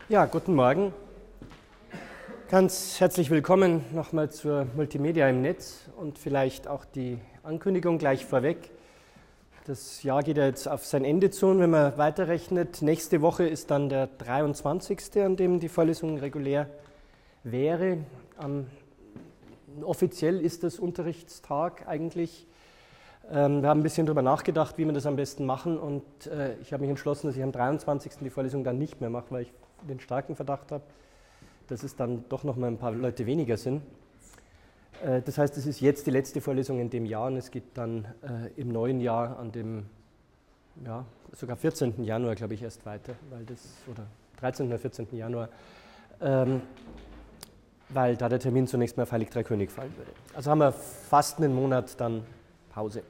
Ja, guten Morgen. Ganz herzlich willkommen nochmal zur Multimedia im Netz und vielleicht auch die Ankündigung gleich vorweg. Das Jahr geht ja jetzt auf sein Ende zu und wenn man weiterrechnet, nächste Woche ist dann der 23., an dem die Vorlesung regulär wäre. Offiziell ist das Unterrichtstag eigentlich. Wir haben ein bisschen darüber nachgedacht, wie wir das am besten machen und ich habe mich entschlossen, dass ich am 23. die Vorlesung dann nicht mehr mache, weil ich den starken Verdacht habe, dass es dann doch noch mal ein paar Leute weniger sind. Das heißt, es ist jetzt die letzte Vorlesung in dem Jahr und es geht dann im neuen Jahr an dem, ja, sogar 14. Januar, glaube ich, erst weiter, oder 13. oder 14. Januar, weil da der Termin zunächst mal auf Heilig Drei König fallen würde. Also haben wir fast einen Monat dann Pause.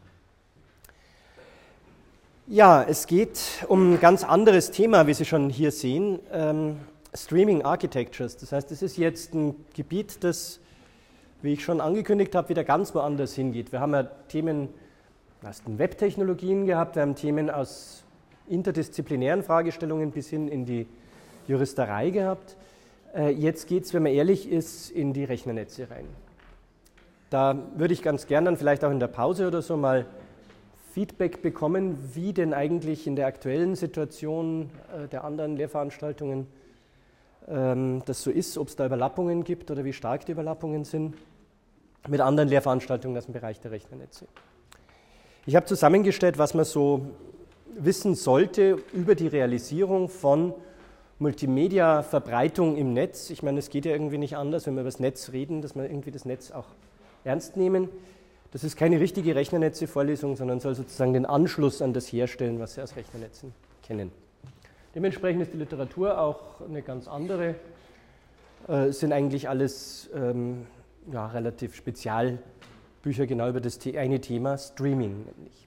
Ja, es geht um ein ganz anderes Thema, wie Sie schon hier sehen, Streaming Architectures. Das heißt, es ist jetzt ein Gebiet, das, wie ich schon angekündigt habe, wieder ganz woanders hingeht. Wir haben ja Themen aus den Webtechnologien gehabt, wir haben Themen aus interdisziplinären Fragestellungen bis hin in die Juristerei gehabt. Jetzt geht es, wenn man ehrlich ist, in die Rechnernetze rein. Da würde ich ganz gern dann vielleicht auch in der Pause oder so mal Feedback bekommen, wie denn eigentlich in der aktuellen Situation der anderen Lehrveranstaltungen das so ist, ob es da Überlappungen gibt oder wie stark die Überlappungen sind mit anderen Lehrveranstaltungen aus dem Bereich der Rechnernetze. Ich habe zusammengestellt, was man so wissen sollte über die Realisierung von Multimedia-Verbreitung im Netz. Ich meine, es geht ja irgendwie nicht anders, wenn wir über das Netz reden, dass wir irgendwie das Netz auch ernst nehmen. Das ist keine richtige Rechnernetze-Vorlesung, sondern soll sozusagen den Anschluss an das herstellen, was Sie aus Rechnernetzen kennen. Dementsprechend ist die Literatur auch eine ganz andere. Es sind eigentlich alles relativ Spezialbücher genau über das eine Thema, Streaming nämlich.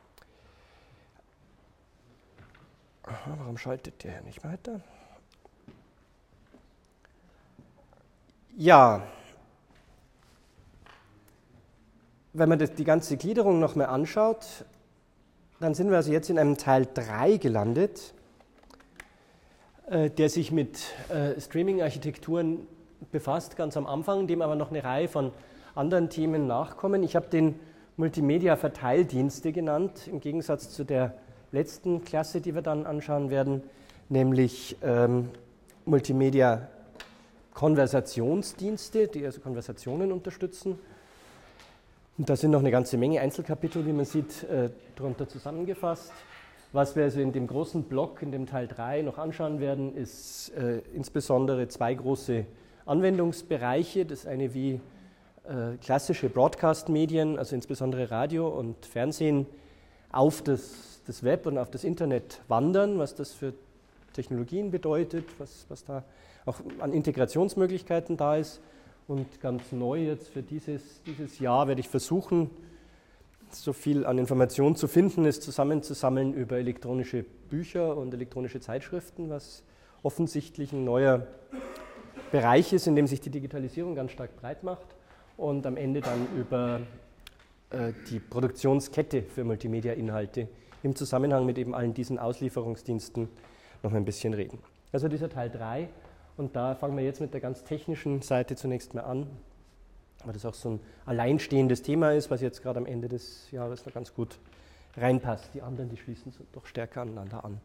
Aha, warum schaltet der hier nicht weiter? Ja, wenn man die ganze Gliederung noch mal anschaut, dann sind wir also jetzt in einem Teil 3 gelandet, der sich mit Streaming-Architekturen befasst, ganz am Anfang, dem aber noch eine Reihe von anderen Themen nachkommen. Ich habe den Multimedia-Verteildienste genannt, im Gegensatz zu der letzten Klasse, die wir dann anschauen werden, nämlich Multimedia-Konversationsdienste, die also Konversationen unterstützen. Und da sind noch eine ganze Menge Einzelkapitel, wie man sieht, darunter zusammengefasst. Was wir also in dem großen Block, in dem Teil 3 noch anschauen werden, ist insbesondere zwei große Anwendungsbereiche. Das eine wie klassische Broadcast-Medien, also insbesondere Radio und Fernsehen, auf das Web und auf das Internet wandern, was das für Technologien bedeutet, was da auch an Integrationsmöglichkeiten da ist. Und ganz neu jetzt für dieses Jahr werde ich versuchen, so viel an Informationen zu finden, es zusammenzusammeln über elektronische Bücher und elektronische Zeitschriften, was offensichtlich ein neuer Bereich ist, in dem sich die Digitalisierung ganz stark breit macht. Und am Ende dann über die Produktionskette für Multimedia-Inhalte im Zusammenhang mit eben allen diesen Auslieferungsdiensten noch ein bisschen reden. Also dieser Teil 3. Und da fangen wir jetzt mit der ganz technischen Seite zunächst mal an, weil das auch so ein alleinstehendes Thema ist, was jetzt gerade am Ende des Jahres noch ganz gut reinpasst. Die anderen, die schließen doch stärker aneinander an.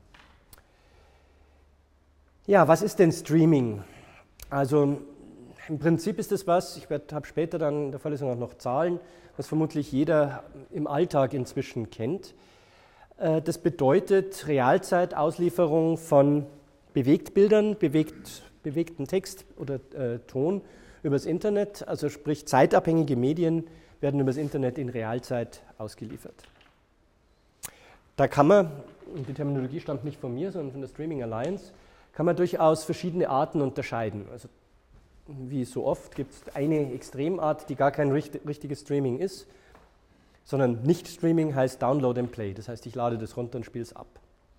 Ja, was ist denn Streaming? Also im Prinzip ist das was, ich habe später dann in der Vorlesung auch noch Zahlen, was vermutlich jeder im Alltag inzwischen kennt. Das bedeutet Realzeitauslieferung von Bewegtbildern, bewegten Text oder Ton übers Internet, also sprich zeitabhängige Medien werden übers Internet in Realzeit ausgeliefert. Da kann man, und die Terminologie stammt nicht von mir, sondern von der Streaming Alliance, kann man durchaus verschiedene Arten unterscheiden. Also wie so oft gibt es eine Extremart, die gar kein richtiges Streaming ist, sondern Nicht-Streaming heißt Download and Play, das heißt, ich lade das runter und spiele es ab.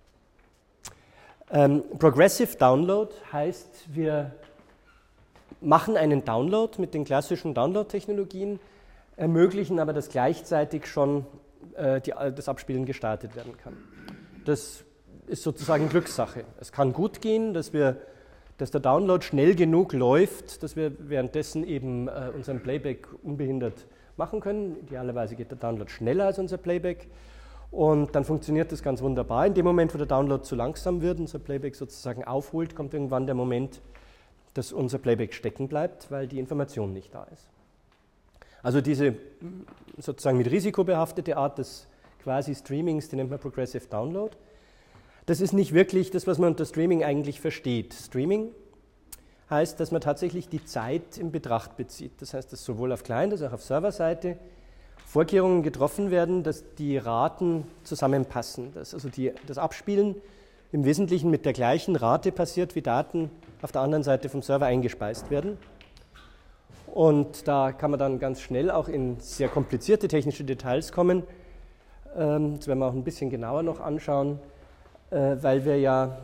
Progressive Download heißt, wir machen einen Download mit den klassischen Download-Technologien, ermöglichen aber, dass gleichzeitig schon das Abspielen gestartet werden kann. Das ist sozusagen Glückssache. Es kann gut gehen, dass wir dass der Download schnell genug läuft, dass wir währenddessen eben unseren Playback unbehindert machen können. Idealerweise geht der Download schneller als unser Playback und dann funktioniert das ganz wunderbar. In dem Moment, wo der Download zu langsam wird, unser Playback sozusagen aufholt, kommt irgendwann der Moment, dass unser Playback stecken bleibt, weil die Information nicht da ist. Also diese sozusagen mit Risiko behaftete Art des quasi Streamings, die nennt man Progressive Download. Das ist nicht wirklich das, was man unter Streaming eigentlich versteht. Streaming heißt, dass man tatsächlich die Zeit in Betracht bezieht. Das heißt, dass sowohl auf Client- als auch auf Serverseite Vorkehrungen getroffen werden, dass die Raten zusammenpassen, dass also das Abspielen im Wesentlichen mit der gleichen Rate passiert, wie Daten auf der anderen Seite vom Server eingespeist werden. Und da kann man dann ganz schnell auch in sehr komplizierte technische Details kommen. Das werden wir auch ein bisschen genauer noch anschauen, weil wir ja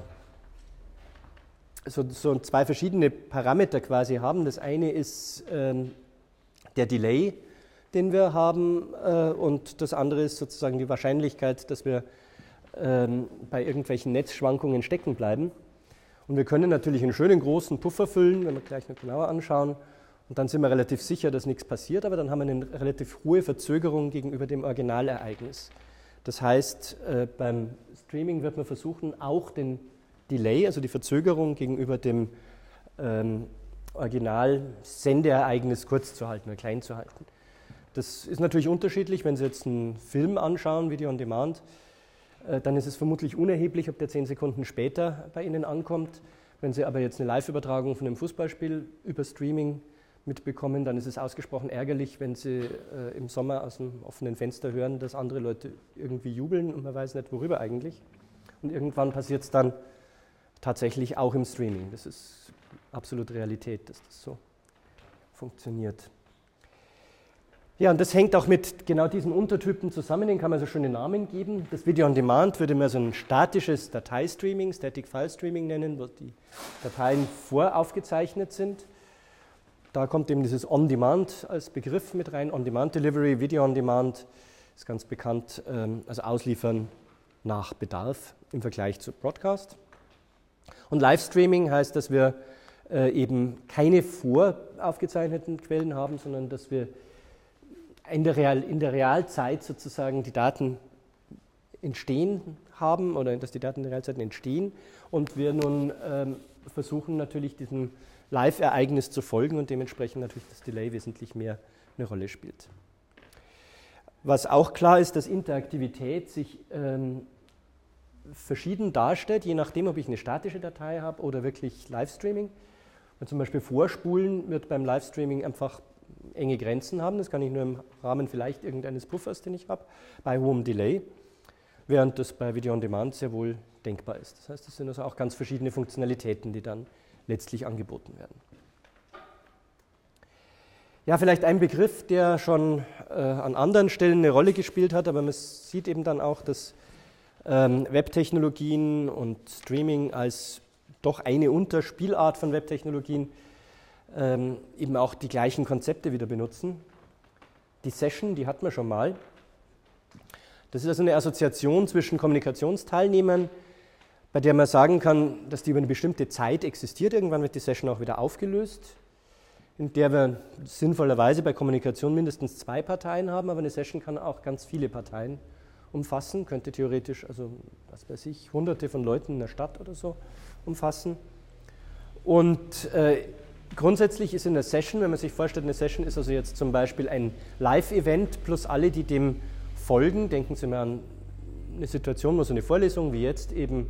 so zwei verschiedene Parameter quasi haben. Das eine ist der Delay, den wir haben, und das andere ist sozusagen die Wahrscheinlichkeit, dass wir bei irgendwelchen Netzschwankungen stecken bleiben. Und wir können natürlich einen schönen großen Puffer füllen, wenn wir gleich noch genauer anschauen, und dann sind wir relativ sicher, dass nichts passiert, aber dann haben wir eine relativ hohe Verzögerung gegenüber dem Originalereignis. Das heißt, beim Streaming wird man versuchen, auch den Delay, also die Verzögerung gegenüber dem Original-Sendeereignis kurz zu halten oder klein zu halten. Das ist natürlich unterschiedlich. Wenn Sie jetzt einen Film anschauen, Video on Demand, dann ist es vermutlich unerheblich, ob der 10 Sekunden später bei Ihnen ankommt. Wenn Sie aber jetzt eine Live-Übertragung von einem Fußballspiel über Streaming mitbekommen, dann ist es ausgesprochen ärgerlich, wenn Sie im Sommer aus dem offenen Fenster hören, dass andere Leute irgendwie jubeln und man weiß nicht, worüber eigentlich. Und irgendwann passiert es dann tatsächlich auch im Streaming. Das ist absolut Realität, dass das so funktioniert. Ja, und das hängt auch mit genau diesen Untertypen zusammen, denen kann man so schöne Namen geben. Das Video on Demand würde man so ein statisches Dateistreaming, Static File Streaming nennen, wo die Dateien voraufgezeichnet sind. Da kommt eben dieses On Demand als Begriff mit rein. On Demand Delivery, Video on Demand ist ganz bekannt, also ausliefern nach Bedarf im Vergleich zu Broadcast. Und Livestreaming heißt, dass wir eben keine voraufgezeichneten Quellen haben, sondern dass wir in der Realzeit sozusagen die Daten entstehen haben oder dass die Daten in der Realzeit entstehen und wir nun versuchen natürlich diesem Live-Ereignis zu folgen und dementsprechend natürlich das Delay wesentlich mehr eine Rolle spielt. Was auch klar ist, dass Interaktivität sich verschieden darstellt, je nachdem, ob ich eine statische Datei habe oder wirklich Livestreaming. Und zum Beispiel Vorspulen wird beim Livestreaming einfach enge Grenzen haben. Das kann ich nur im Rahmen vielleicht irgendeines Puffers, den ich habe, bei hohem Delay, während das bei Video on Demand sehr wohl denkbar ist. Das heißt, das sind also auch ganz verschiedene Funktionalitäten, die dann letztlich angeboten werden. Ja, vielleicht ein Begriff, der schon an anderen Stellen eine Rolle gespielt hat, aber man sieht eben dann auch, dass Webtechnologien und Streaming als doch eine Unterspielart von Webtechnologien eben auch die gleichen Konzepte wieder benutzen. Die Session, die hatten wir schon mal. Das ist also eine Assoziation zwischen Kommunikationsteilnehmern, bei der man sagen kann, dass die über eine bestimmte Zeit existiert. Irgendwann wird die Session auch wieder aufgelöst, in der wir sinnvollerweise bei Kommunikation mindestens 2 Parteien haben, aber eine Session kann auch ganz viele Parteien umfassen, könnte theoretisch, also was weiß ich, Hunderte von Leuten in der Stadt oder so umfassen. Und grundsätzlich ist in der Session, wenn man sich vorstellt, eine Session ist also jetzt zum Beispiel ein Live-Event plus alle, die dem folgen. Denken Sie mal an eine Situation, wo so eine Vorlesung wie jetzt eben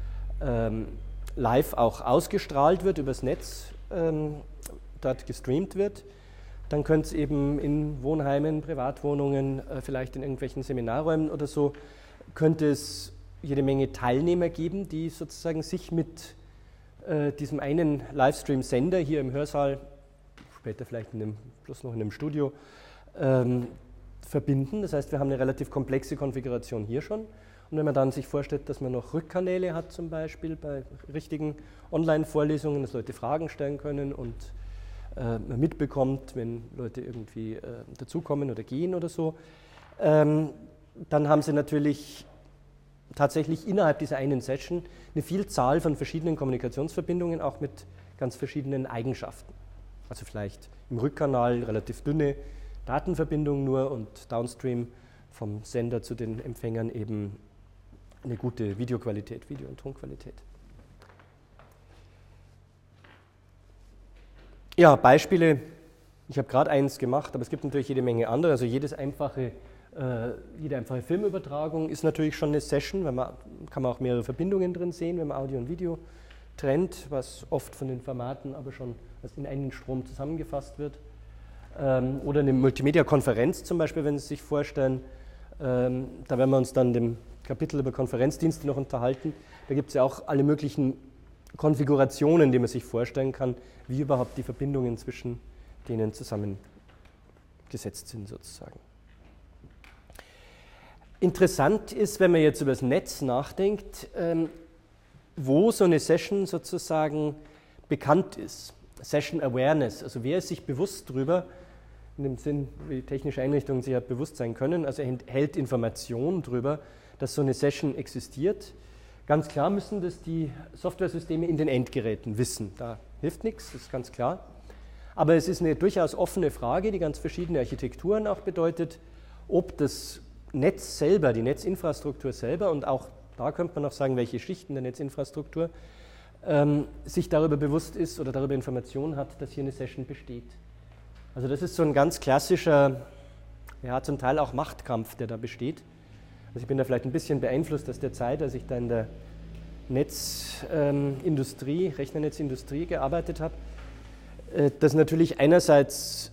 live auch ausgestrahlt wird, übers Netz dort gestreamt wird. Dann könnte es eben in Wohnheimen, Privatwohnungen, vielleicht in irgendwelchen Seminarräumen oder so, könnte es jede Menge Teilnehmer geben, die sozusagen sich mit diesem einen Livestream-Sender hier im Hörsaal, später vielleicht bloß noch in einem Studio, verbinden. Das heißt, wir haben eine relativ komplexe Konfiguration hier schon. Und wenn man dann sich vorstellt, dass man noch Rückkanäle hat, zum Beispiel bei richtigen Online-Vorlesungen, dass Leute Fragen stellen können und man mitbekommt, wenn Leute irgendwie dazukommen oder gehen oder so, dann haben sie natürlich tatsächlich innerhalb dieser einen Session eine Vielzahl von verschiedenen Kommunikationsverbindungen, auch mit ganz verschiedenen Eigenschaften. Also vielleicht im Rückkanal relativ dünne Datenverbindungen nur und downstream vom Sender zu den Empfängern eben eine gute Videoqualität, Video- und Tonqualität. Ja, Beispiele, ich habe gerade eins gemacht, aber es gibt natürlich jede Menge andere. Also jede einfache Filmübertragung ist natürlich schon eine Session, weil kann man auch mehrere Verbindungen drin sehen, wenn man Audio und Video trennt, was oft von den Formaten aber schon in einen Strom zusammengefasst wird. Oder eine Multimedia-Konferenz zum Beispiel, wenn Sie sich vorstellen, da werden wir uns dann dem Kapitel über Konferenzdienste noch unterhalten. Da gibt es ja auch alle möglichen Konfigurationen, die man sich vorstellen kann, wie überhaupt die Verbindungen zwischen denen zusammengesetzt sind sozusagen. Interessant ist, wenn man jetzt über das Netz nachdenkt, wo so eine Session sozusagen bekannt ist. Session Awareness, also wer ist sich bewusst darüber, in dem Sinn, wie technische Einrichtungen sich ja bewusst sein können, also erhält Informationen darüber, dass so eine Session existiert. Ganz klar müssen das die Softwaresysteme in den Endgeräten wissen. Da hilft nichts, das ist ganz klar. Aber es ist eine durchaus offene Frage, die ganz verschiedene Architekturen auch bedeutet, ob das Netz selber, die Netzinfrastruktur selber und auch da könnte man auch sagen, welche Schichten der Netzinfrastruktur sich darüber bewusst ist oder darüber Informationen hat, dass hier eine Session besteht. Also das ist so ein ganz klassischer, ja zum Teil auch Machtkampf, der da besteht. Also ich bin da vielleicht ein bisschen beeinflusst aus der Zeit, als ich da in der Netzindustrie, Rechnernetzdustrie gearbeitet habe, dass natürlich einerseits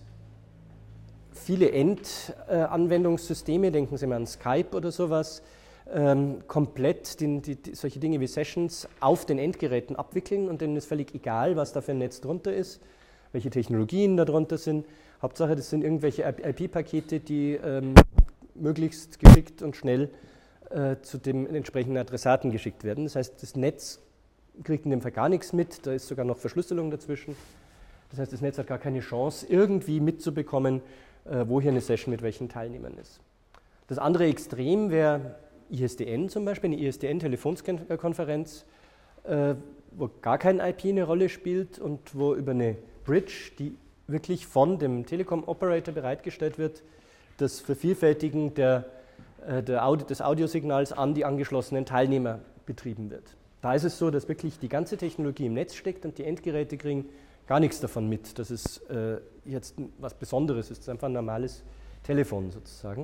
viele Endanwendungssysteme, denken Sie mal an Skype oder sowas, komplett solche Dinge wie Sessions auf den Endgeräten abwickeln und denen ist völlig egal, was da für ein Netz drunter ist, welche Technologien da drunter sind. Hauptsache, das sind irgendwelche IP-Pakete, die möglichst geschickt und schnell zu dem entsprechenden Adressaten geschickt werden. Das heißt, das Netz kriegt in dem Fall gar nichts mit, da ist sogar noch Verschlüsselung dazwischen. Das heißt, das Netz hat gar keine Chance, irgendwie mitzubekommen, wo hier eine Session mit welchen Teilnehmern ist. Das andere Extrem wäre ISDN zum Beispiel, eine ISDN-Telefonkonferenz, wo gar kein IP eine Rolle spielt und wo über eine Bridge, die wirklich von dem Telekom-Operator bereitgestellt wird, das Vervielfältigen des Audiosignals an die angeschlossenen Teilnehmer betrieben wird. Da ist es so, dass wirklich die ganze Technologie im Netz steckt und die Endgeräte kriegen gar nichts davon mit, dass es jetzt was Besonderes ist. Es ist einfach ein normales Telefon sozusagen.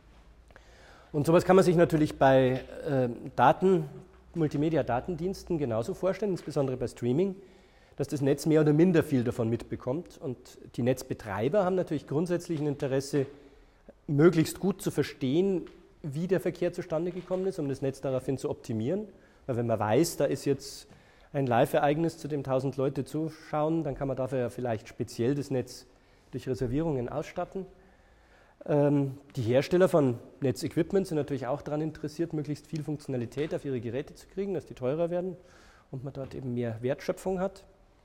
Und sowas kann man sich natürlich bei Multimedia-Datendiensten genauso vorstellen, insbesondere bei Streaming, dass das Netz mehr oder minder viel davon mitbekommt. Und die Netzbetreiber haben natürlich grundsätzlich ein Interesse, möglichst gut zu verstehen, wie der Verkehr zustande gekommen ist, um das Netz daraufhin zu optimieren. Weil wenn man weiß, da ist jetzt ein Live-Ereignis, zu dem 1000 Leute zuschauen, dann kann man dafür ja vielleicht speziell das Netz durch Reservierungen ausstatten. Die Hersteller von Netzequipment sind natürlich auch daran interessiert, möglichst viel Funktionalität auf ihre Geräte zu kriegen, dass die teurer werden und man dort eben mehr Wertschöpfung hat.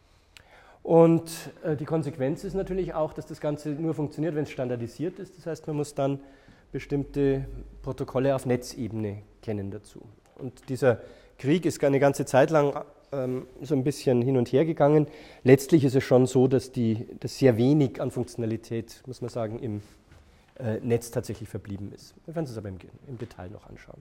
Und die Konsequenz ist natürlich auch, dass das Ganze nur funktioniert, wenn es standardisiert ist. Das heißt, man muss dann bestimmte Protokolle auf Netzebene kennen dazu. Und dieser Krieg ist eine ganze Zeit lang so ein bisschen hin und her gegangen. Letztlich ist es schon so, dass sehr wenig an Funktionalität, muss man sagen, im Netz tatsächlich verblieben ist. Wir werden es aber im Detail noch anschauen.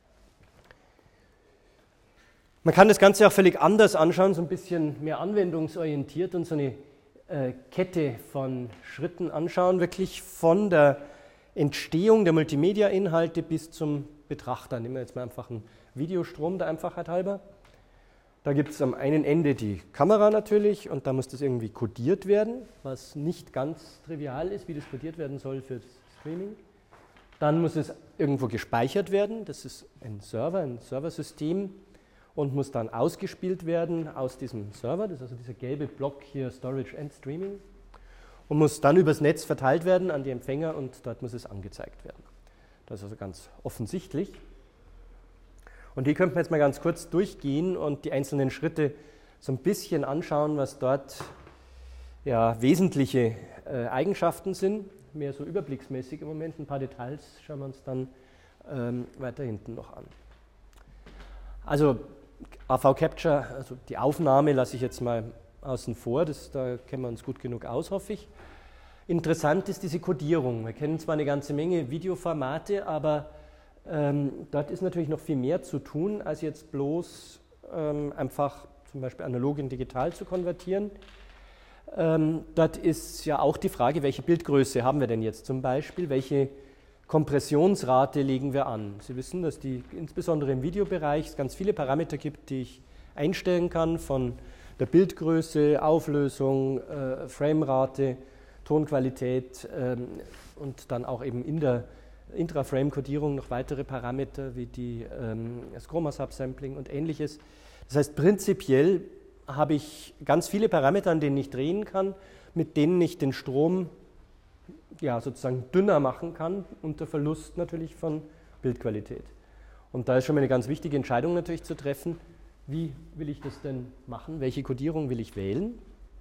Man kann das Ganze auch völlig anders anschauen, so ein bisschen mehr anwendungsorientiert und so eine Kette von Schritten anschauen, wirklich von der Entstehung der Multimedia-Inhalte bis zum Betrachter. Nehmen wir jetzt mal einfach einen Videostrom der Einfachheit halber. Da gibt es am einen Ende die Kamera natürlich und da muss das irgendwie kodiert werden, was nicht ganz trivial ist, wie das kodiert werden soll für das Streaming. Dann muss es irgendwo gespeichert werden, das ist ein Serversystem und muss dann ausgespielt werden aus diesem Server, das ist also dieser gelbe Block hier, Storage and Streaming, und muss dann übers Netz verteilt werden an die Empfänger und dort muss es angezeigt werden. Das ist also ganz offensichtlich. Und die könnten wir jetzt mal ganz kurz durchgehen und die einzelnen Schritte so ein bisschen anschauen, was dort ja, wesentliche Eigenschaften sind. Mehr so überblicksmäßig im Moment, ein paar Details schauen wir uns dann weiter hinten noch an. Also AV Capture, also die Aufnahme lasse ich jetzt mal außen vor, da kennen wir uns gut genug aus, hoffe ich. Interessant ist diese Codierung. Wir kennen zwar eine ganze Menge Videoformate, aber dort ist natürlich noch viel mehr zu tun, als jetzt bloß einfach zum Beispiel analog in digital zu konvertieren. Dort ist ja auch die Frage, welche Bildgröße haben wir denn jetzt zum Beispiel, welche Kompressionsrate legen wir an. Sie wissen, dass insbesondere im Videobereich es ganz viele Parameter gibt, die ich einstellen kann, von der Bildgröße, Auflösung, Framerate, Tonqualität und dann auch eben in der Intra-Frame-Kodierung noch weitere Parameter wie das Chroma-Subsampling und ähnliches. Das heißt, prinzipiell habe ich ganz viele Parameter, an denen ich drehen kann, mit denen ich den Strom sozusagen dünner machen kann, unter Verlust natürlich von Bildqualität. Und da ist schon mal eine ganz wichtige Entscheidung natürlich zu treffen, wie will ich das denn machen, welche Kodierung will ich wählen.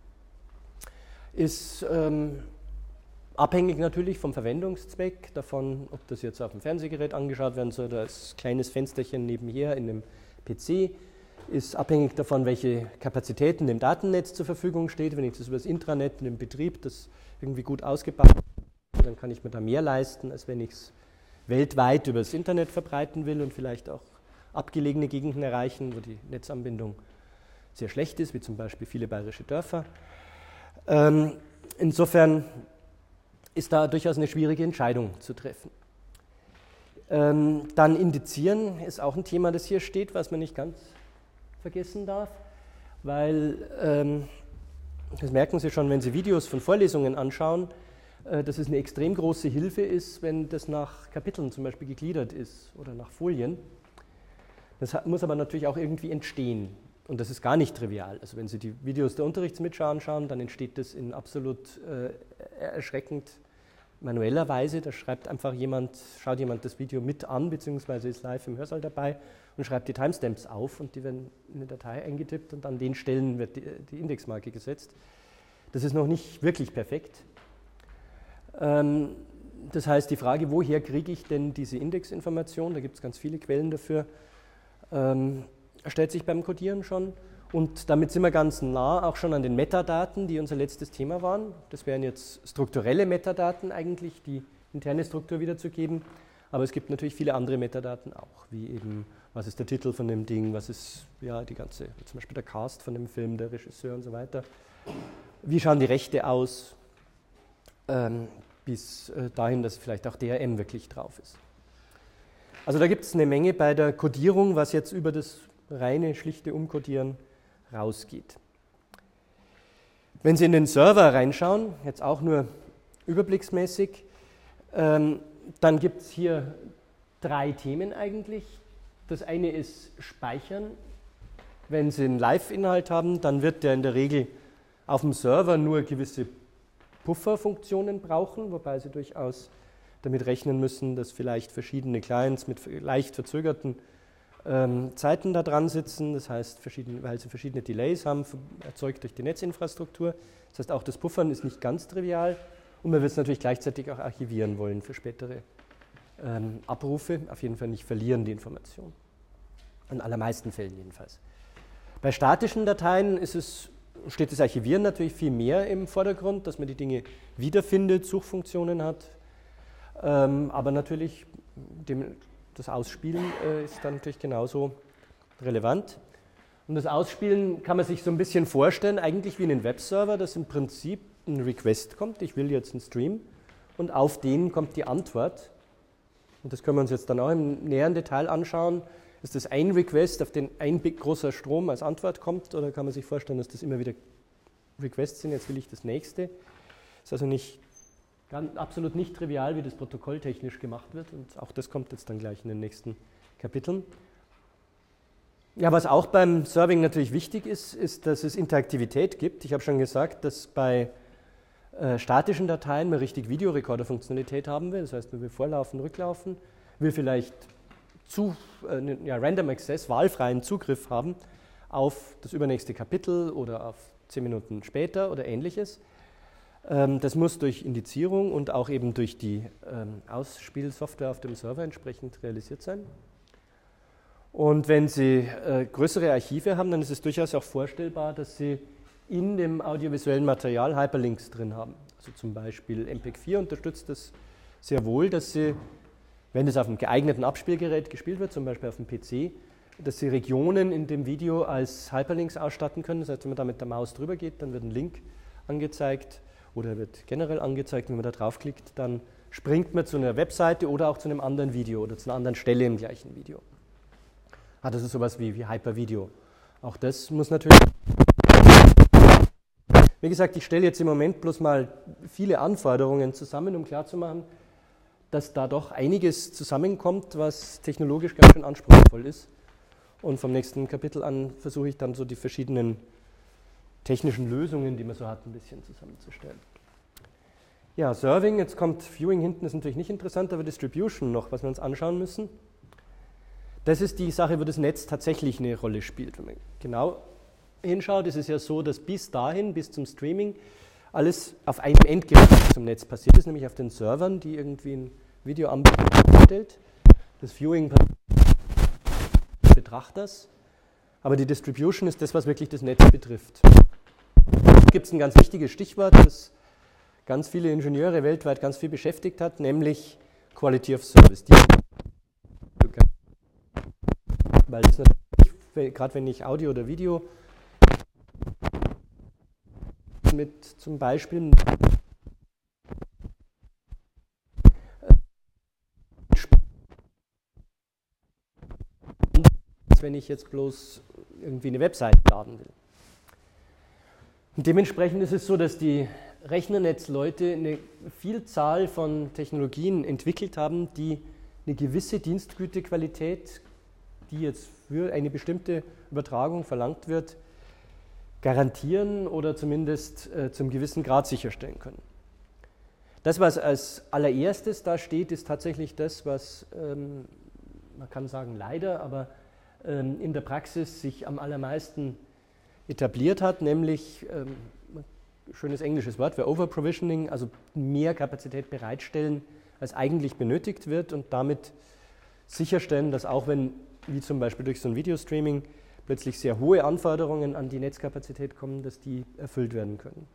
Ist abhängig natürlich vom Verwendungszweck, davon, ob das jetzt auf dem Fernsehgerät angeschaut werden soll oder als kleines Fensterchen nebenher in einem PC, ist abhängig davon, welche Kapazitäten dem Datennetz zur Verfügung steht. Wenn ich das über das Intranet in dem Betrieb, das irgendwie gut ausgebaut ist, dann kann ich mir da mehr leisten, als wenn ich es weltweit über das Internet verbreiten will und vielleicht auch abgelegene Gegenden erreichen, wo die Netzanbindung sehr schlecht ist, wie zum Beispiel viele bayerische Dörfer. Insofern ist da durchaus eine schwierige Entscheidung zu treffen. Dann Indizieren ist auch ein Thema, das hier steht, was man nicht ganz vergessen darf, weil, das merken Sie schon, wenn Sie Videos von Vorlesungen anschauen, dass es eine extrem große Hilfe ist, wenn das nach Kapiteln zum Beispiel gegliedert ist oder nach Folien. Das muss aber natürlich auch irgendwie entstehen. Und das ist gar nicht trivial. Also wenn Sie die Videos der Unterrichtsmitschau anschauen, dann entsteht das in absolut erschreckend manueller Weise. Da schaut jemand das Video mit an, beziehungsweise ist live im Hörsaal dabei und schreibt die Timestamps auf und die werden in eine Datei eingetippt und an den Stellen wird die Indexmarke gesetzt. Das ist noch nicht wirklich perfekt. Das heißt, die Frage, woher kriege ich denn diese Indexinformation, da gibt es ganz viele Quellen dafür, stellt sich beim Codieren schon. Und damit sind wir ganz nah auch schon an den Metadaten, die unser letztes Thema waren. Das wären jetzt strukturelle Metadaten eigentlich, die interne Struktur wiederzugeben. Aber es gibt natürlich viele andere Metadaten auch, wie eben, was ist der Titel von dem Ding, was ist zum Beispiel der Cast von dem Film, der Regisseur und so weiter. Wie schauen die Rechte aus, bis dahin, dass vielleicht auch DRM wirklich drauf ist. Also da gibt es eine Menge bei der Codierung, was jetzt über das reine, schlichte Umcodieren rausgeht. Wenn Sie in den Server reinschauen, jetzt auch nur überblicksmäßig, dann gibt es hier 3 Themen eigentlich. Das eine ist Speichern. Wenn Sie einen Live-Inhalt haben, dann wird der in der Regel auf dem Server nur gewisse Pufferfunktionen brauchen, wobei Sie durchaus damit rechnen müssen, dass vielleicht verschiedene Clients mit leicht verzögerten Zeiten da dran sitzen, das heißt, weil sie verschiedene Delays haben, erzeugt durch die Netzinfrastruktur. Das heißt, auch das Puffern ist nicht ganz trivial und man wird es natürlich gleichzeitig auch archivieren wollen für spätere Abrufe, auf jeden Fall nicht verlieren die Information. In allermeisten Fällen jedenfalls. Bei statischen Dateien steht das Archivieren natürlich viel mehr im Vordergrund, dass man die Dinge wiederfindet, Suchfunktionen hat, aber natürlich das Ausspielen ist dann natürlich genauso relevant. Und das Ausspielen kann man sich so ein bisschen vorstellen, eigentlich wie einen Webserver, dass im Prinzip ein Request kommt, ich will jetzt einen Stream, und auf den kommt die Antwort. Und das können wir uns jetzt dann auch im näheren Detail anschauen. Ist das ein Request, auf den ein großer Strom als Antwort kommt, oder kann man sich vorstellen, dass das immer wieder Requests sind, jetzt will ich das nächste. Ist also absolut nicht trivial, wie das Protokoll technisch gemacht wird, und auch das kommt jetzt dann gleich in den nächsten Kapiteln. Ja, was auch beim Serving natürlich wichtig ist, ist, dass es Interaktivität gibt. Ich habe schon gesagt, dass bei statischen Dateien man richtig Videorekorder-Funktionalität haben will, das heißt, man will vorlaufen, rücklaufen, will vielleicht Random Access, wahlfreien Zugriff haben auf das übernächste Kapitel oder auf 10 Minuten später oder ähnliches. Das muss durch Indizierung und auch eben durch die Ausspielsoftware auf dem Server entsprechend realisiert sein. Und wenn Sie größere Archive haben, dann ist es durchaus auch vorstellbar, dass Sie in dem audiovisuellen Material Hyperlinks drin haben. Also zum Beispiel MPEG-4 unterstützt das sehr wohl, dass Sie, wenn es auf einem geeigneten Abspielgerät gespielt wird, zum Beispiel auf dem PC, dass Sie Regionen in dem Video als Hyperlinks ausstatten können. Das heißt, wenn man da mit der Maus drüber geht, dann wird ein Link angezeigt oder wird generell angezeigt. Wenn man da draufklickt, dann springt man zu einer Webseite oder auch zu einem anderen Video oder zu einer anderen Stelle im gleichen Video. Das ist sowas wie Hypervideo. Auch das muss natürlich... Wie gesagt, ich stelle jetzt im Moment bloß mal viele Anforderungen zusammen, um klarzumachen, dass da doch einiges zusammenkommt, was technologisch ganz schön anspruchsvoll ist. Und vom nächsten Kapitel an versuche ich dann so die verschiedenen technischen Lösungen, die man so hat, ein bisschen zusammenzustellen. Ja, Serving, jetzt kommt Viewing hinten, ist natürlich nicht interessant, aber Distribution noch, was wir uns anschauen müssen. Das ist die Sache, wo das Netz tatsächlich eine Rolle spielt. Wenn man genau hinschaut, ist es ja so, dass bis dahin, bis zum Streaming, alles auf einem Endgerät zum Netz passiert ist, nämlich auf den Servern, die irgendwie ein Video anstellt. Das Viewing Betrachters, aber die Distribution ist das, was wirklich das Netz betrifft. Da gibt es ein ganz wichtiges Stichwort, das ganz viele Ingenieure weltweit ganz viel beschäftigt hat, nämlich Quality of Service. Weil das natürlich, gerade wenn ich Audio oder Video mit zum Beispiel wenn ich jetzt bloß irgendwie eine Webseite laden will. Und dementsprechend ist es so, dass die Rechnernetzleute eine Vielzahl von Technologien entwickelt haben, die eine gewisse Dienstgütequalität, die jetzt für eine bestimmte Übertragung verlangt wird, garantieren oder zumindest zum gewissen Grad sicherstellen können. Das, was als allererstes da steht, ist tatsächlich das, was, man kann sagen leider, aber in der Praxis sich am allermeisten etabliert hat, nämlich, schönes englisches Wort für Overprovisioning, also mehr Kapazität bereitstellen, als eigentlich benötigt wird und damit sicherstellen, dass auch wenn, wie zum Beispiel durch so ein Videostreaming, plötzlich sehr hohe Anforderungen an die Netzkapazität kommen, dass die erfüllt werden können.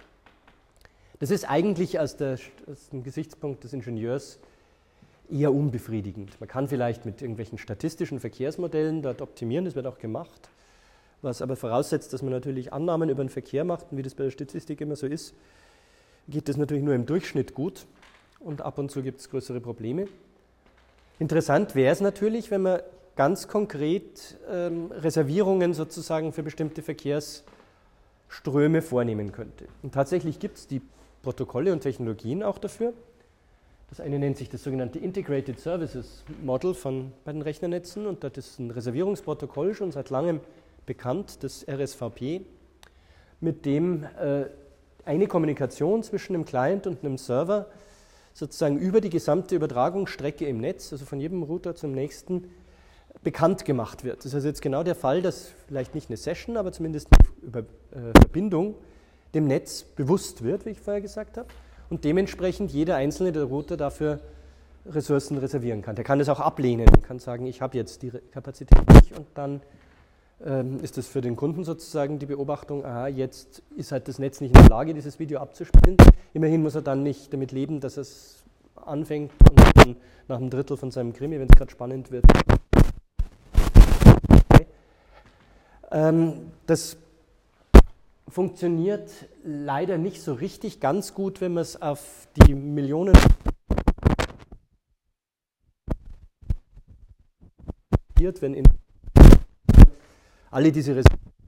Das ist eigentlich aus dem Gesichtspunkt des Ingenieurs eher unbefriedigend. Man kann vielleicht mit irgendwelchen statistischen Verkehrsmodellen dort optimieren, das wird auch gemacht, was aber voraussetzt, dass man natürlich Annahmen über den Verkehr macht und wie das bei der Statistik immer so ist, geht das natürlich nur im Durchschnitt gut und ab und zu gibt es größere Probleme. Interessant wäre es natürlich, wenn man ganz konkret Reservierungen sozusagen für bestimmte Verkehrsströme vornehmen könnte. Und tatsächlich gibt es die Protokolle und Technologien auch dafür. Das eine nennt sich das sogenannte Integrated Services Model bei den Rechnernetzen und das ist ein Reservierungsprotokoll schon seit langem bekannt, das RSVP, mit dem eine Kommunikation zwischen einem Client und einem Server sozusagen über die gesamte Übertragungsstrecke im Netz, also von jedem Router zum nächsten, bekannt gemacht wird. Das ist also jetzt genau der Fall, dass vielleicht nicht eine Session, aber zumindest eine Verbindung dem Netz bewusst wird, wie ich vorher gesagt habe, und dementsprechend jeder einzelne der Router dafür Ressourcen reservieren kann. Der kann das auch ablehnen und kann sagen, ich habe jetzt die Kapazität nicht und dann ist das für den Kunden sozusagen die Beobachtung, aha, jetzt ist halt das Netz nicht in der Lage, dieses Video abzuspielen. Immerhin muss er dann nicht damit leben, dass es anfängt und dann nach einem Drittel von seinem Krimi, wenn es gerade spannend wird. Das funktioniert leider nicht so richtig ganz gut, wenn man es auf die Millionen wenn in alle diese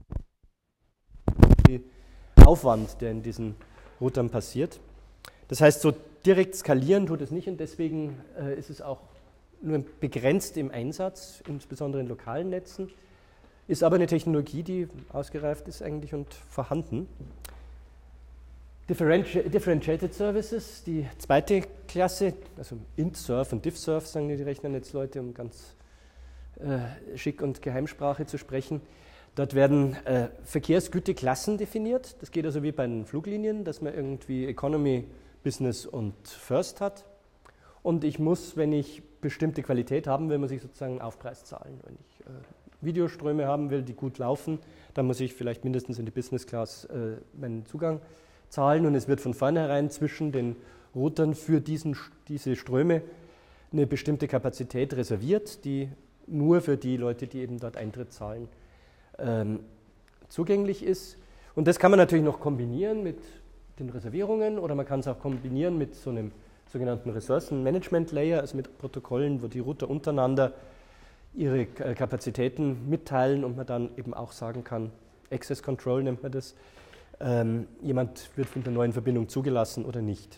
Aufwand, der in diesen Routern passiert. Das heißt, so direkt skalieren tut es nicht und deswegen ist es auch nur begrenzt im Einsatz, insbesondere in lokalen Netzen. Ist aber eine Technologie, die ausgereift ist eigentlich und vorhanden. Differentiated Services, die zweite Klasse, also IntServ und DiffServ sagen die Rechnernetzleute, um ganz schick und Geheimsprache zu sprechen. Dort werden Verkehrsgüteklassen definiert. Das geht also wie bei den Fluglinien, dass man irgendwie Economy, Business und First hat. Und ich muss, wenn ich bestimmte Qualität haben will, muss ich sozusagen einen Aufpreis zahlen. Wenn ich Videoströme haben will, die gut laufen, dann muss ich vielleicht mindestens in die Business Class meinen Zugang zahlen und es wird von vornherein zwischen den Routern für diese Ströme eine bestimmte Kapazität reserviert, die nur für die Leute, die eben dort Eintritt zahlen, zugänglich ist. Und das kann man natürlich noch kombinieren mit den Reservierungen oder man kann es auch kombinieren mit so einem sogenannten Ressourcenmanagement-Layer, also mit Protokollen, wo die Router untereinander ihre Kapazitäten mitteilen und man dann eben auch sagen kann, Access Control nennt man das, jemand wird von der neuen Verbindung zugelassen oder nicht.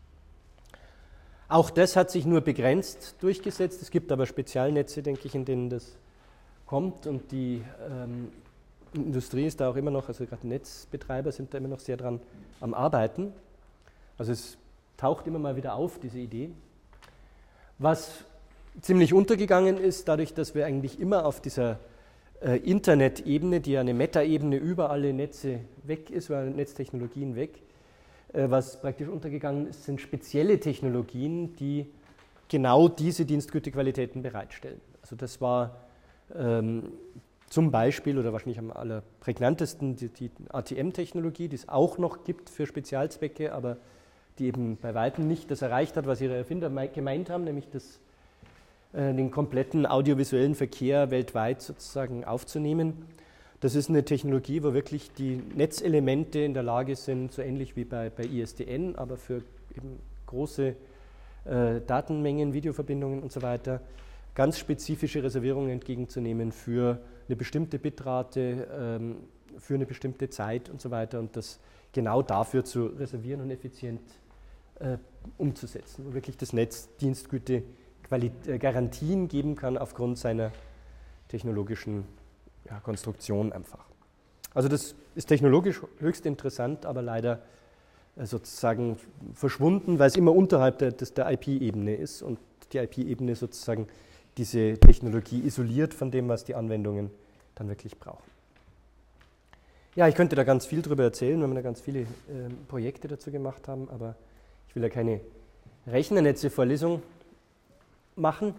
Auch das hat sich nur begrenzt durchgesetzt. Es gibt aber Spezialnetze, denke ich, in denen das kommt und die Industrie ist da auch immer noch, also gerade Netzbetreiber sind da immer noch sehr dran am Arbeiten. Also es taucht immer mal wieder auf, diese Idee. Was ziemlich untergegangen ist, dadurch, dass wir eigentlich immer auf dieser Internet-Ebene, die ja eine Meta-Ebene über alle Netze weg ist, über Netztechnologien weg, was praktisch untergegangen ist, sind spezielle Technologien, die genau diese Dienstgütequalitäten bereitstellen. Also das war zum Beispiel oder wahrscheinlich am allerprägnantesten die ATM-Technologie, die es auch noch gibt für Spezialzwecke, aber die eben bei weitem nicht das erreicht hat, was ihre Erfinder gemeint haben, nämlich den kompletten audiovisuellen Verkehr weltweit sozusagen aufzunehmen. Das ist eine Technologie, wo wirklich die Netzelemente in der Lage sind, so ähnlich wie bei ISDN, aber für eben große Datenmengen, Videoverbindungen und so weiter, ganz spezifische Reservierungen entgegenzunehmen für eine bestimmte Bitrate, für eine bestimmte Zeit und so weiter und das genau dafür zu reservieren und effizient umzusetzen, wo wirklich das Netz Dienstgüte Garantien geben kann aufgrund seiner technologischen Konstruktion einfach. Also das ist technologisch höchst interessant, aber leider sozusagen verschwunden, weil es immer unterhalb der IP-Ebene ist und die IP-Ebene sozusagen diese Technologie isoliert von dem, was die Anwendungen dann wirklich brauchen. Ja, ich könnte da ganz viel drüber erzählen, weil wir da ganz viele Projekte dazu gemacht haben, aber ich will ja keine Rechnernetze-Vorlesung machen.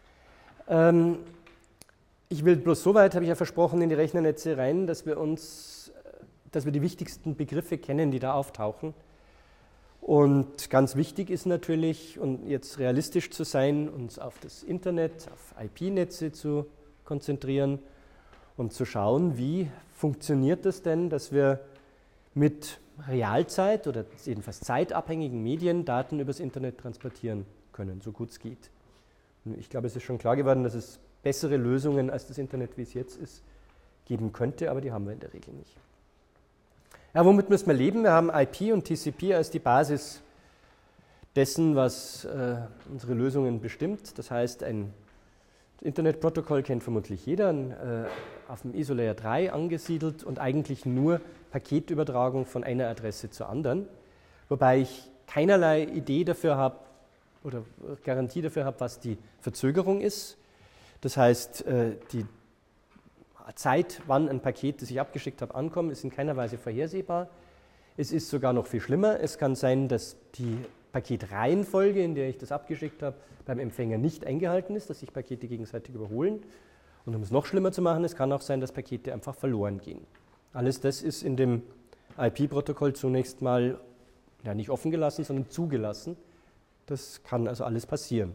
Ich will bloß so weit, habe ich ja versprochen, in die Rechnernetze rein, dass wir die wichtigsten Begriffe kennen, die da auftauchen. Und ganz wichtig ist natürlich, und jetzt realistisch zu sein, uns auf das Internet, auf IP-Netze zu konzentrieren und zu schauen, wie funktioniert das denn, dass wir mit Realzeit oder jedenfalls zeitabhängigen Medien Daten übers Internet transportieren können, so gut es geht. Und ich glaube, es ist schon klar geworden, dass es bessere Lösungen als das Internet, wie es jetzt ist, geben könnte, aber die haben wir in der Regel nicht. Ja, womit müssen wir leben? Wir haben IP und TCP als die Basis dessen, was unsere Lösungen bestimmt. Das heißt, ein Internetprotokoll kennt vermutlich jeder, auf dem ISO Layer 3 angesiedelt und eigentlich nur Paketübertragung von einer Adresse zur anderen, wobei ich keinerlei Idee dafür habe oder Garantie dafür habe, was die Verzögerung ist. Das heißt, die Zeit, wann ein Paket, das ich abgeschickt habe, ankommt, ist in keiner Weise vorhersehbar. Es ist sogar noch viel schlimmer. Es kann sein, dass die Paketreihenfolge, in der ich das abgeschickt habe, beim Empfänger nicht eingehalten ist, dass sich Pakete gegenseitig überholen. Und um es noch schlimmer zu machen, es kann auch sein, dass Pakete einfach verloren gehen. Alles das ist in dem IP-Protokoll zunächst mal nicht offen gelassen, sondern zugelassen. Das kann also alles passieren.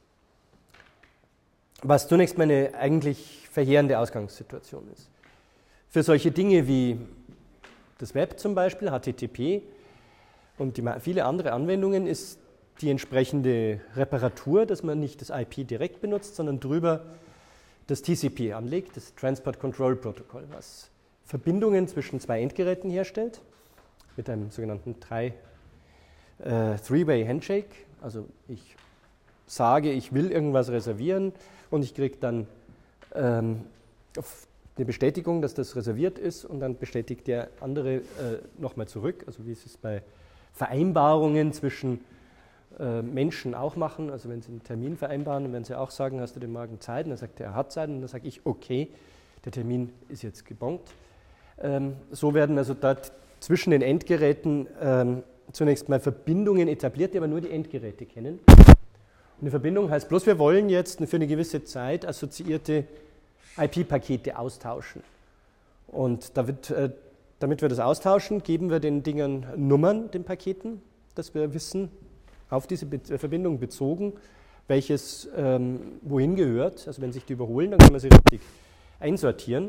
Was zunächst mal eine eigentlich verheerende Ausgangssituation ist. Für solche Dinge wie das Web zum Beispiel, HTTP und viele andere Anwendungen ist die entsprechende Reparatur, dass man nicht das IP direkt benutzt, sondern drüber das TCP anlegt, das Transport Control Protocol, was Verbindungen zwischen zwei Endgeräten herstellt, mit einem sogenannten Three-Way Handshake. Also ich sage, ich will irgendwas reservieren und ich kriege dann eine Bestätigung, dass das reserviert ist und dann bestätigt der andere nochmal zurück, also wie sie es bei Vereinbarungen zwischen Menschen auch machen, also wenn sie einen Termin vereinbaren und wenn sie auch sagen, hast du den Morgen Zeit, und dann sagt er, er hat Zeit und dann sage ich, okay, der Termin ist jetzt gebongt. So werden also dort zwischen den Endgeräten zunächst mal Verbindungen etabliert, die aber nur die Endgeräte kennen. Und eine Verbindung heißt bloß, wir wollen jetzt für eine gewisse Zeit assoziierte IP-Pakete austauschen. Und damit wir das austauschen, geben wir den Dingern Nummern, den Paketen, dass wir wissen, auf diese Verbindung bezogen, welches wohin gehört. Also wenn sich die überholen, dann kann man sie richtig einsortieren.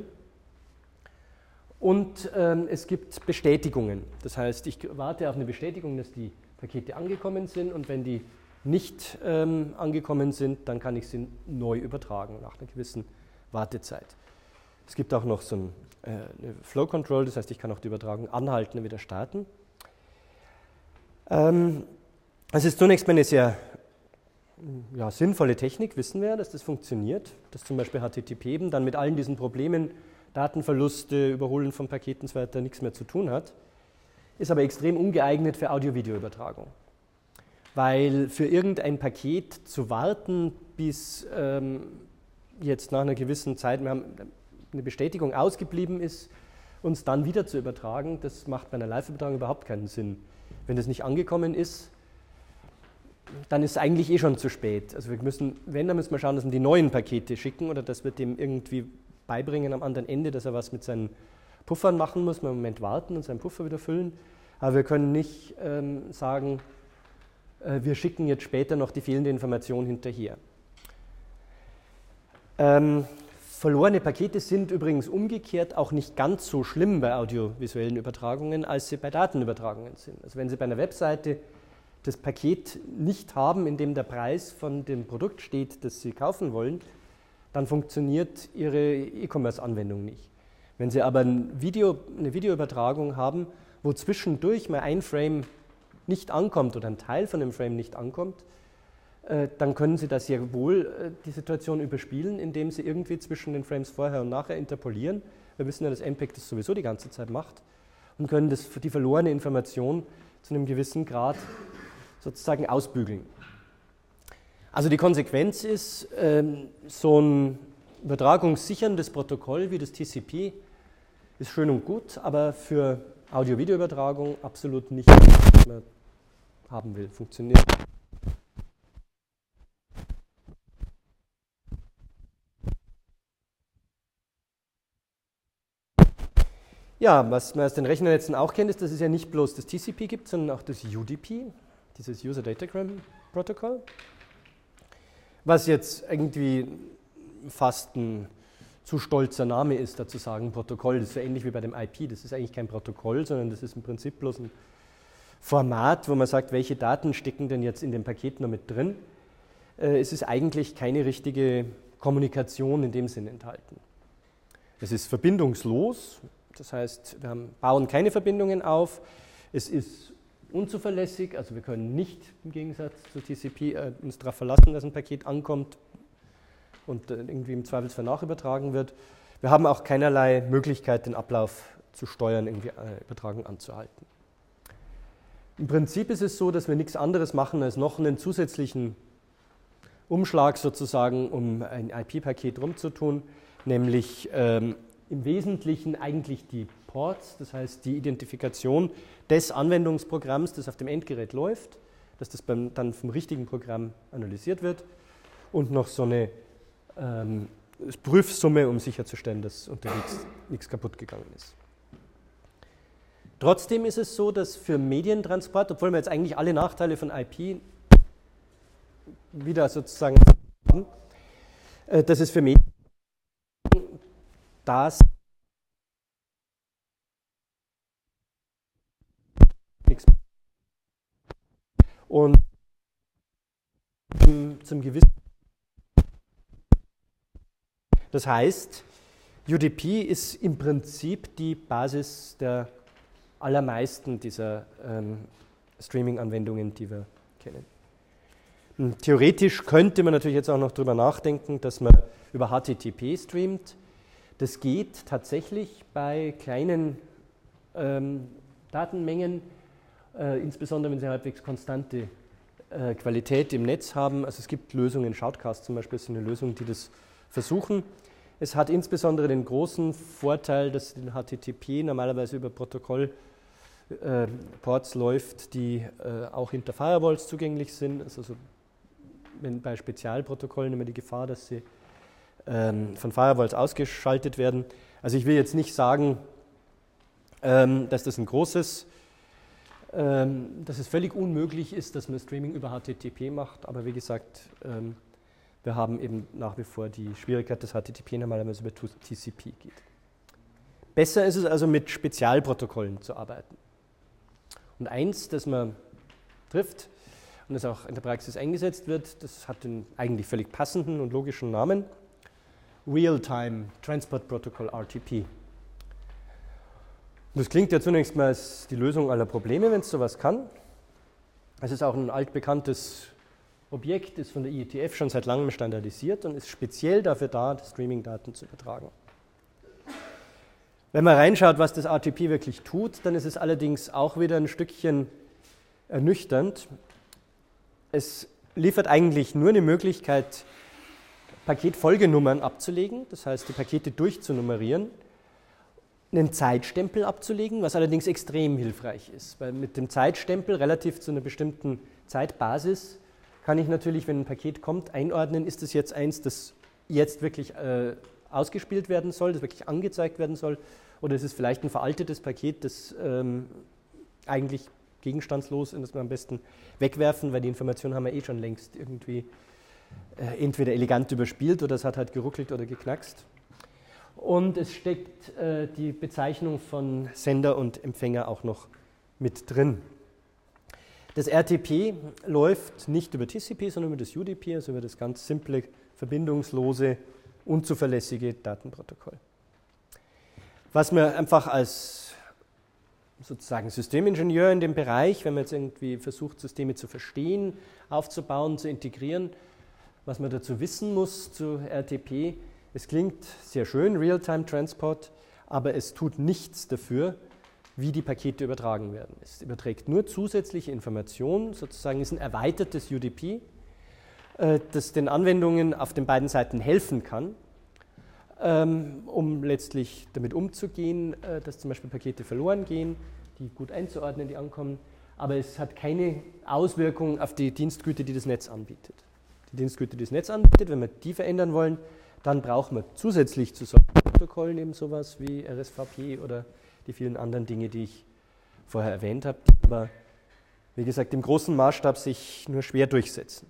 Und es gibt Bestätigungen. Das heißt, ich warte auf eine Bestätigung, dass die Pakete angekommen sind, und wenn die nicht angekommen sind, dann kann ich sie neu übertragen nach einer gewissen Wartezeit. Es gibt auch noch so eine Flow Control, das heißt, ich kann auch die Übertragung anhalten und wieder starten. Es ist zunächst mal eine sehr sinnvolle Technik, wissen wir, dass das funktioniert, dass zum Beispiel HTTP eben dann mit allen diesen Problemen, Datenverluste, Überholen von Paketen und so weiter nichts mehr zu tun hat, ist aber extrem ungeeignet für Audio-Video-Übertragung. Weil für irgendein Paket zu warten, bis jetzt nach einer gewissen Zeit eine Bestätigung ausgeblieben ist, uns dann wieder zu übertragen, das macht bei einer Live-Übertragung überhaupt keinen Sinn. Wenn das nicht angekommen ist, dann ist es eigentlich eh schon zu spät. Also dann müssen wir schauen, dass wir die neuen Pakete schicken oder dass wir dem irgendwie beibringen am anderen Ende, dass er was mit seinen Puffern machen muss, mal einen Moment warten und seinen Puffer wieder füllen. Aber wir können nicht sagen, wir schicken jetzt später noch die fehlende Information hinterher. Verlorene Pakete sind übrigens umgekehrt auch nicht ganz so schlimm bei audiovisuellen Übertragungen, als sie bei Datenübertragungen sind. Also wenn Sie bei einer Webseite das Paket nicht haben, in dem der Preis von dem Produkt steht, das Sie kaufen wollen, dann funktioniert Ihre E-Commerce-Anwendung nicht. Wenn Sie aber eine Videoübertragung haben, wo zwischendurch mal ein Frame nicht ankommt oder ein Teil von dem Frame nicht ankommt, dann können Sie da sehr wohl die Situation überspielen, indem Sie irgendwie zwischen den Frames vorher und nachher interpolieren. Wir wissen ja, dass MPEG das sowieso die ganze Zeit macht, und können die verlorene Information zu einem gewissen Grad sozusagen ausbügeln. Also die Konsequenz ist, so ein übertragungssicherndes Protokoll wie das TCP ist schön und gut, aber für Audio-Video-Übertragung absolut nicht, was man haben will, funktioniert. Ja, was man aus den Rechnernetzen auch kennt, ist, dass es ja nicht bloß das TCP gibt, sondern auch das UDP, dieses User Datagram Protocol, was jetzt irgendwie fast ein zu stolzer Name ist, da zu sagen Protokoll. Das ist so ähnlich wie bei dem IP. Das ist eigentlich kein Protokoll, sondern das ist im Prinzip bloß ein Format, wo man sagt, welche Daten stecken denn jetzt in dem Paket noch mit drin. Es ist eigentlich keine richtige Kommunikation in dem Sinn enthalten. Es ist verbindungslos. Das heißt, wir bauen keine Verbindungen auf. Es ist unzuverlässig, also wir können nicht im Gegensatz zu TCP uns darauf verlassen, dass ein Paket ankommt und irgendwie im Zweifelsfall nachübertragen wird. Wir haben auch keinerlei Möglichkeit, den Ablauf zu steuern, irgendwie Übertragung anzuhalten. Im Prinzip ist es so, dass wir nichts anderes machen, als noch einen zusätzlichen Umschlag sozusagen, um ein IP-Paket rumzutun, nämlich im Wesentlichen eigentlich die Ports, das heißt die Identifikation des Anwendungsprogramms, das auf dem Endgerät läuft, dass das dann vom richtigen Programm analysiert wird, und noch so eine Prüfsumme, um sicherzustellen, dass unterwegs nichts kaputt gegangen ist. Trotzdem ist es so, dass für Medientransport, obwohl wir jetzt eigentlich alle Nachteile von IP wieder sozusagen haben, dass es für Medien das nichts und zum gewissen. Das heißt, UDP ist im Prinzip die Basis der allermeisten dieser Streaming-Anwendungen, die wir kennen. Theoretisch könnte man natürlich jetzt auch noch darüber nachdenken, dass man über HTTP streamt. Das geht tatsächlich bei kleinen Datenmengen, insbesondere wenn Sie halbwegs konstante Qualität im Netz haben. Also es gibt Lösungen, Shoutcast zum Beispiel ist eine Lösung, die das versuchen. Es hat insbesondere den großen Vorteil, dass den HTTP normalerweise über Protokollports läuft, die auch hinter Firewalls zugänglich sind. Also wenn bei Spezialprotokollen immer die Gefahr, dass sie von Firewalls ausgeschaltet werden. Also ich will jetzt nicht sagen, dass das dass es völlig unmöglich ist, dass man Streaming über HTTP macht, aber wie gesagt, wir haben eben nach wie vor die Schwierigkeit, dass HTTP normalerweise über TCP geht. Besser ist es also, mit Spezialprotokollen zu arbeiten. Und eins, das man trifft und das auch in der Praxis eingesetzt wird, das hat den eigentlich völlig passenden und logischen Namen: Real-Time Transport Protocol, RTP. Das klingt ja zunächst mal als die Lösung aller Probleme, wenn es sowas kann. Es ist auch ein altbekanntes Objekt, ist von der IETF schon seit langem standardisiert und ist speziell dafür da, Streaming-Daten zu übertragen. Wenn man reinschaut, was das RTP wirklich tut, dann ist es allerdings auch wieder ein Stückchen ernüchternd. Es liefert eigentlich nur eine Möglichkeit, Paketfolgenummern abzulegen, das heißt, die Pakete durchzunummerieren, einen Zeitstempel abzulegen, was allerdings extrem hilfreich ist, weil mit dem Zeitstempel relativ zu einer bestimmten Zeitbasis kann ich natürlich, wenn ein Paket kommt, einordnen, ist es jetzt eins, das jetzt wirklich ausgespielt werden soll, das wirklich angezeigt werden soll, oder ist es vielleicht ein veraltetes Paket, das eigentlich gegenstandslos ist, das wir am besten wegwerfen, weil die Information haben wir eh schon längst irgendwie entweder elegant überspielt oder es hat halt geruckelt oder geknackst. Und es steckt die Bezeichnung von Sender und Empfänger auch noch mit drin. Das RTP läuft nicht über TCP, sondern über das UDP, also über das ganz simple, verbindungslose, unzuverlässige Datenprotokoll. Was man einfach als sozusagen Systemingenieur in dem Bereich, wenn man jetzt irgendwie versucht, Systeme zu verstehen, aufzubauen, zu integrieren, was man dazu wissen muss zu RTP: Es klingt sehr schön, Real-Time-Transport, aber es tut nichts dafür, wie die Pakete übertragen werden. Es überträgt nur zusätzliche Informationen, sozusagen ist ein erweitertes UDP, das den Anwendungen auf den beiden Seiten helfen kann, um letztlich damit umzugehen, dass zum Beispiel Pakete verloren gehen, die gut einzuordnen, die ankommen, aber es hat keine Auswirkung auf die Dienstgüte, die das Netz anbietet. Die Dienstgüte, die das Netz anbietet, wenn wir die verändern wollen, dann braucht man zusätzlich zu solchen Protokollen eben sowas wie RSVP oder die vielen anderen Dinge, die ich vorher erwähnt habe, die aber, wie gesagt, im großen Maßstab sich nur schwer durchsetzen.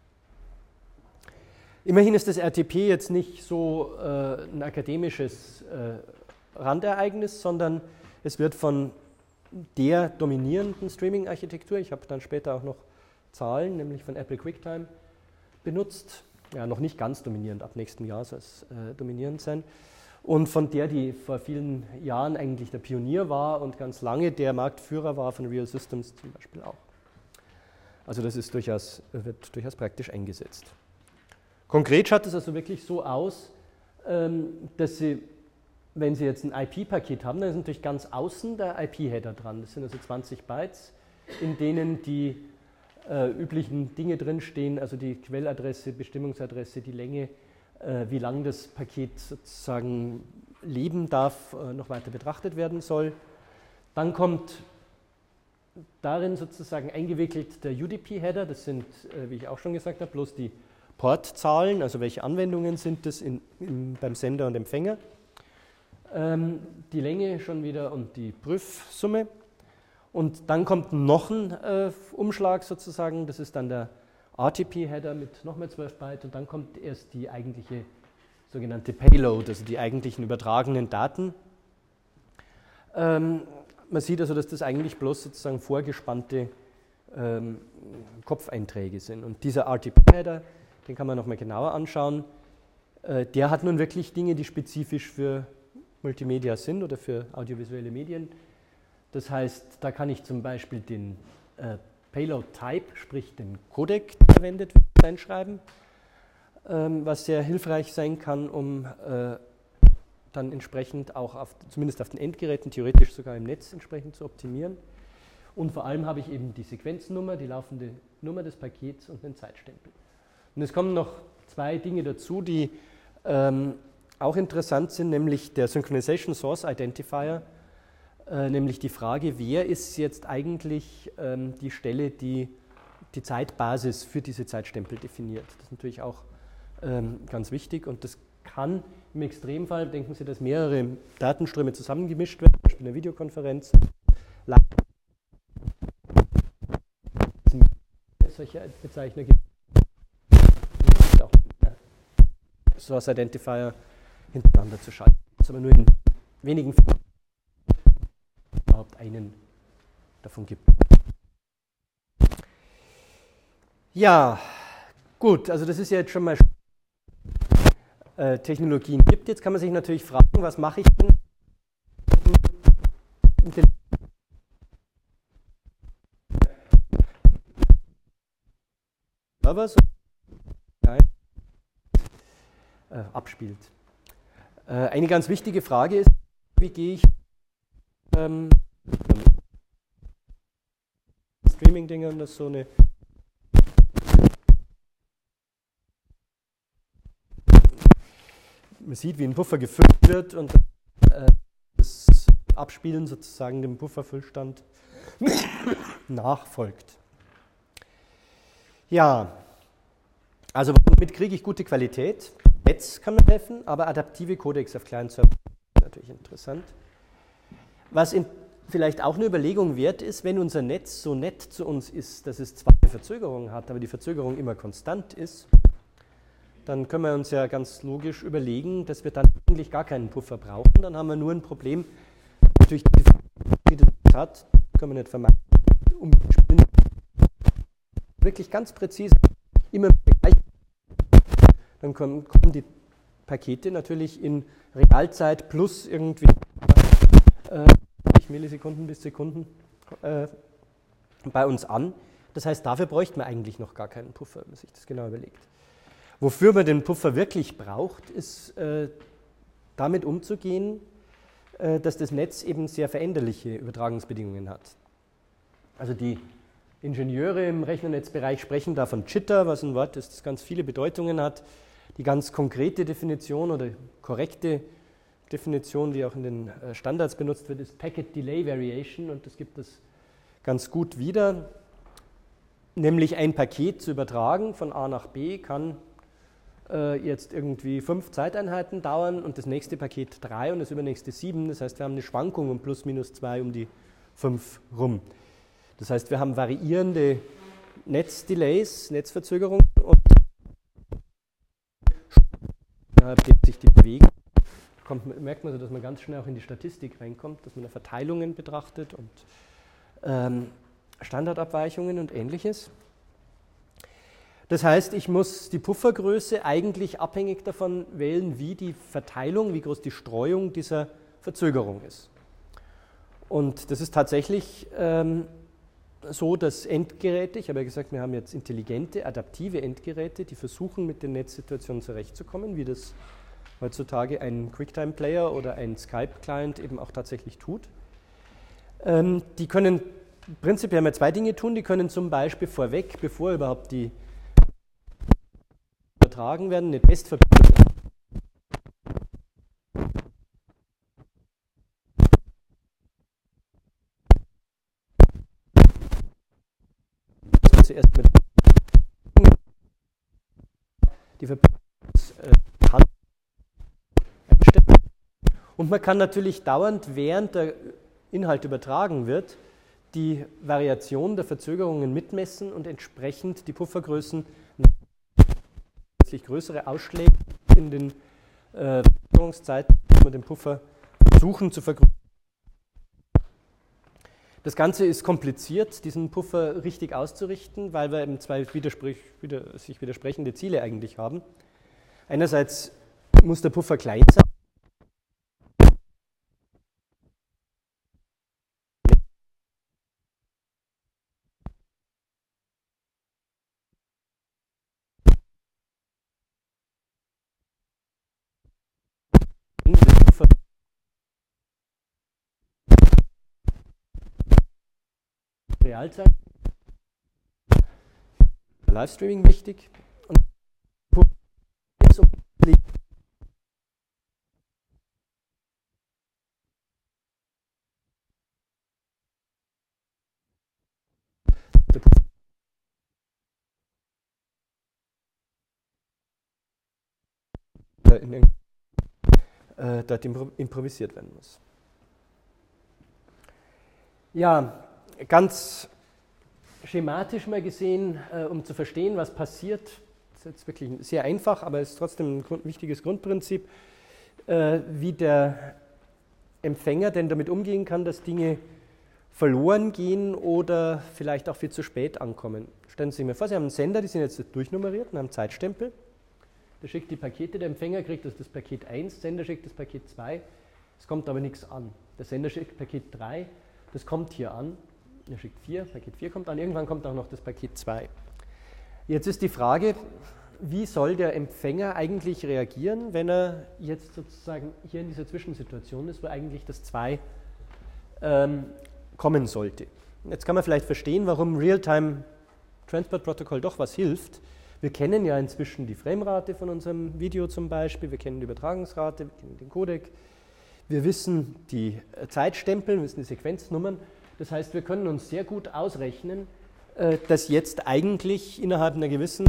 Immerhin ist das RTP jetzt nicht so ein akademisches Randereignis, sondern es wird von der dominierenden Streaming-Architektur, ich habe dann später auch noch Zahlen, nämlich von Apple QuickTime, benutzt. Ja, noch nicht ganz dominierend, ab nächsten Jahr soll es dominierend sein. Und von der, die vor vielen Jahren eigentlich der Pionier war und ganz lange der Marktführer war, von Real Systems zum Beispiel auch. Also das ist wird durchaus praktisch eingesetzt. Konkret schaut es also wirklich so aus, dass Sie, wenn Sie jetzt ein IP-Paket haben, dann ist natürlich ganz außen der IP-Header dran. Das sind also 20 Bytes, in denen die üblichen Dinge drinstehen, also die Quelladresse, Bestimmungsadresse, die Länge, wie lang das Paket sozusagen leben darf, noch weiter betrachtet werden soll. Dann kommt darin sozusagen eingewickelt der UDP-Header, das sind, wie ich auch schon gesagt habe, bloß die Portzahlen, also welche Anwendungen sind das beim Sender und Empfänger. Die Länge schon wieder und die Prüfsumme. Und dann kommt noch ein Umschlag sozusagen, das ist dann der RTP-Header mit nochmal 12 Byte und dann kommt erst die eigentliche sogenannte Payload, also die eigentlichen übertragenen Daten. Man sieht also, dass das eigentlich bloß sozusagen vorgespannte Kopfeinträge sind. Und dieser RTP-Header, den kann man nochmal genauer anschauen, der hat nun wirklich Dinge, die spezifisch für Multimedia sind oder für audiovisuelle Medien. Das heißt, da kann ich zum Beispiel den Payload-Type, sprich den Codec, der verwendet wird, einschreiben, was sehr hilfreich sein kann, um dann entsprechend auch zumindest auf den Endgeräten, theoretisch sogar im Netz entsprechend zu optimieren. Und vor allem habe ich eben die Sequenznummer, die laufende Nummer des Pakets und den Zeitstempel. Und es kommen noch zwei Dinge dazu, die auch interessant sind, nämlich der Synchronization Source Identifier, nämlich die Frage, wer ist jetzt eigentlich die Stelle, die die Zeitbasis für diese Zeitstempel definiert. Das ist natürlich auch ganz wichtig und das kann im Extremfall, denken Sie, dass mehrere Datenströme zusammengemischt werden, zum Beispiel eine Videokonferenz, solche Bezeichner gibt es auch Source Identifier hintereinander zu schalten. Das ist aber nur in wenigen Fällen überhaupt einen davon gibt. Ja, gut, also das ist ja jetzt schon mal Technologien gibt. Jetzt kann man sich natürlich fragen, was mache ich denn? Servers abspielt. Eine ganz wichtige Frage ist, wie gehe ich Streaming-Dingern, das so eine man sieht, wie ein Puffer gefüllt wird und das Abspielen sozusagen dem Pufferfüllstand nachfolgt. Ja, also womit kriege ich gute Qualität? Netz kann mir helfen, aber adaptive Codecs auf kleinen Servern ist natürlich interessant. Was vielleicht auch eine Überlegung wert ist, wenn unser Netz so nett zu uns ist, dass es zwar eine Verzögerung hat, aber die Verzögerung immer konstant ist, dann können wir uns ja ganz logisch überlegen, dass wir dann eigentlich gar keinen Puffer brauchen. Dann haben wir nur ein Problem, natürlich die das hat, können wir nicht vermeiden, umspielen. Wirklich ganz präzise, immer gleich. Dann kommen die Pakete natürlich in Realzeit plus irgendwie Millisekunden bis Sekunden bei uns an. Das heißt, dafür bräuchte man eigentlich noch gar keinen Puffer, wenn man sich das genau überlegt. Wofür man den Puffer wirklich braucht, ist damit umzugehen, dass das Netz eben sehr veränderliche Übertragungsbedingungen hat. Also die Ingenieure im Rechnernetzbereich sprechen da von Jitter, was ein Wort ist, das ganz viele Bedeutungen hat. Die ganz konkrete Definition oder korrekte Definition, die auch in den Standards benutzt wird, ist Packet Delay Variation und das gibt es ganz gut wieder. Nämlich ein Paket zu übertragen von A nach B kann jetzt irgendwie 5 Zeiteinheiten dauern und das nächste Paket 3 und das übernächste 7. Das heißt, wir haben eine Schwankung um plus minus 2 um die 5 rum. Das heißt, wir haben variierende Netzdelays, Netzverzögerungen und innerhalb der sich die bewegen. Merkt man so, dass man ganz schnell auch in die Statistik reinkommt, dass man da Verteilungen betrachtet und Standardabweichungen und Ähnliches. Das heißt, ich muss die Puffergröße eigentlich abhängig davon wählen, wie die Verteilung, wie groß die Streuung dieser Verzögerung ist. Und das ist tatsächlich so, dass Endgeräte, ich habe ja gesagt, wir haben jetzt intelligente, adaptive Endgeräte, die versuchen, mit den Netzsituationen zurechtzukommen, wie das heutzutage ein QuickTime-Player oder ein Skype-Client eben auch tatsächlich tut. Die können prinzipiell mal 2 Dinge tun. Die können zum Beispiel vorweg, bevor überhaupt die übertragen werden, eine Testverbindung zuerst mit die Verbindung einstellen. Und man kann natürlich dauernd, während der Inhalt übertragen wird, die Variation der Verzögerungen mitmessen und entsprechend die Puffergrößen größere Ausschläge in den Verzögerungszeiten, muss man den Puffer versuchen zu vergrößern. Das Ganze ist kompliziert, diesen Puffer richtig auszurichten, weil wir eben 2 sich widersprechende Ziele eigentlich haben. Einerseits muss der Puffer klein sein. Realzeit. Livestreaming wichtig. Und dort improvisiert werden muss. Ja, ganz schematisch mal gesehen, um zu verstehen, was passiert, ist jetzt wirklich sehr einfach, aber es ist trotzdem ein wichtiges Grundprinzip, wie der Empfänger denn damit umgehen kann, dass Dinge verloren gehen oder vielleicht auch viel zu spät ankommen. Stellen Sie sich mal vor, Sie haben einen Sender, die sind jetzt durchnummeriert und haben Zeitstempel. Der schickt die Pakete, der Empfänger kriegt das Paket 1, der Sender schickt das Paket 2, es kommt aber nichts an. Der Sender schickt Paket 3, das kommt hier an, er schickt 4, Paket 4 kommt an, irgendwann kommt auch noch das Paket 2. Jetzt ist die Frage, wie soll der Empfänger eigentlich reagieren, wenn er jetzt sozusagen hier in dieser Zwischensituation ist, wo eigentlich das 2 kommen sollte. Jetzt kann man vielleicht verstehen, warum Real-Time Transport Protocol doch was hilft. Wir kennen ja inzwischen die Framerate von unserem Video zum Beispiel, wir kennen die Übertragungsrate, wir kennen den Codec, wir wissen die Zeitstempel, wir wissen die Sequenznummern. Das heißt, wir können uns sehr gut ausrechnen, dass jetzt eigentlich innerhalb einer gewissen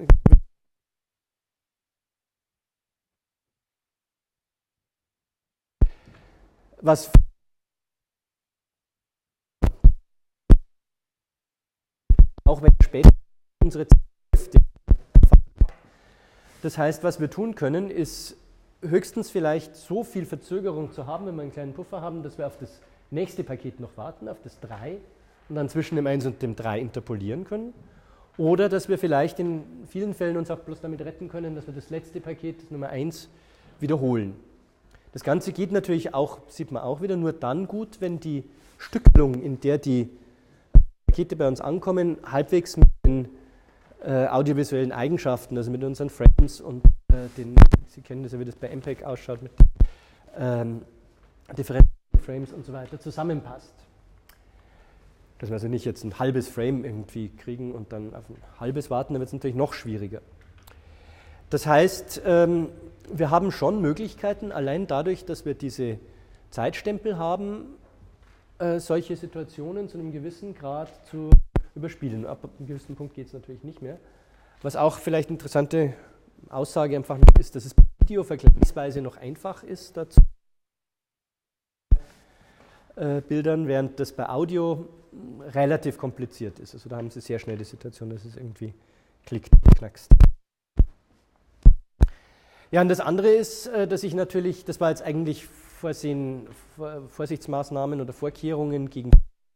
was auch wenn später unsere Zeit. Das heißt, was wir tun können, ist höchstens vielleicht so viel Verzögerung zu haben, wenn wir einen kleinen Puffer haben, dass wir auf das nächste Paket noch warten, auf das 3 und dann zwischen dem 1 und dem 3 interpolieren können. Oder dass wir vielleicht in vielen Fällen uns auch bloß damit retten können, dass wir das letzte Paket, das Nummer 1, wiederholen. Das Ganze geht natürlich auch, sieht man auch wieder, nur dann gut, wenn die Stückelung, in der die Pakete bei uns ankommen, halbwegs mit den audiovisuellen Eigenschaften, also mit unseren Frames und Sie kennen das ja, wie das bei MPEG ausschaut, mit differenten Frames und so weiter, zusammenpasst. Dass wir also nicht jetzt ein halbes Frame irgendwie kriegen und dann auf ein halbes warten, dann wird es natürlich noch schwieriger. Das heißt, wir haben schon Möglichkeiten, allein dadurch, dass wir diese Zeitstempel haben, solche Situationen zu einem gewissen Grad zu überspielen. Ab einem gewissen Punkt geht es natürlich nicht mehr. Was auch vielleicht interessante Aussage einfach noch ist, dass es bei Video vergleichsweise noch einfach ist dazu Bildern, während das bei Audio relativ kompliziert ist. Also da haben Sie sehr schnell die Situation, dass es irgendwie klickt, knackst. Ja, und das andere ist, dass ich natürlich, das war jetzt eigentlich Vorsichtsmaßnahmen oder Vorkehrungen gegen.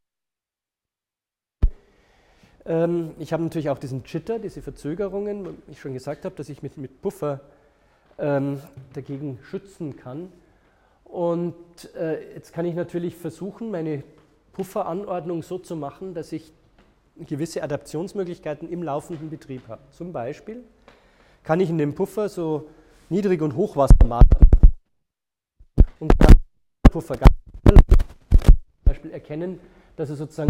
Ich habe natürlich auch diesen Jitter, diese Verzögerungen, wie ich schon gesagt habe, dass ich mit Puffer dagegen schützen kann. Und jetzt kann ich natürlich versuchen, meine Pufferanordnung so zu machen, dass ich gewisse Adaptionsmöglichkeiten im laufenden Betrieb habe. Zum Beispiel kann ich in dem Puffer so Niedrig- und Hochwasser machen und kann den Puffer ganz zum Beispiel erkennen, dass er sozusagen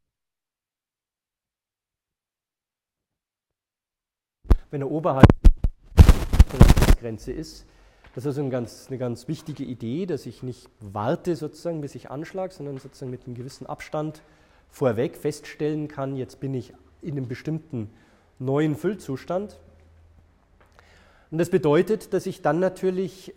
wenn er oberhalb der Grenze ist. Das ist also eine ganz wichtige Idee, dass ich nicht warte sozusagen, bis ich anschlage, sondern sozusagen mit einem gewissen Abstand vorweg feststellen kann, jetzt bin ich in einem bestimmten neuen Füllzustand. Und das bedeutet, dass ich dann natürlich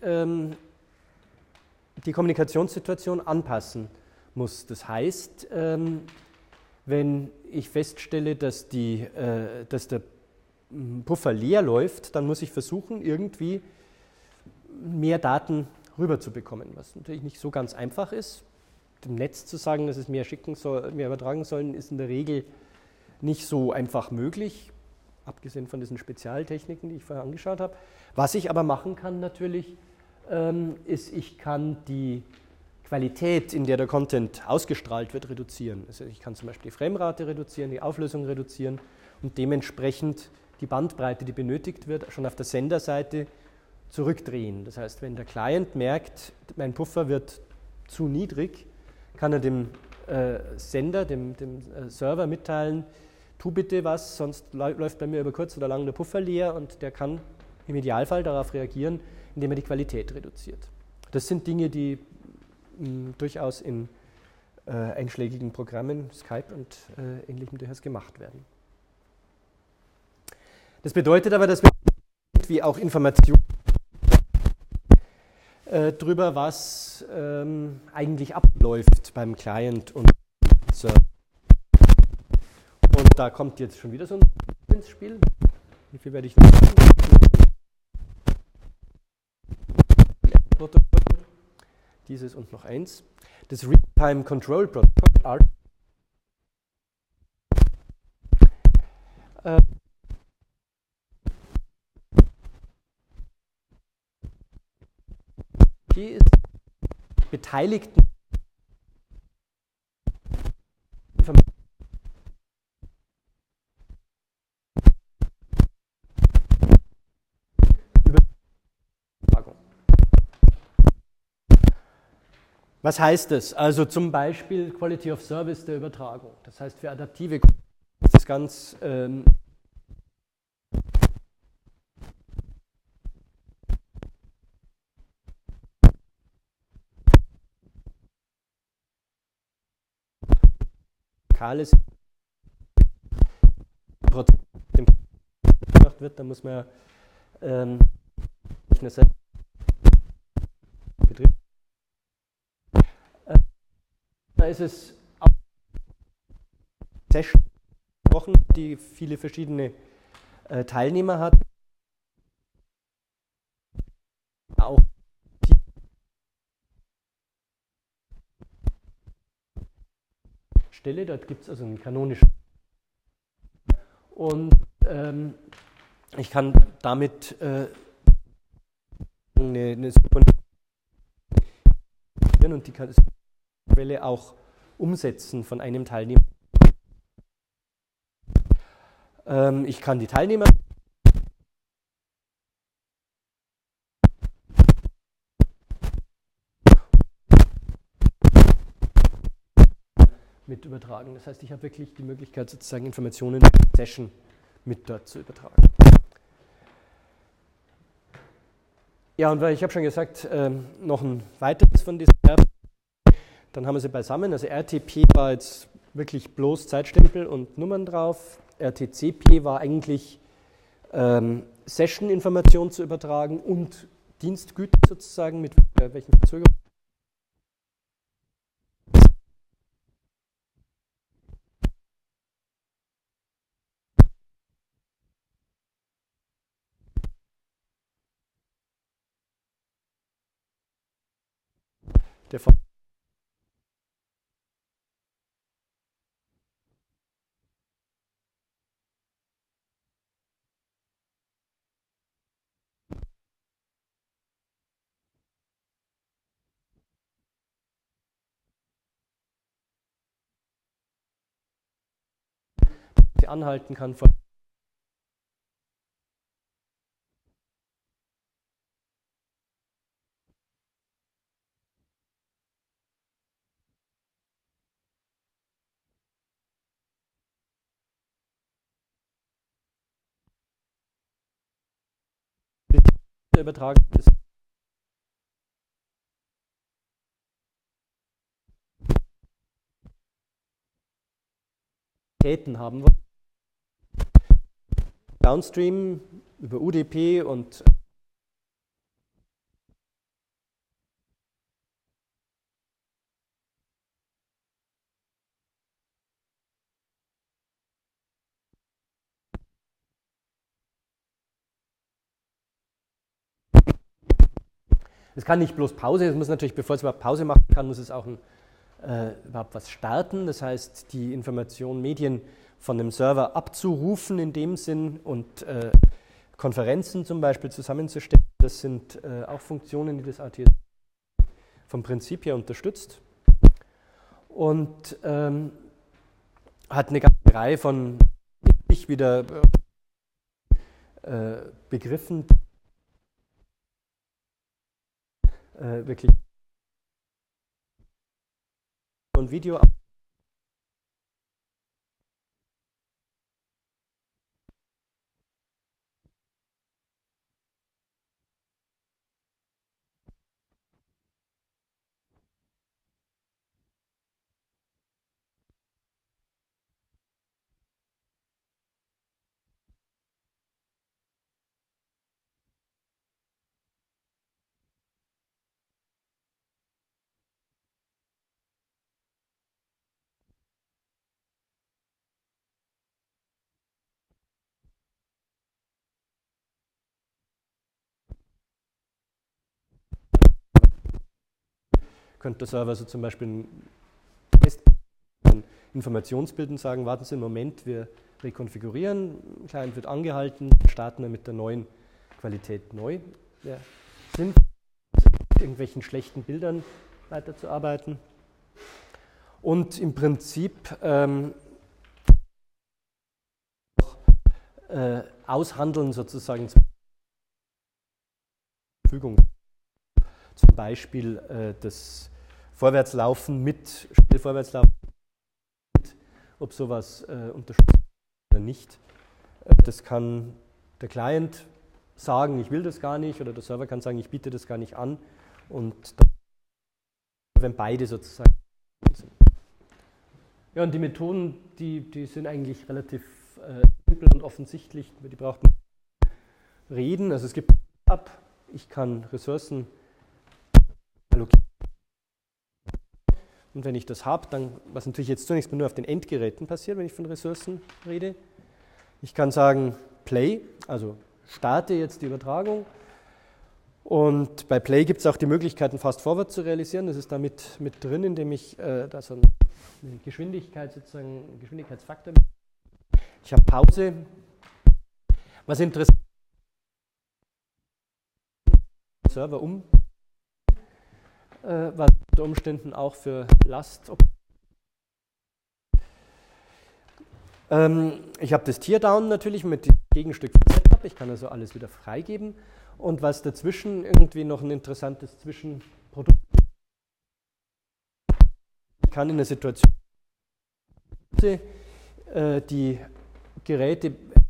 die Kommunikationssituation anpassen muss. Das heißt, wenn ich feststelle, dass der Puffer leer läuft, dann muss ich versuchen, irgendwie mehr Daten rüberzubekommen, was natürlich nicht so ganz einfach ist. Dem Netz zu sagen, dass es mehr übertragen sollen, ist in der Regel nicht so einfach möglich, abgesehen von diesen Spezialtechniken, die ich vorher angeschaut habe. Was ich aber machen kann natürlich, ist, ich kann die Qualität, in der der Content ausgestrahlt wird, reduzieren. Also ich kann zum Beispiel die Framerate reduzieren, die Auflösung reduzieren und dementsprechend die Bandbreite, die benötigt wird, schon auf der Senderseite zurückdrehen. Das heißt, wenn der Client merkt, mein Puffer wird zu niedrig, kann er dem Sender, dem Server mitteilen, tu bitte was, sonst läuft bei mir über kurz oder lang der Puffer leer und der kann im Idealfall darauf reagieren, indem er die Qualität reduziert. Das sind Dinge, die durchaus in einschlägigen Programmen, Skype und ähnlichem durchaus gemacht werden. Das bedeutet aber, dass wir irgendwie auch Informationen drüber, was eigentlich abläuft beim Client und Server. Und da kommt jetzt schon wieder so ein ins Spiel. Wie viel werde ich noch machen? Dieses und noch eins. Das Real-Time Control Protocol. Hier ist Beteiligten Übertragung. Was heißt das? Also zum Beispiel Quality of Service der Übertragung. Das heißt, für adaptive ist das ganz lokales Prozess gemacht wird, da muss man nicht nur selbst Betrieb. Da ist es auch Session Wochen, die viele verschiedene Teilnehmer hat. Auch Stelle, dort gibt es also einen kanonischen und ich kann damit eine Symphonie und die Quelle auch umsetzen von einem Teilnehmer. Ich kann die Teilnehmer mit übertragen. Das heißt, ich habe wirklich die Möglichkeit, sozusagen Informationen in der Session mit dort zu übertragen. Ja, und weil ich habe schon gesagt, noch ein weiteres von diesen dann haben wir sie beisammen. Also RTP war jetzt wirklich bloß Zeitstempel und Nummern drauf. RTCP war eigentlich Session-Information zu übertragen und Dienstgüter sozusagen, mit welchen Verzögerungen. Der sie anhalten kann von übertragen ist. Haben wir. Downstream über UDP und es kann nicht bloß Pause, es muss natürlich, bevor es überhaupt Pause machen kann, muss es auch überhaupt was starten. Das heißt, die Information, Medien von dem Server abzurufen in dem Sinn und Konferenzen zum Beispiel zusammenzustellen, das sind auch Funktionen, die das ATS vom Prinzip her unterstützt. Und hat eine ganze Reihe von wieder Begriffen, wirklich und Video könnte der Server also zum Beispiel ein Informationsbild und sagen, warten Sie einen Moment, wir rekonfigurieren, Client wird angehalten, starten wir mit der neuen Qualität neu. Ja, sinnvoll, mit irgendwelchen schlechten Bildern weiterzuarbeiten. Und im Prinzip aushandeln sozusagen zur Verfügung. Zum Beispiel das Vorwärtslaufen mit Schnellvorwärtslaufen, ob sowas unterstützt oder nicht. Das kann der Client sagen, ich will das gar nicht, oder der Server kann sagen, ich biete das gar nicht an. Und wenn beide sozusagen sind. Ja, und die Methoden, die sind eigentlich relativ simpel und offensichtlich, über die braucht man reden. Also es gibt ab, ich kann Ressourcen allokieren. Und wenn ich das habe, dann, was natürlich jetzt zunächst mal nur auf den Endgeräten passiert, wenn ich von Ressourcen rede, ich kann sagen Play, also starte jetzt die Übertragung. Und bei Play gibt es auch die Möglichkeit, einen Fast Forward zu realisieren. Das ist da mit drin, indem ich da so eine Geschwindigkeit, sozusagen einen Geschwindigkeitsfaktor. Ich habe Pause. Was interessant ist, Server was unter Umständen auch für Last. Ich habe das Teardown natürlich mit dem Gegenstück von Setup. Ich kann also alles wieder freigeben. Und was dazwischen irgendwie noch ein interessantes Zwischenprodukt ist, ich kann in der Situation die Geräte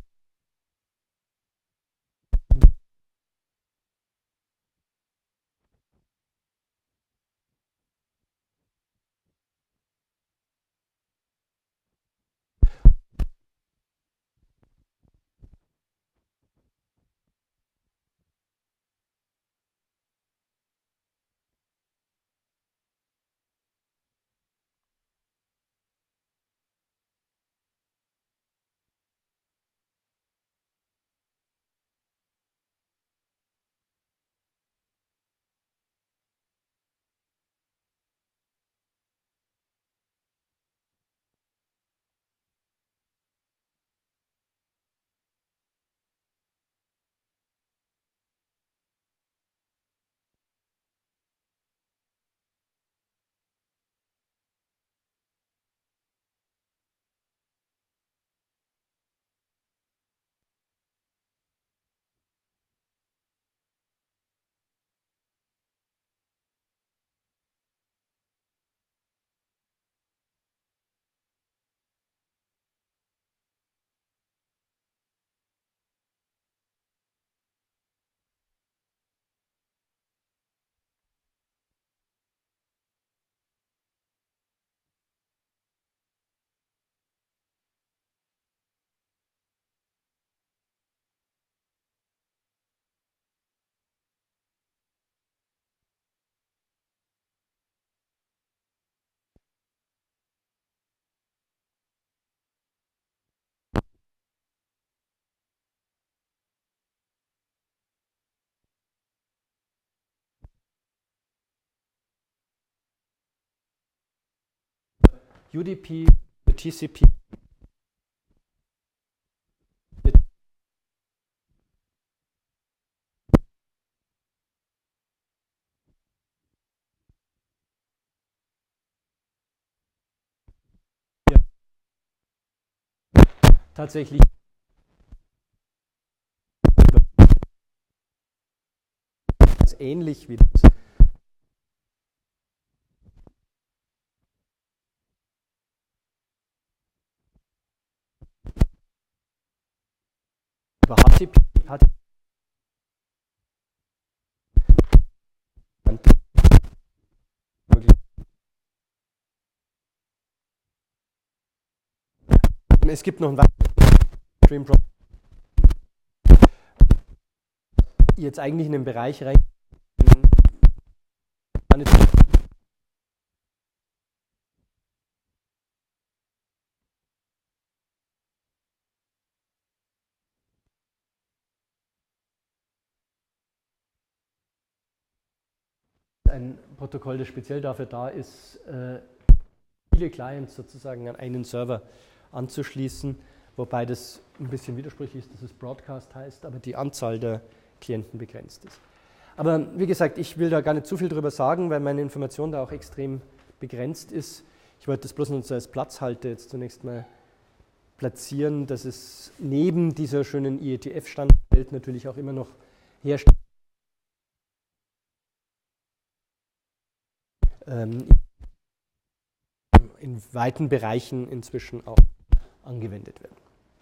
UDP, TCP. Tatsächlich ähnlich wie das über HTTP hat. Es gibt noch einen weiteren Stream, jetzt eigentlich in den Bereich rein. ein Protokoll, das speziell dafür da ist, viele Clients sozusagen an einen Server anzuschließen, wobei das ein bisschen widersprüchlich ist, dass es Broadcast heißt, aber die Anzahl der Klienten begrenzt ist. Aber wie gesagt, ich will da gar nicht zu viel drüber sagen, weil meine Information da auch extrem begrenzt ist. Ich wollte das bloß noch so als Platzhalter jetzt zunächst mal platzieren, dass es neben dieser schönen IETF-Standardwelt natürlich auch immer noch herrscht. In weiten Bereichen inzwischen auch angewendet werden.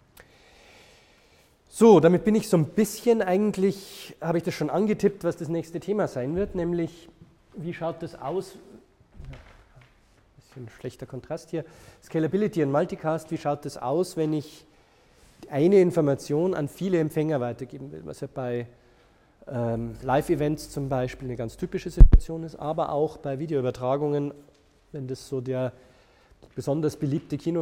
So, damit bin ich so ein bisschen eigentlich, habe ich das schon angetippt, was das nächste Thema sein wird, nämlich wie schaut das aus, ein bisschen schlechter Kontrast hier, Scalability und Multicast, wie schaut das aus, wenn ich eine Information an viele Empfänger weitergeben will, was ja bei Live-Events zum Beispiel eine ganz typische Situation ist, aber auch bei Videoübertragungen, wenn das so der besonders beliebte Kino.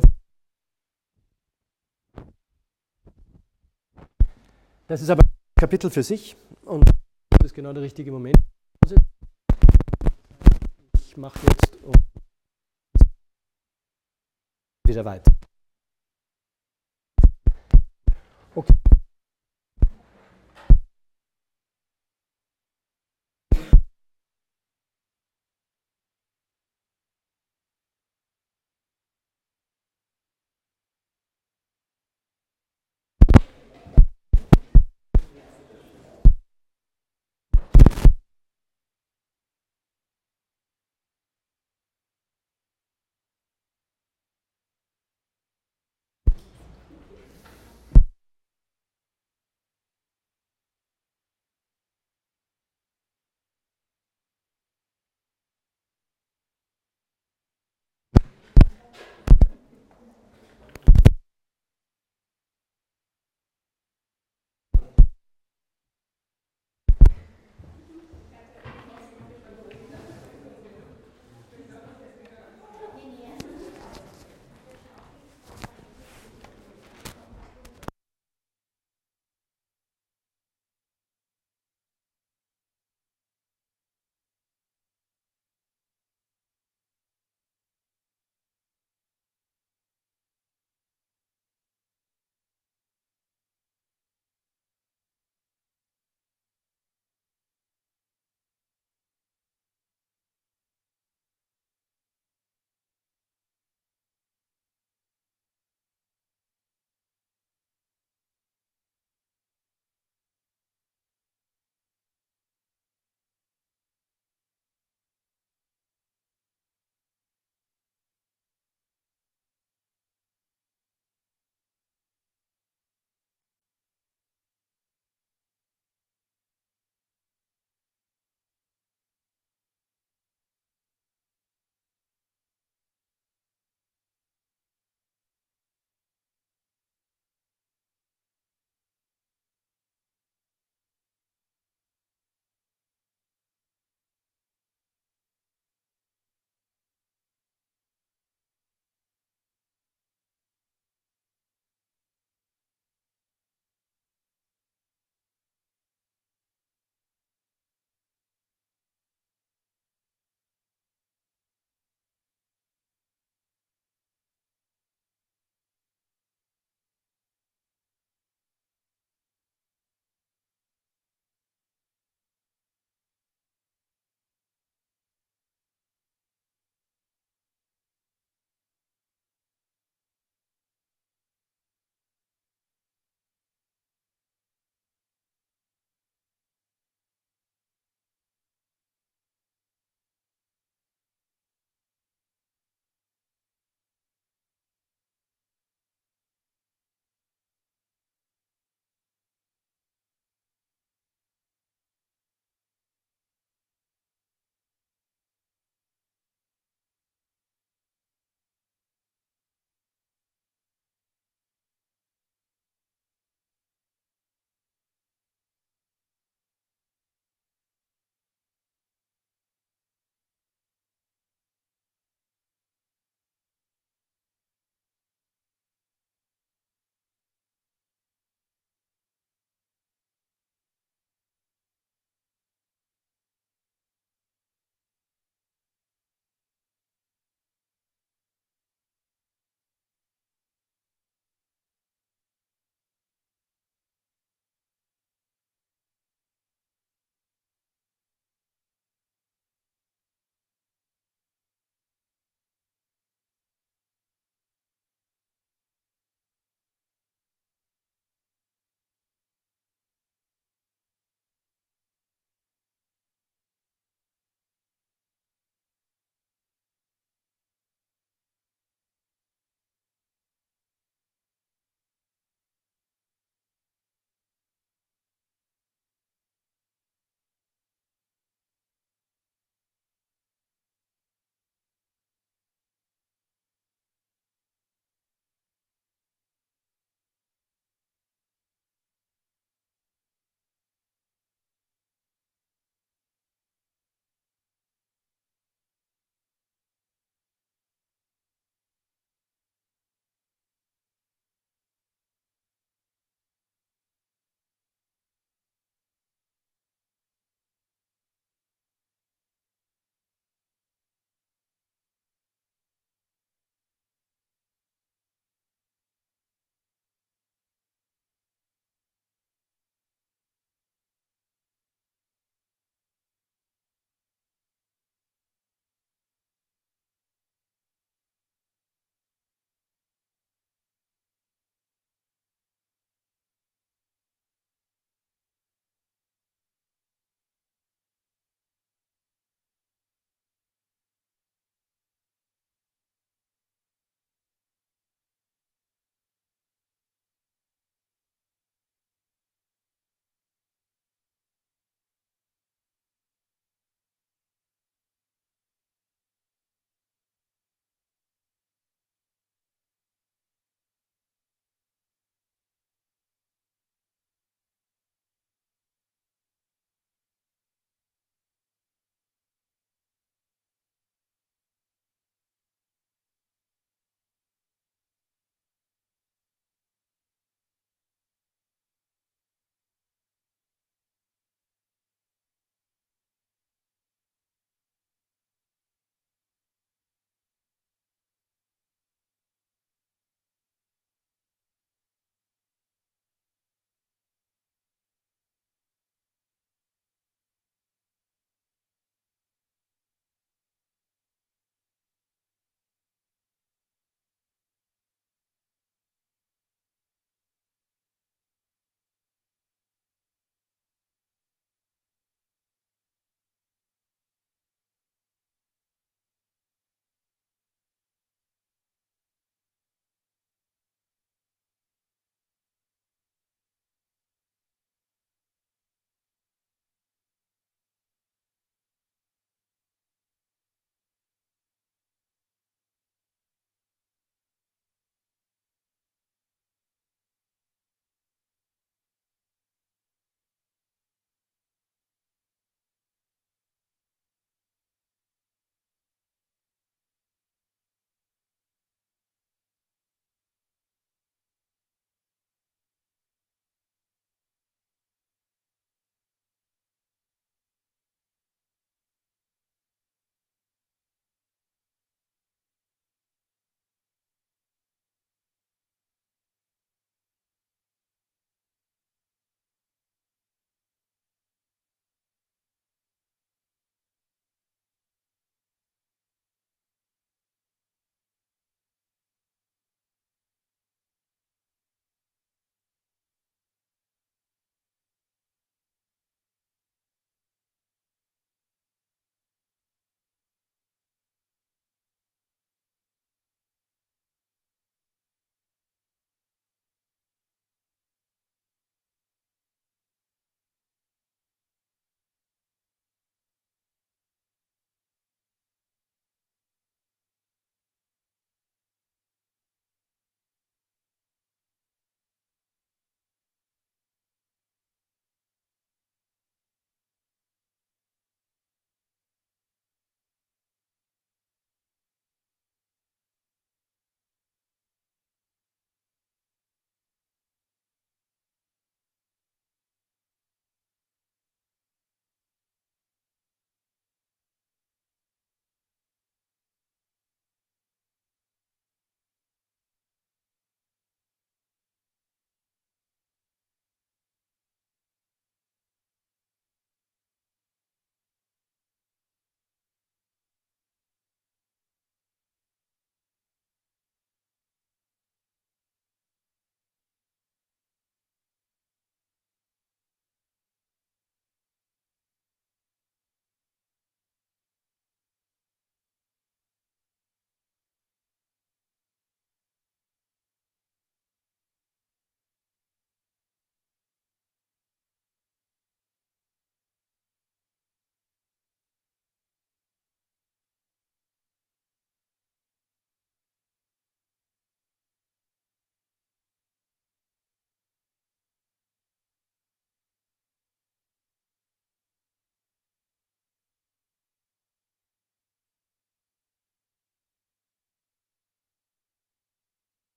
Das ist aber ein Kapitel für sich und das ist genau der richtige Moment. Ich mache jetzt wieder weiter. Okay.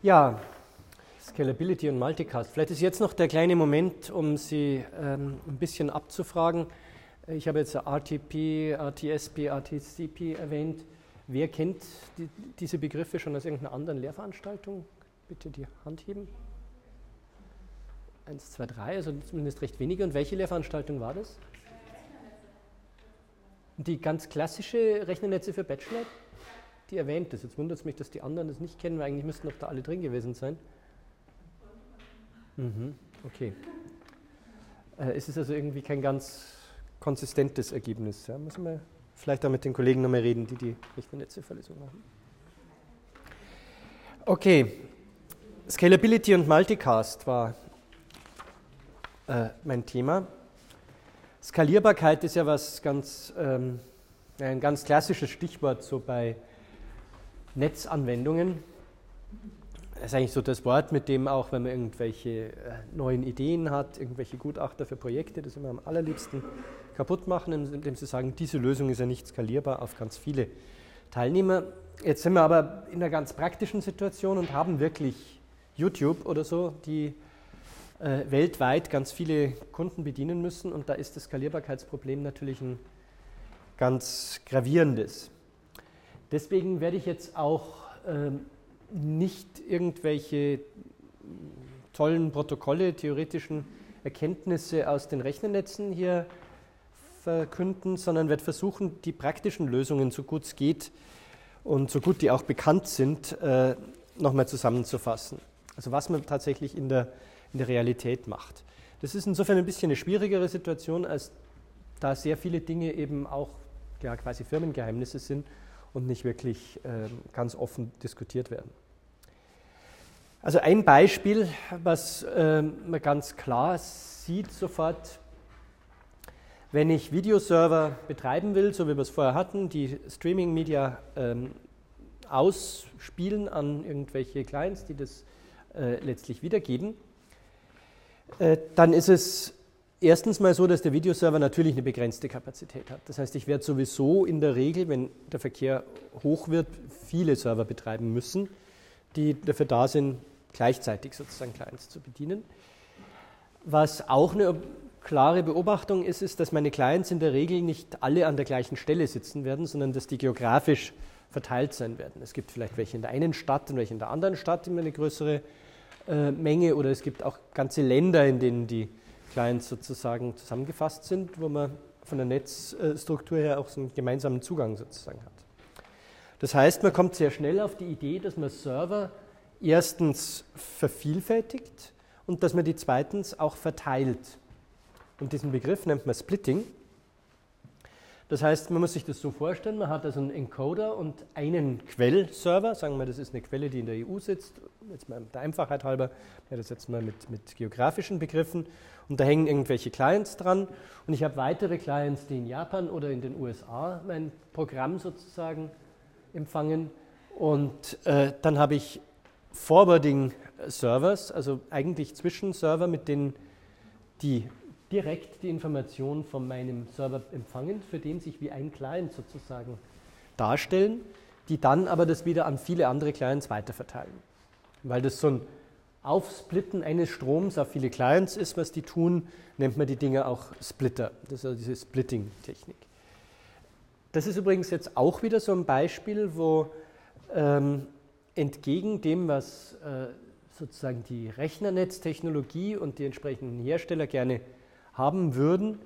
Ja, Scalability und Multicast. Vielleicht ist jetzt noch der kleine Moment, um Sie ein bisschen abzufragen. Ich habe jetzt RTP, RTSP, RTCP erwähnt. Wer kennt diese Begriffe schon aus irgendeiner anderen Lehrveranstaltung? Bitte die Hand heben. 1, 2, 3, also zumindest recht wenige. Und welche Lehrveranstaltung war das? Die ganz klassische Rechnernetze für Bachelor, die erwähnt ist. Jetzt wundert es mich, dass die anderen das nicht kennen, weil eigentlich müssten doch da alle drin gewesen sein. Okay. Es ist also irgendwie kein ganz konsistentes Ergebnis. Ja? Müssen wir vielleicht auch mit den Kollegen nochmal reden, die die Rechnernetze-Vorlesung machen. Okay. Scalability und Multicast war mein Thema. Skalierbarkeit ist ja was ein ganz klassisches Stichwort so bei Netzanwendungen. Das ist eigentlich so das Wort, mit dem auch, wenn man irgendwelche neuen Ideen hat, irgendwelche Gutachter für Projekte, das immer am allerliebsten kaputt machen, indem sie sagen, diese Lösung ist ja nicht skalierbar auf ganz viele Teilnehmer. Jetzt sind wir aber in einer ganz praktischen Situation und haben wirklich YouTube oder so, die weltweit ganz viele Kunden bedienen müssen, und da ist das Skalierbarkeitsproblem natürlich ein ganz gravierendes. Deswegen werde ich jetzt auch nicht irgendwelche tollen Protokolle, theoretischen Erkenntnisse aus den Rechnernetzen hier verkünden, sondern werde versuchen, die praktischen Lösungen, so gut es geht und so gut die auch bekannt sind, nochmal zusammenzufassen. Also was man tatsächlich in der Realität macht. Das ist insofern ein bisschen eine schwierigere Situation, als da sehr viele Dinge eben auch quasi Firmengeheimnisse sind und nicht wirklich ganz offen diskutiert werden. Also ein Beispiel, was man ganz klar sieht sofort, wenn ich Videoserver betreiben will, so wie wir es vorher hatten, die Streaming-Media ausspielen an irgendwelche Clients, die das letztlich wiedergeben, dann ist es erstens mal so, dass der Videoserver natürlich eine begrenzte Kapazität hat. Das heißt, ich werde sowieso in der Regel, wenn der Verkehr hoch wird, viele Server betreiben müssen, die dafür da sind, gleichzeitig sozusagen Clients zu bedienen. Was auch eine klare Beobachtung ist, ist, dass meine Clients in der Regel nicht alle an der gleichen Stelle sitzen werden, sondern dass die geografisch verteilt sein werden. Es gibt vielleicht welche in der einen Stadt und welche in der anderen Stadt, immer eine größere Menge, oder es gibt auch ganze Länder, in denen die Clients sozusagen zusammengefasst sind, wo man von der Netzstruktur her auch so einen gemeinsamen Zugang sozusagen hat. Das heißt, man kommt sehr schnell auf die Idee, dass man Server erstens vervielfältigt und dass man die zweitens auch verteilt. Und diesen Begriff nennt man Splitting. Das heißt, man muss sich das so vorstellen, man hat also einen Encoder und einen Quellserver, sagen wir, das ist eine Quelle, die in der EU sitzt, jetzt mal der Einfachheit halber, ja, das jetzt mal mit geografischen Begriffen, und da hängen irgendwelche Clients dran, und ich habe weitere Clients, die in Japan oder in den USA mein Programm sozusagen empfangen, und dann habe ich Forwarding-Servers, also eigentlich Zwischenserver, mit denen die direkt die Information von meinem Server empfangen, für den sich wie ein Client sozusagen darstellen, die dann aber das wieder an viele andere Clients weiterverteilen. Weil das so ein Aufsplitten eines Stroms auf viele Clients ist, was die tun, nennt man die Dinge auch Splitter. Das ist also diese Splitting-Technik. Das ist übrigens jetzt auch wieder so ein Beispiel, wo entgegen dem, was sozusagen die Rechnernetztechnologie und die entsprechenden Hersteller gerne haben würden,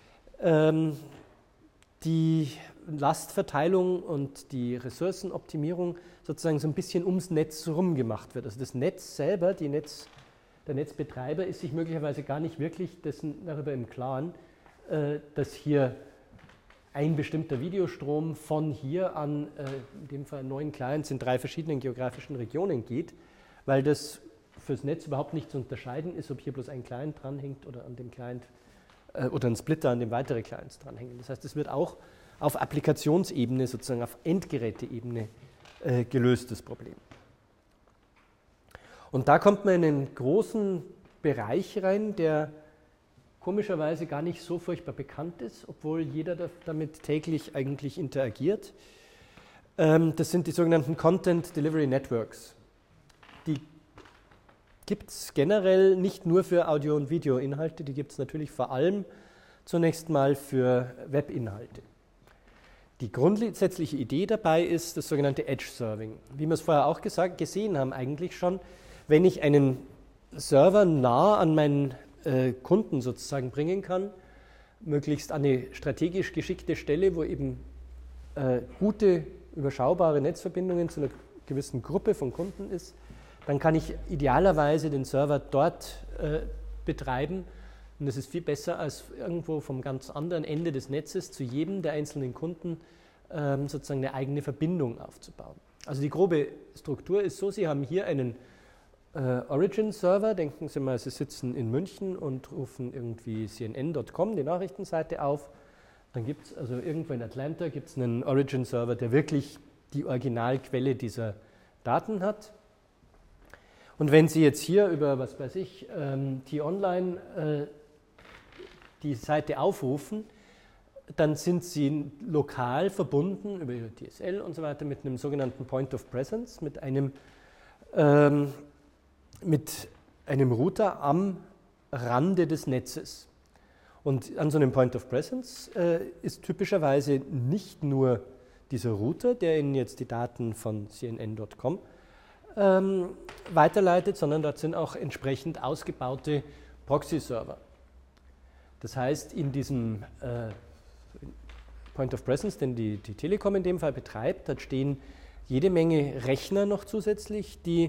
die Lastverteilung und die Ressourcenoptimierung sozusagen so ein bisschen ums Netz herum gemacht wird. Also das Netz selber, der Netzbetreiber ist sich möglicherweise gar nicht wirklich darüber im Klaren, dass hier ein bestimmter Videostrom von hier an, in dem Fall 9 Clients in 3 verschiedenen geografischen Regionen geht, weil das fürs Netz überhaupt nicht zu unterscheiden ist, ob hier bloß ein Client dranhängt oder an dem Client oder ein Splitter, an dem weitere Clients dranhängen. Das heißt, es wird auch auf Applikationsebene, sozusagen auf Endgeräteebene gelöst, das Problem. Und da kommt man in einen großen Bereich rein, der komischerweise gar nicht so furchtbar bekannt ist, obwohl jeder damit täglich eigentlich interagiert. Das sind die sogenannten Content Delivery Networks. Die gibt es generell nicht nur für Audio- und Videoinhalte, die gibt es natürlich vor allem zunächst mal für Webinhalte. Die grundsätzliche Idee dabei ist das sogenannte Edge-Serving. Wie wir es vorher auch gesehen haben eigentlich schon, wenn ich einen Server nah an meinen Kunden sozusagen bringen kann, möglichst an eine strategisch geschickte Stelle, wo eben gute, überschaubare Netzverbindungen zu einer gewissen Gruppe von Kunden ist, dann kann ich idealerweise den Server dort betreiben. Und das ist viel besser, als irgendwo vom ganz anderen Ende des Netzes zu jedem der einzelnen Kunden sozusagen eine eigene Verbindung aufzubauen. Also die grobe Struktur ist so, Sie haben hier einen Origin-Server, denken Sie mal, Sie sitzen in München und rufen irgendwie CNN.com, die Nachrichtenseite, auf. Dann gibt es also irgendwo in Atlanta gibt's einen Origin-Server, der wirklich die Originalquelle dieser Daten hat. Und wenn Sie jetzt hier über, was weiß ich, T-Online die Seite aufrufen, dann sind Sie lokal verbunden über Ihre DSL und so weiter mit einem sogenannten Point of Presence, mit einem Router am Rande des Netzes. Und an so einem Point of Presence ist typischerweise nicht nur dieser Router, der Ihnen jetzt die Daten von CNN.com weiterleitet, sondern dort sind auch entsprechend ausgebaute Proxy-Server. Das heißt, in diesem Point of Presence, den die Telekom in dem Fall betreibt, dort stehen jede Menge Rechner noch zusätzlich, die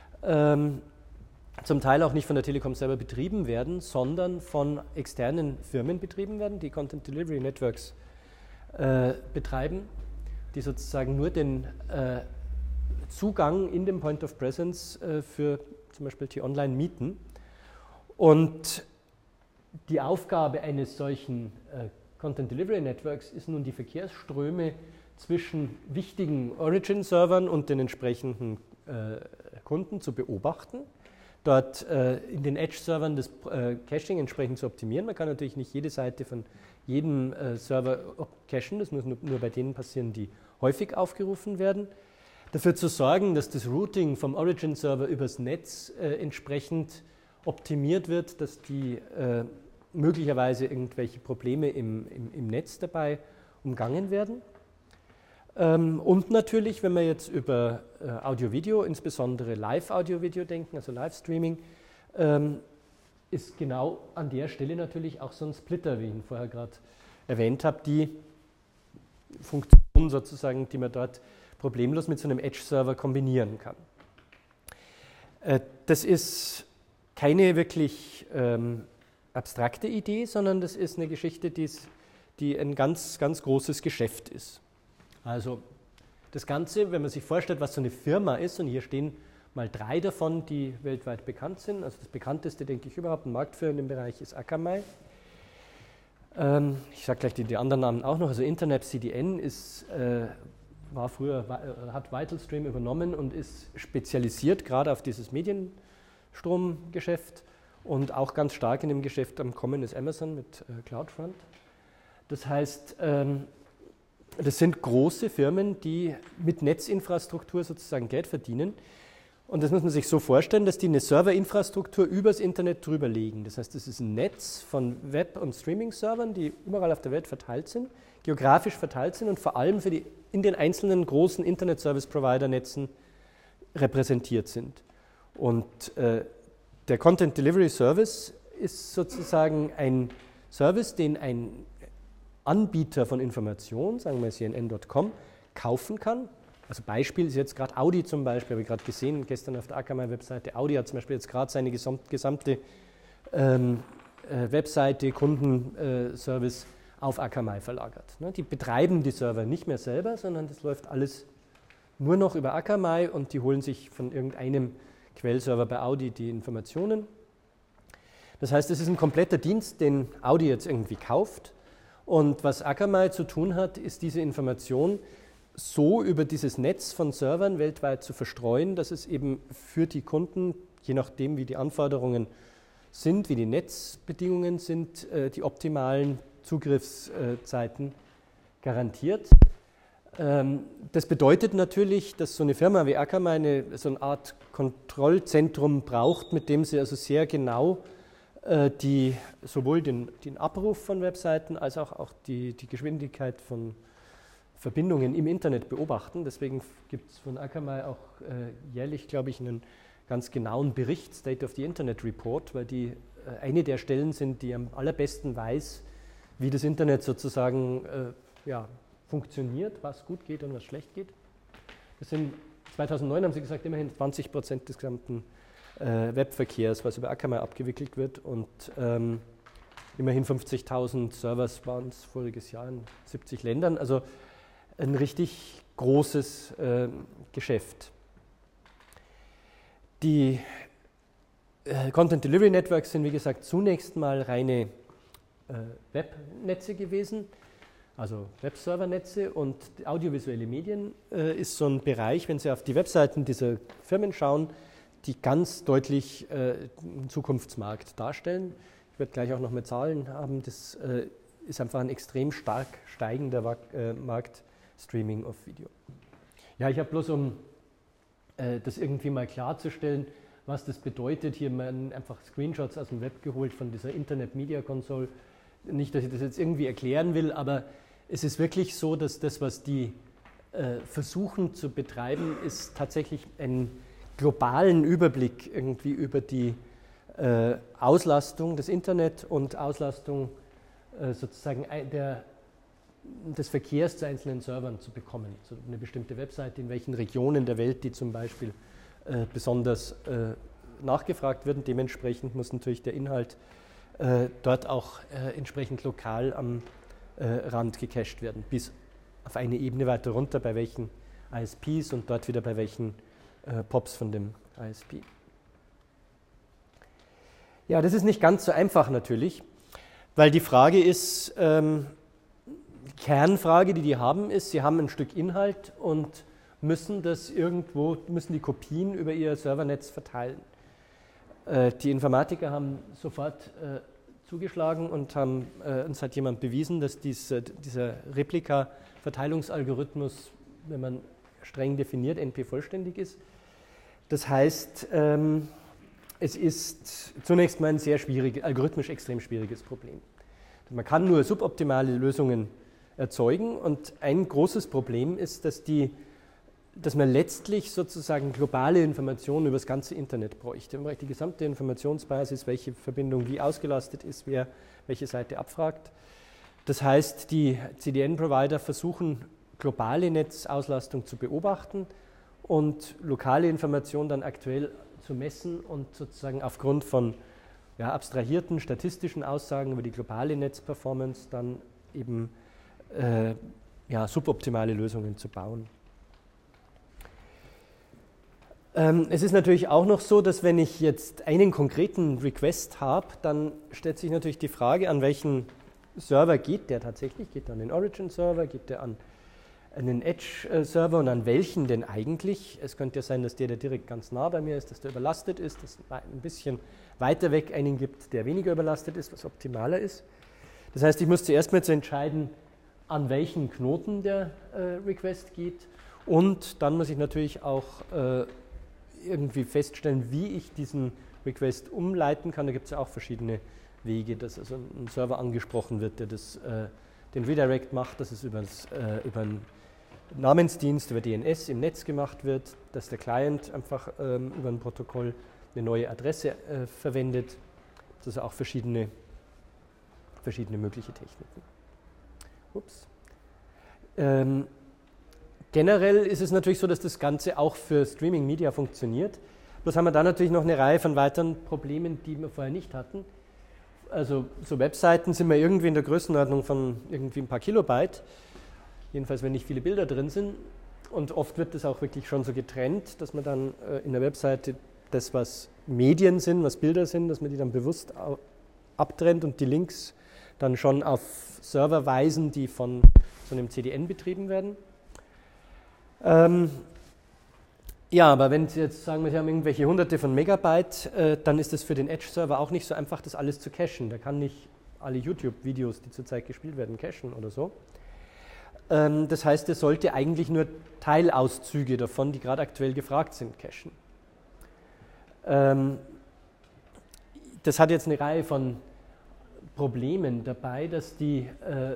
zum Teil auch nicht von der Telekom selber betrieben werden, sondern von externen Firmen betrieben werden, die Content Delivery Networks betreiben, die sozusagen nur den Zugang in dem Point of Presence für zum Beispiel T-Online mieten. Und die Aufgabe eines solchen Content Delivery Networks ist nun, die Verkehrsströme zwischen wichtigen Origin-Servern und den entsprechenden Kunden zu beobachten, dort in den Edge-Servern das Caching entsprechend zu optimieren. Man kann natürlich nicht jede Seite von jedem Server cachen, das muss nur bei denen passieren, die häufig aufgerufen werden. Dafür zu sorgen, dass das Routing vom Origin-Server übers Netz entsprechend optimiert wird, dass die möglicherweise irgendwelche Probleme im Netz dabei umgangen werden. Und natürlich, wenn wir jetzt über Audio-Video, insbesondere Live-Audio-Video denken, also Livestreaming, ist genau an der Stelle natürlich auch so ein Splitter, wie ich ihn vorher gerade erwähnt habe, die Funktion sozusagen, die man dort problemlos mit so einem Edge-Server kombinieren kann. Das ist keine wirklich abstrakte Idee, sondern das ist eine Geschichte, die ein ganz, ganz großes Geschäft ist. Also das Ganze, wenn man sich vorstellt, was so eine Firma ist, und hier stehen mal 3 davon, die weltweit bekannt sind. Also das bekannteste, denke ich, überhaupt ein Marktführer in dem Bereich ist Akamai. Ich sage gleich die anderen Namen auch noch. Also Internet CDN hat VitalStream übernommen und ist spezialisiert gerade auf dieses Medienstromgeschäft und auch ganz stark in dem Geschäft am Kommen ist Amazon mit CloudFront. Das heißt, das sind große Firmen, die mit Netzinfrastruktur sozusagen Geld verdienen. Und das muss man sich so vorstellen, dass die eine Serverinfrastruktur übers Internet drüber legen. Das heißt, das ist ein Netz von Web- und Streaming-Servern, die überall auf der Welt verteilt sind, geografisch verteilt sind und vor allem in den einzelnen großen Internet-Service-Provider-Netzen repräsentiert sind. Und der Content Delivery Service ist sozusagen ein Service, den ein Anbieter von Informationen, sagen wir CNN.com, kaufen kann. Also Beispiel ist jetzt gerade Audi zum Beispiel, habe ich gerade gesehen, gestern auf der Akamai-Webseite. Audi hat zum Beispiel jetzt gerade seine gesamte Webseite, Kundenservice auf Akamai verlagert. Die betreiben die Server nicht mehr selber, sondern das läuft alles nur noch über Akamai und die holen sich von irgendeinem Quellserver bei Audi die Informationen. Das heißt, es ist ein kompletter Dienst, den Audi jetzt irgendwie kauft. Und was Akamai zu tun hat, ist diese Information so über dieses Netz von Servern weltweit zu verstreuen, dass es eben für die Kunden, je nachdem wie die Anforderungen sind, wie die Netzbedingungen sind, die optimalen Zugriffszeiten garantiert. Das bedeutet natürlich, dass so eine Firma wie Akamai so eine Art Kontrollzentrum braucht, mit dem sie also sehr genau sowohl den Abruf von Webseiten als auch die Geschwindigkeit von Verbindungen im Internet beobachten. Deswegen gibt es von Akamai auch jährlich, glaube ich, einen ganz genauen Bericht, State of the Internet Report, weil die eine der Stellen sind, die am allerbesten weiß, wie das Internet sozusagen funktioniert, was gut geht und was schlecht geht. Das sind 2009, haben Sie gesagt, immerhin 20% des gesamten Webverkehrs, was über Akamai abgewickelt wird, und immerhin 50.000 Servers waren es voriges Jahr in 70 Ländern, also ein richtig großes Geschäft. Die Content Delivery Networks sind, wie gesagt, zunächst mal reine Webnetze gewesen, also Webservernetze, und audiovisuelle Medien ist so ein Bereich, wenn Sie auf die Webseiten dieser Firmen schauen, die ganz deutlich einen Zukunftsmarkt darstellen. Ich werde gleich auch noch mehr Zahlen haben. Das ist einfach ein extrem stark steigender Markt, Streaming of Video. Ja, ich habe bloß, um das irgendwie mal klarzustellen, was das bedeutet, hier mal einfach Screenshots aus dem Web geholt von dieser Internet Media Console. Nicht, dass ich das jetzt irgendwie erklären will, aber es ist wirklich so, dass das, was die versuchen zu betreiben, ist tatsächlich einen globalen Überblick irgendwie über die Auslastung des Internet und Auslastung sozusagen des Verkehrs zu einzelnen Servern zu bekommen. So eine bestimmte Webseite, in welchen Regionen der Welt die zum Beispiel besonders nachgefragt wird. Dementsprechend muss natürlich der Inhalt dort auch entsprechend lokal am Rand gecached werden, bis auf eine Ebene weiter runter, bei welchen ISPs und dort wieder bei welchen POPs von dem ISP. Ja, das ist nicht ganz so einfach natürlich, weil die Frage ist, die Kernfrage, die die haben, ist, sie haben ein Stück Inhalt und müssen die Kopien über ihr Servernetz verteilen. Die Informatiker haben sofort zugeschlagen und uns hat jemand bewiesen, dass dieser Replika-Verteilungsalgorithmus, wenn man streng definiert, NP-vollständig ist. Das heißt, es ist zunächst mal ein sehr algorithmisch extrem schwieriges Problem. Man kann nur suboptimale Lösungen erzeugen, und ein großes Problem ist, dass man letztlich sozusagen globale Informationen über das ganze Internet bräuchte. Man bräuchte die gesamte Informationsbasis, welche Verbindung wie ausgelastet ist, wer welche Seite abfragt. Das heißt, die CDN-Provider versuchen, globale Netzauslastung zu beobachten und lokale Informationen dann aktuell zu messen und sozusagen aufgrund von abstrahierten statistischen Aussagen über die globale Netzperformance dann eben suboptimale Lösungen zu bauen. Es ist natürlich auch noch so, dass wenn ich jetzt einen konkreten Request habe, dann stellt sich natürlich die Frage, an welchen Server geht der tatsächlich? Geht der an den Origin-Server, geht der an einen Edge-Server, und an welchen denn eigentlich? Es könnte ja sein, dass der direkt ganz nah bei mir ist, dass der überlastet ist, dass es ein bisschen weiter weg einen gibt, der weniger überlastet ist, was optimaler ist. Das heißt, ich muss zuerst mal entscheiden, an welchen Knoten der Request geht, und dann muss ich natürlich auch irgendwie feststellen, wie ich diesen Request umleiten kann. Da gibt es ja auch verschiedene Wege, dass also ein Server angesprochen wird, der den Redirect macht, dass es über einen Namensdienst, über DNS im Netz gemacht wird, dass der Client einfach über ein Protokoll eine neue Adresse verwendet. Das sind auch verschiedene mögliche Techniken. Ups. Generell ist es natürlich so, dass das Ganze auch für Streaming Media funktioniert. Bloß haben wir da natürlich noch eine Reihe von weiteren Problemen, die wir vorher nicht hatten. Also so Webseiten sind wir irgendwie in der Größenordnung von irgendwie ein paar Kilobyte, jedenfalls wenn nicht viele Bilder drin sind. Und oft wird das auch wirklich schon so getrennt, dass man dann in der Webseite das, was Medien sind, was Bilder sind, dass man die dann bewusst abtrennt und die Links dann schon auf Server weisen, die von so einem CDN betrieben werden. Ja, aber wenn Sie jetzt sagen, Sie haben irgendwelche hunderte von Megabyte, dann ist es für den Edge-Server auch nicht so einfach, das alles zu cachen. Der kann nicht alle YouTube-Videos, die zurzeit gespielt werden, cachen oder so. Das heißt, er sollte eigentlich nur Teilauszüge davon, die gerade aktuell gefragt sind, cachen. Das hat jetzt eine Reihe von Problemen dabei, dass die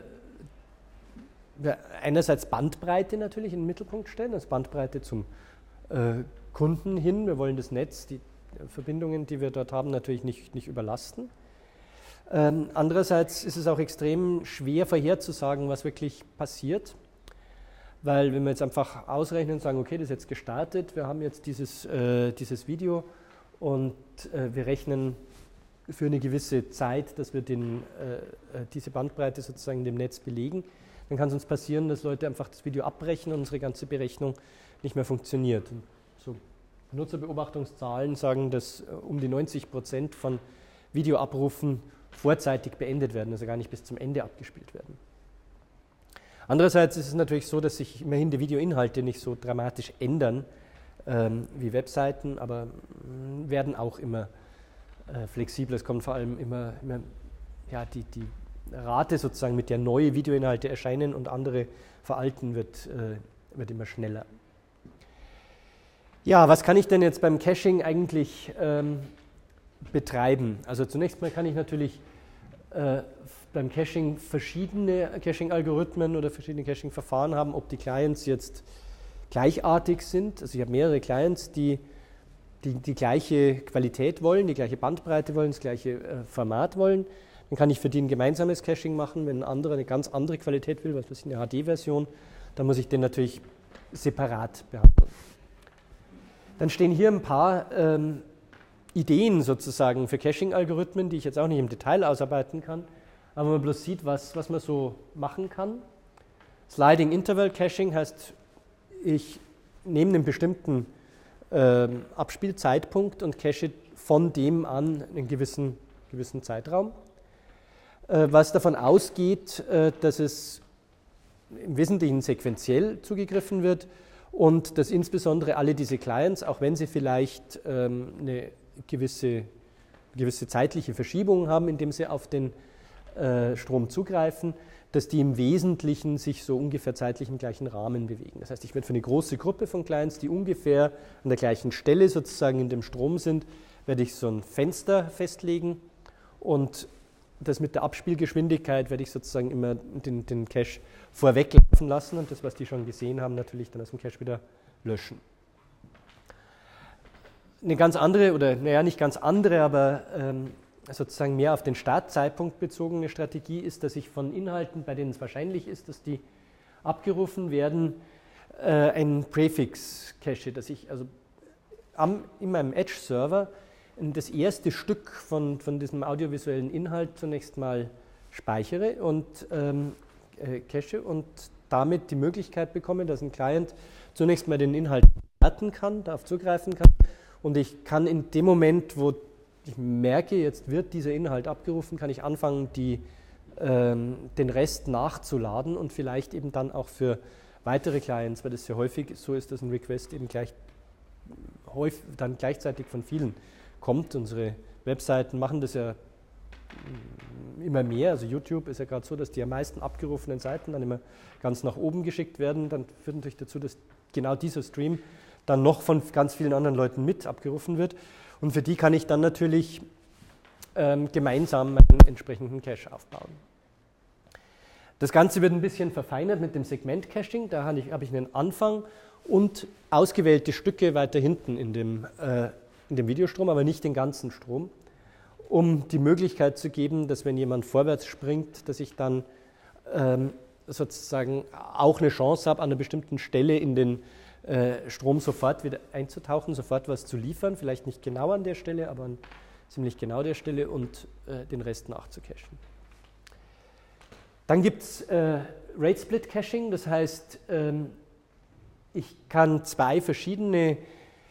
einerseits Bandbreite natürlich in den Mittelpunkt stellen, also Bandbreite zum Kunden hin. Wir wollen das Netz, die Verbindungen, die wir dort haben, natürlich nicht überlasten. Andererseits ist es auch extrem schwer vorherzusagen, was wirklich passiert, weil wenn wir jetzt einfach ausrechnen und sagen, okay, das ist jetzt gestartet, wir haben jetzt dieses Video und wir rechnen für eine gewisse Zeit, dass wir diese Bandbreite sozusagen in dem Netz belegen, dann kann es uns passieren, dass Leute einfach das Video abbrechen und unsere ganze Berechnung nicht mehr funktioniert. Und so Nutzerbeobachtungszahlen sagen, dass um die 90% von Videoabrufen vorzeitig beendet werden, also gar nicht bis zum Ende abgespielt werden. Andererseits ist es natürlich so, dass sich immerhin die Videoinhalte nicht so dramatisch ändern wie Webseiten, aber werden auch immer flexibler. Es kommt vor allem immer die Rate sozusagen, mit der neue Videoinhalte erscheinen und andere veralten, wird immer schneller. Ja, was kann ich denn jetzt beim Caching eigentlich betreiben? Also zunächst mal kann ich natürlich beim Caching verschiedene Caching-Algorithmen oder verschiedene Caching-Verfahren haben, ob die Clients jetzt gleichartig sind. Also ich habe mehrere Clients, die gleiche Qualität wollen, die gleiche Bandbreite wollen, das gleiche Format wollen. Dann kann ich für die ein gemeinsames Caching machen. Wenn ein anderer eine ganz andere Qualität will, was weiß ich, eine HD-Version, dann muss ich den natürlich separat behandeln. Dann stehen hier ein paar Ideen sozusagen für Caching-Algorithmen, die ich jetzt auch nicht im Detail ausarbeiten kann, aber man bloß sieht, was man so machen kann. Sliding Interval Caching heißt, ich nehme einen bestimmten Abspielzeitpunkt und cache von dem an einen gewissen Zeitraum, was davon ausgeht, dass es im Wesentlichen sequenziell zugegriffen wird und dass insbesondere alle diese Clients, auch wenn sie vielleicht eine gewisse zeitliche Verschiebung haben, indem sie auf den Strom zugreifen, dass die im Wesentlichen sich so ungefähr zeitlich im gleichen Rahmen bewegen. Das heißt, ich werde für eine große Gruppe von Clients, die ungefähr an der gleichen Stelle sozusagen in dem Strom sind, werde ich so ein Fenster festlegen und das mit der Abspielgeschwindigkeit werde ich sozusagen immer den Cache vorweglaufen lassen und das, was die schon gesehen haben, natürlich dann aus dem Cache wieder löschen. Eine ganz andere, oder naja, nicht ganz andere, aber sozusagen mehr auf den Startzeitpunkt bezogene Strategie ist, dass ich von Inhalten, bei denen es wahrscheinlich ist, dass die abgerufen werden, ein Präfix cache, dass ich also in meinem Edge-Server das erste Stück von diesem audiovisuellen Inhalt zunächst mal speichere und cache und damit die Möglichkeit bekomme, dass ein Client zunächst mal den Inhalt werten kann, darauf zugreifen kann und ich kann in dem Moment, wo ich merke, jetzt wird dieser Inhalt abgerufen, kann ich anfangen, den Rest nachzuladen und vielleicht eben dann auch für weitere Clients, weil das sehr häufig so ist, dass ein Request eben dann gleichzeitig von vielen kommt. Unsere Webseiten machen das ja immer mehr, also YouTube ist ja gerade so, dass die am meisten abgerufenen Seiten dann immer ganz nach oben geschickt werden. Dann führt natürlich dazu, dass genau dieser Stream dann noch von ganz vielen anderen Leuten mit abgerufen wird. Und für die kann ich dann natürlich gemeinsam einen entsprechenden Cache aufbauen. Das Ganze wird ein bisschen verfeinert mit dem Segment-Caching. Da habe ich einen Anfang und ausgewählte Stücke weiter hinten in dem Videostrom, aber nicht den ganzen Strom, um die Möglichkeit zu geben, dass wenn jemand vorwärts springt, dass ich dann sozusagen auch eine Chance habe, an einer bestimmten Stelle in den Strom sofort wieder einzutauchen, sofort was zu liefern, vielleicht nicht genau an der Stelle, aber an ziemlich genau der Stelle und den Rest nachzucachen. Dann gibt es Rate Split Caching, das heißt, ich kann zwei verschiedene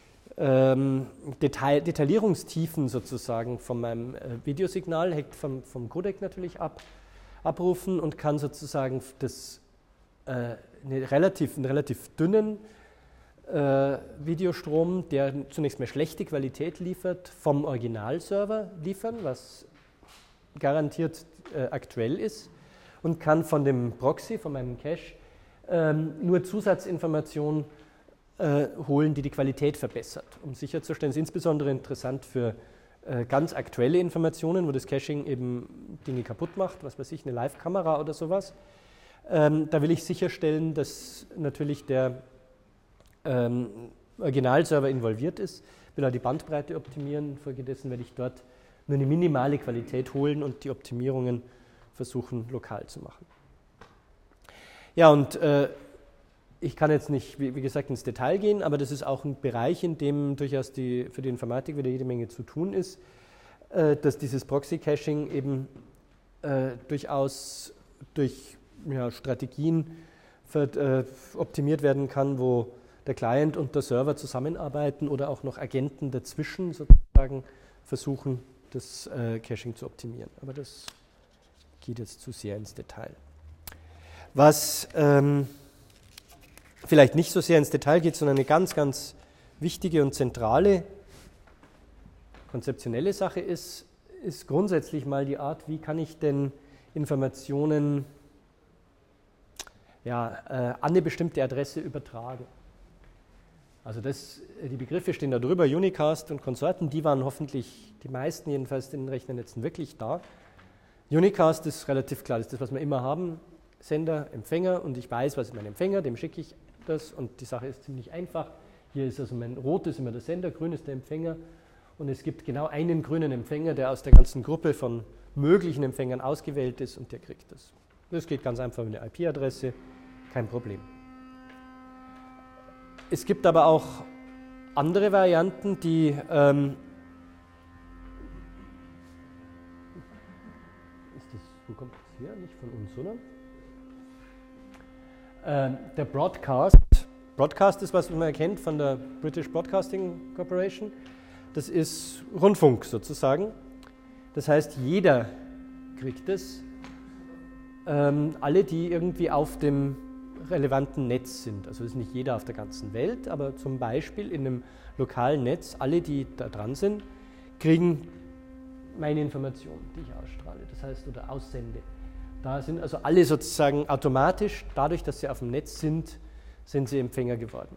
Detaillierungstiefen sozusagen von meinem Videosignal, hängt vom Codec natürlich abrufen und kann sozusagen einen relativ dünnen Videostrom, der zunächst mal schlechte Qualität liefert, vom Originalserver liefern, was garantiert aktuell ist, und kann von dem Proxy, von meinem Cache, nur Zusatzinformationen holen, die die Qualität verbessert, um sicherzustellen. Das ist insbesondere interessant für ganz aktuelle Informationen, wo das Caching eben Dinge kaputt macht, was weiß ich, eine Live-Kamera oder sowas. Da will ich sicherstellen, dass natürlich der Originalserver involviert ist, will auch die Bandbreite optimieren, infolgedessen werde ich dort nur eine minimale Qualität holen und die Optimierungen versuchen lokal zu machen. Ja, und ich kann jetzt nicht, wie gesagt, ins Detail gehen, aber das ist auch ein Bereich, in dem durchaus für die Informatik wieder jede Menge zu tun ist, dass dieses Proxy-Caching eben durchaus durch Strategien optimiert werden kann, wo der Client und der Server zusammenarbeiten oder auch noch Agenten dazwischen sozusagen versuchen, das Caching zu optimieren. Aber das geht jetzt zu sehr ins Detail. Was vielleicht nicht so sehr ins Detail geht, sondern eine ganz, ganz wichtige und zentrale konzeptionelle Sache ist grundsätzlich mal die Art, wie kann ich denn Informationen an eine bestimmte Adresse übertragen. Also die Begriffe stehen da drüber, Unicast und Konsorten, die waren hoffentlich, die meisten jedenfalls in den Rechnernetzen wirklich da. Unicast ist relativ klar, das ist das, was wir immer haben, Sender, Empfänger, und ich weiß, was ist mein Empfänger, dem schicke ich das, und die Sache ist ziemlich einfach. Hier ist also rot ist immer der Sender, grün ist der Empfänger, und es gibt genau einen grünen Empfänger, der aus der ganzen Gruppe von möglichen Empfängern ausgewählt ist, und der kriegt das. Das geht ganz einfach mit einer IP-Adresse, kein Problem. Es gibt aber auch andere Varianten, die wo kommt das her? Nicht von uns, oder? Der Broadcast. Broadcast ist, was man erkennt von der British Broadcasting Corporation. Das ist Rundfunk sozusagen. Das heißt, jeder kriegt es. Alle, die irgendwie auf dem relevanten Netz sind. Also ist nicht jeder auf der ganzen Welt, aber zum Beispiel in einem lokalen Netz, alle, die da dran sind, kriegen meine Informationen, die ich ausstrahle, das heißt, oder aussende. Da sind also alle sozusagen automatisch, dadurch, dass sie auf dem Netz sind sie Empfänger geworden.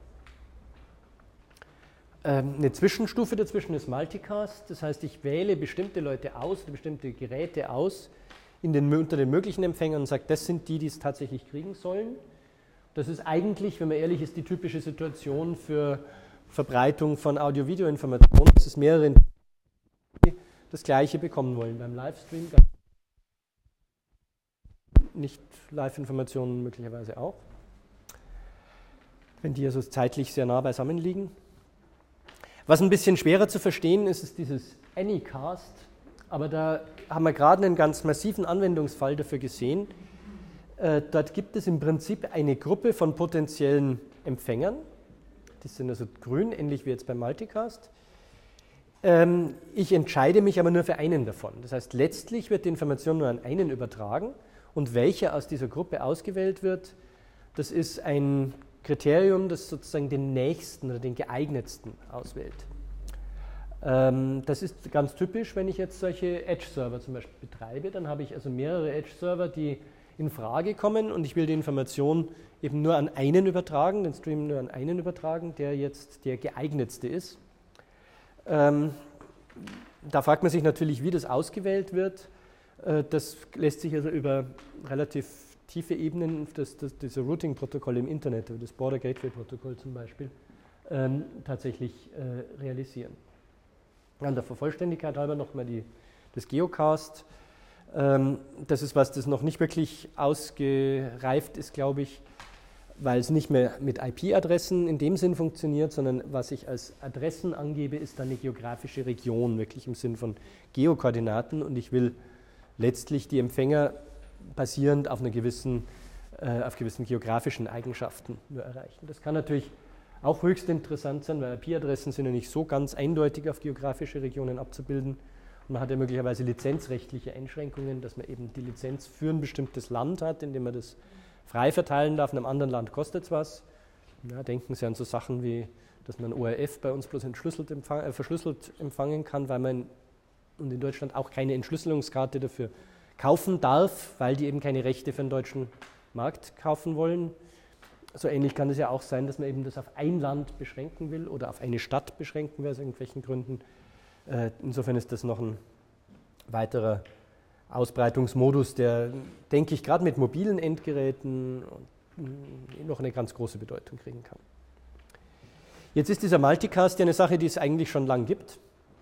Eine Zwischenstufe dazwischen ist Multicast, das heißt, ich wähle bestimmte Leute aus, bestimmte Geräte aus unter den möglichen Empfängern und sage, das sind die es tatsächlich kriegen sollen. Das ist eigentlich, wenn man ehrlich ist, die typische Situation für Verbreitung von Audio-Video-Informationen, dass es mehrere das Gleiche bekommen wollen. Beim Livestream nicht Live-Informationen möglicherweise auch, wenn die also zeitlich sehr nah beisammen liegen. Was ein bisschen schwerer zu verstehen ist, ist dieses Anycast, aber da haben wir gerade einen ganz massiven Anwendungsfall dafür gesehen. Dort gibt es im Prinzip eine Gruppe von potenziellen Empfängern, die sind also grün, ähnlich wie jetzt beim Multicast. Ich entscheide mich aber nur für einen davon. Das heißt, letztlich wird die Information nur an einen übertragen, und welcher aus dieser Gruppe ausgewählt wird, das ist ein Kriterium, das sozusagen den nächsten oder den geeignetsten auswählt. Das ist ganz typisch, wenn ich jetzt solche Edge-Server zum Beispiel betreibe, dann habe ich also mehrere Edge-Server, die in Frage kommen, und ich will die Information eben nur an einen übertragen, den Stream nur an einen übertragen, der jetzt der geeignetste ist. Da fragt man sich natürlich, wie das ausgewählt wird. Das lässt sich also über relativ tiefe Ebenen, diese Routing-Protokolle im Internet, das Border Gateway-Protokoll zum Beispiel, tatsächlich realisieren. An der Vervollständigkeit halber nochmal das Geocast. Das ist was, das noch nicht wirklich ausgereift ist, glaube ich, weil es nicht mehr mit IP-Adressen in dem Sinn funktioniert, sondern was ich als Adressen angebe, ist dann eine geografische Region, wirklich im Sinn von Geokoordinaten, und ich will letztlich die Empfänger basierend auf gewissen geografischen Eigenschaften nur erreichen. Das kann natürlich auch höchst interessant sein, weil IP-Adressen sind ja nicht so ganz eindeutig auf geografische Regionen abzubilden. Und man hat ja möglicherweise lizenzrechtliche Einschränkungen, dass man eben die Lizenz für ein bestimmtes Land hat, in dem man das frei verteilen darf. In einem anderen Land kostet es was. Ja, denken Sie an so Sachen wie, dass man ORF bei uns bloß verschlüsselt empfangen kann, weil man in Deutschland auch keine Entschlüsselungskarte dafür kaufen darf, weil die eben keine Rechte für den deutschen Markt kaufen wollen. So ähnlich kann es ja auch sein, dass man eben das auf ein Land beschränken will oder auf eine Stadt beschränken will, aus irgendwelchen Gründen. Insofern ist das noch ein weiterer Ausbreitungsmodus, der, denke ich, gerade mit mobilen Endgeräten noch eine ganz große Bedeutung kriegen kann. Jetzt ist dieser Multicast ja eine Sache, die es eigentlich schon lang gibt.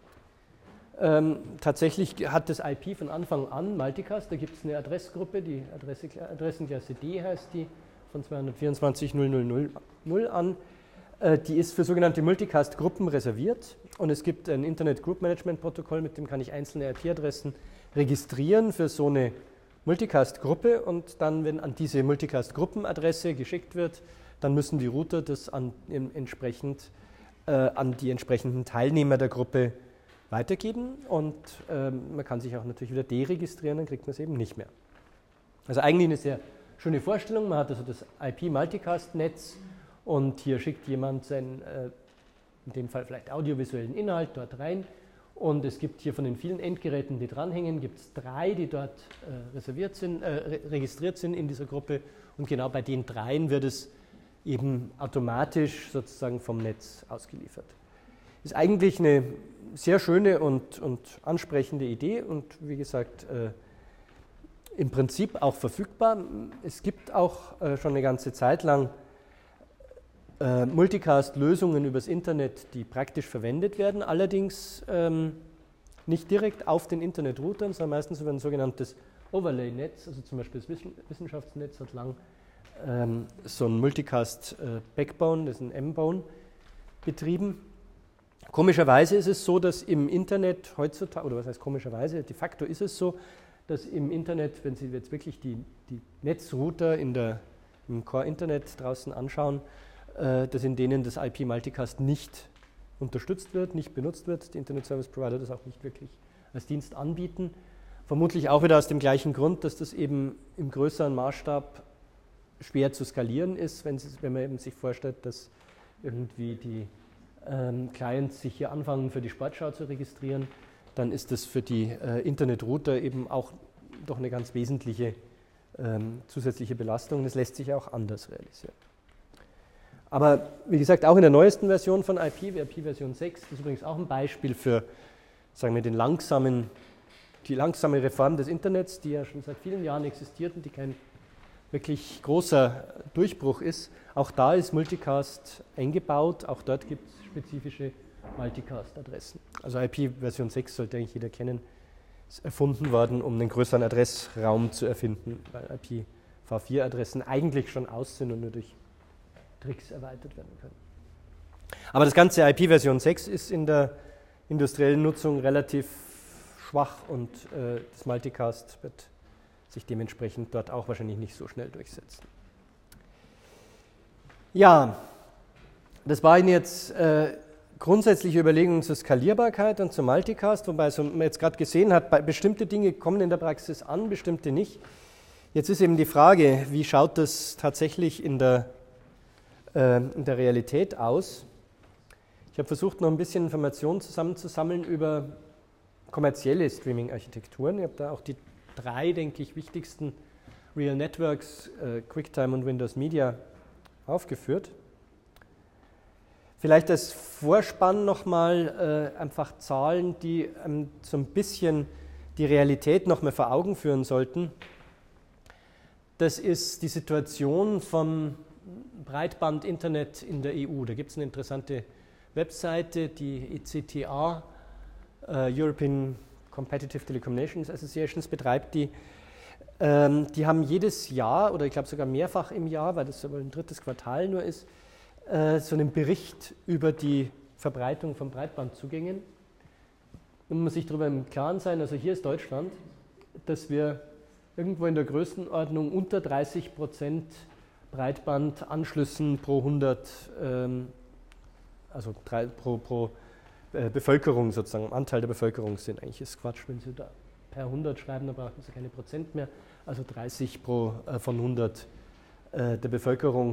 Tatsächlich hat das IP von Anfang an Multicast, da gibt es eine Adressgruppe, die Adressenklasse D heißt die, von 224.0.0.0 an. Die ist für sogenannte Multicast-Gruppen reserviert und es gibt ein Internet Group Management Protokoll, mit dem kann ich einzelne IP-Adressen registrieren für so eine Multicast-Gruppe und dann, wenn an diese Multicast-Gruppenadresse geschickt wird, dann müssen die Router das entsprechend an die entsprechenden Teilnehmer der Gruppe weitergeben und man kann sich auch natürlich wieder deregistrieren, dann kriegt man es eben nicht mehr. Also eigentlich eine sehr schöne Vorstellung, man hat also das IP-Multicast-Netz und hier schickt jemand seinen, in dem Fall vielleicht audiovisuellen Inhalt dort rein und es gibt hier von den vielen Endgeräten, die dranhängen, gibt es 3, die dort registriert sind in dieser Gruppe und genau bei den 3 wird es eben automatisch sozusagen vom Netz ausgeliefert. Ist eigentlich eine sehr schöne und ansprechende Idee und wie gesagt im Prinzip auch verfügbar. Es gibt auch schon eine ganze Zeit lang Multicast-Lösungen übers Internet, die praktisch verwendet werden, allerdings nicht direkt auf den Internetroutern, sondern meistens über ein sogenanntes Overlay-Netz, also zum Beispiel das Wissenschaftsnetz hat lang so ein Multicast-Backbone, das ist ein M-Bone, betrieben. Komischerweise ist es so, dass im Internet heutzutage, oder was heißt komischerweise, de facto ist es so, dass im Internet, wenn Sie jetzt wirklich die Netzrouter im Core-Internet draußen anschauen, dass in denen das IP-Multicast nicht unterstützt wird, nicht benutzt wird, die Internet-Service-Provider das auch nicht wirklich als Dienst anbieten. Vermutlich auch wieder aus dem gleichen Grund, dass das eben im größeren Maßstab schwer zu skalieren ist, wenn man eben sich vorstellt, dass irgendwie die Clients sich hier anfangen, für die Sportschau zu registrieren, dann ist das für die Internetrouter eben auch doch eine ganz wesentliche zusätzliche Belastung. Das lässt sich auch anders realisieren. Aber wie gesagt, auch in der neuesten Version von IP Version 6, das ist übrigens auch ein Beispiel für, sagen wir, die langsame Reform des Internets, die ja schon seit vielen Jahren existiert und die kein wirklich großer Durchbruch ist. Auch da ist Multicast eingebaut, auch dort gibt es spezifische Multicast-Adressen. Also IP Version 6 sollte eigentlich jeder kennen, ist erfunden worden, um einen größeren Adressraum zu erfinden, weil IPv4-Adressen eigentlich schon aus sind und nur durch Tricks erweitert werden können. Aber das ganze IP Version 6 ist in der industriellen Nutzung relativ schwach und das Multicast wird sich dementsprechend dort auch wahrscheinlich nicht so schnell durchsetzen. Ja, das waren jetzt grundsätzliche Überlegungen zur Skalierbarkeit und zum Multicast, wobei so man jetzt gerade gesehen hat, bestimmte Dinge kommen in der Praxis an, bestimmte nicht. Jetzt ist eben die Frage, wie schaut das tatsächlich in der Realität aus? Ich habe versucht, noch ein bisschen Informationen zusammenzusammeln über kommerzielle Streaming-Architekturen. Ich habe da auch die 3, denke ich, wichtigsten Real Networks, QuickTime und Windows Media aufgeführt. Vielleicht als Vorspann nochmal einfach Zahlen, die so ein bisschen die Realität nochmal vor Augen führen sollten. Das ist die Situation vom Breitband-Internet in der EU. Da gibt es eine interessante Webseite, die ECTA, European Competitive Telecommunications Associations, betreibt die. Die haben jedes Jahr, oder ich glaube sogar mehrfach im Jahr, weil das aber ein 3. Quartal nur ist, so einen Bericht über die Verbreitung von Breitbandzugängen. Da muss man sich darüber im Klaren sein, also hier ist Deutschland, dass wir irgendwo in der Größenordnung unter 30% Breitbandanschlüssen pro 100, also pro Bevölkerung sozusagen, Anteil der Bevölkerung sind. Eigentlich ist Quatsch, wenn Sie da per 100 schreiben, dann brauchen Sie keine Prozent mehr. Also 30 von 100 der Bevölkerung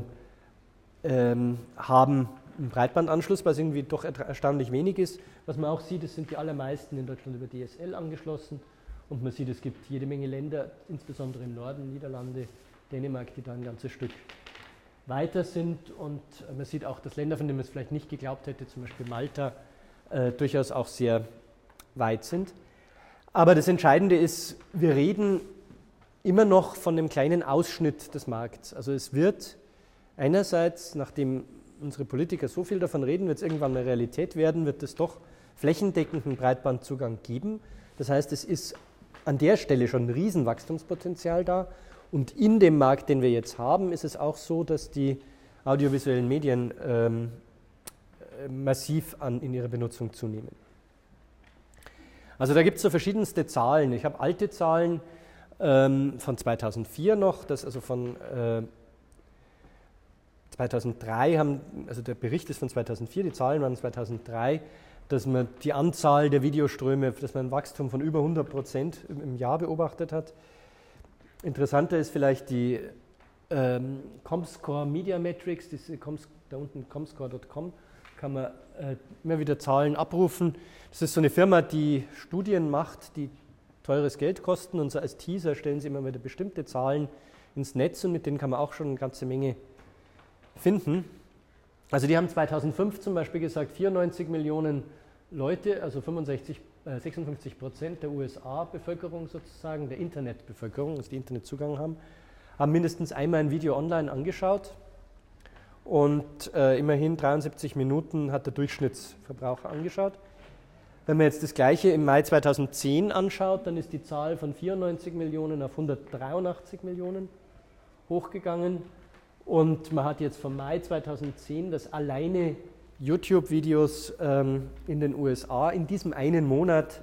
haben einen Breitbandanschluss, was irgendwie doch erstaunlich wenig ist. Was man auch sieht, es sind die allermeisten in Deutschland über DSL angeschlossen. Und man sieht, es gibt jede Menge Länder, insbesondere im Norden, Niederlande, Dänemark, die da ein ganzes Stück weiter sind und man sieht auch, dass Länder, von denen man es vielleicht nicht geglaubt hätte, zum Beispiel Malta, durchaus auch sehr weit sind. Aber das Entscheidende ist, wir reden immer noch von einem kleinen Ausschnitt des Markts. Also es wird einerseits, nachdem unsere Politiker so viel davon reden, wird es irgendwann eine Realität werden, wird es doch flächendeckenden Breitbandzugang geben. Das heißt, es ist an der Stelle schon ein Riesenwachstumspotenzial da. Und in dem Markt, den wir jetzt haben, ist es auch so, dass die audiovisuellen Medien massiv in ihrer Benutzung zunehmen. Also da gibt es so verschiedenste Zahlen. Ich habe alte Zahlen von 2004 noch, das also von 2003 also der Bericht ist von 2004, die Zahlen waren 2003, dass man die Anzahl der Videoströme, dass man ein Wachstum von über 100% im Jahr beobachtet hat. Interessanter ist vielleicht die Comscore Media Metrics, da unten comscore.com, kann man immer wieder Zahlen abrufen. Das ist so eine Firma, die Studien macht, die teures Geld kosten, und so als Teaser stellen sie immer wieder bestimmte Zahlen ins Netz und mit denen kann man auch schon eine ganze Menge finden. Also die haben 2005 zum Beispiel gesagt, 94 Millionen Leute, also 56% der USA-Bevölkerung sozusagen, der Internetbevölkerung, also die Internetzugang haben mindestens einmal ein Video online angeschaut und immerhin 73 Minuten hat der Durchschnittsverbraucher angeschaut. Wenn man jetzt das Gleiche im Mai 2010 anschaut, dann ist die Zahl von 94 Millionen auf 183 Millionen hochgegangen. Und man hat jetzt vom Mai 2010, dass alleine YouTube-Videos in den USA in diesem einen Monat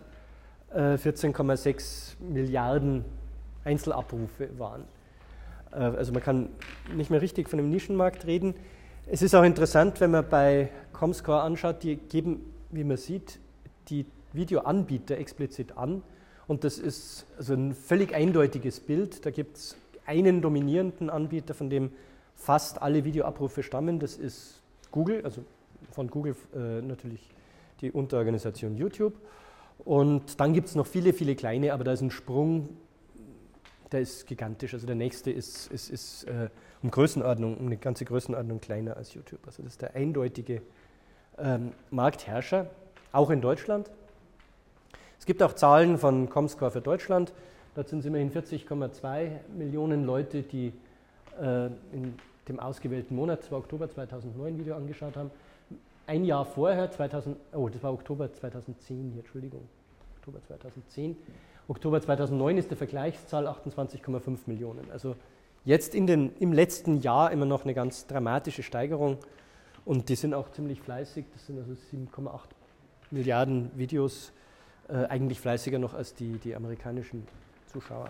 14,6 Milliarden Einzelabrufe waren. Also man kann nicht mehr richtig von einem Nischenmarkt reden. Es ist auch interessant, wenn man bei Comscore anschaut, die geben, wie man sieht, die Videoanbieter explizit an. Und das ist also ein völlig eindeutiges Bild. Da gibt es einen dominierenden Anbieter, von dem fast alle Videoabrufe stammen. Das ist Google, also von Google natürlich die Unterorganisation YouTube. Und dann gibt es noch viele, viele kleine, aber da ist ein Sprung, der ist gigantisch. Also der nächste ist um eine ganze Größenordnung kleiner als YouTube. Also das ist der eindeutige Marktherrscher, auch in Deutschland. Es gibt auch Zahlen von Comscore für Deutschland. Dort sind es immerhin 40,2 Millionen Leute, die in dem ausgewählten Monat, das war Oktober 2009, Video angeschaut haben. Ein Jahr vorher, das war Oktober 2010, Entschuldigung, Oktober 2010. Oktober 2009 ist die Vergleichszahl 28,5 Millionen. Also jetzt im letzten Jahr immer noch eine ganz dramatische Steigerung und die sind auch ziemlich fleißig. Das sind also 7,8 Milliarden Videos, eigentlich fleißiger noch als die amerikanischen Zuschauer.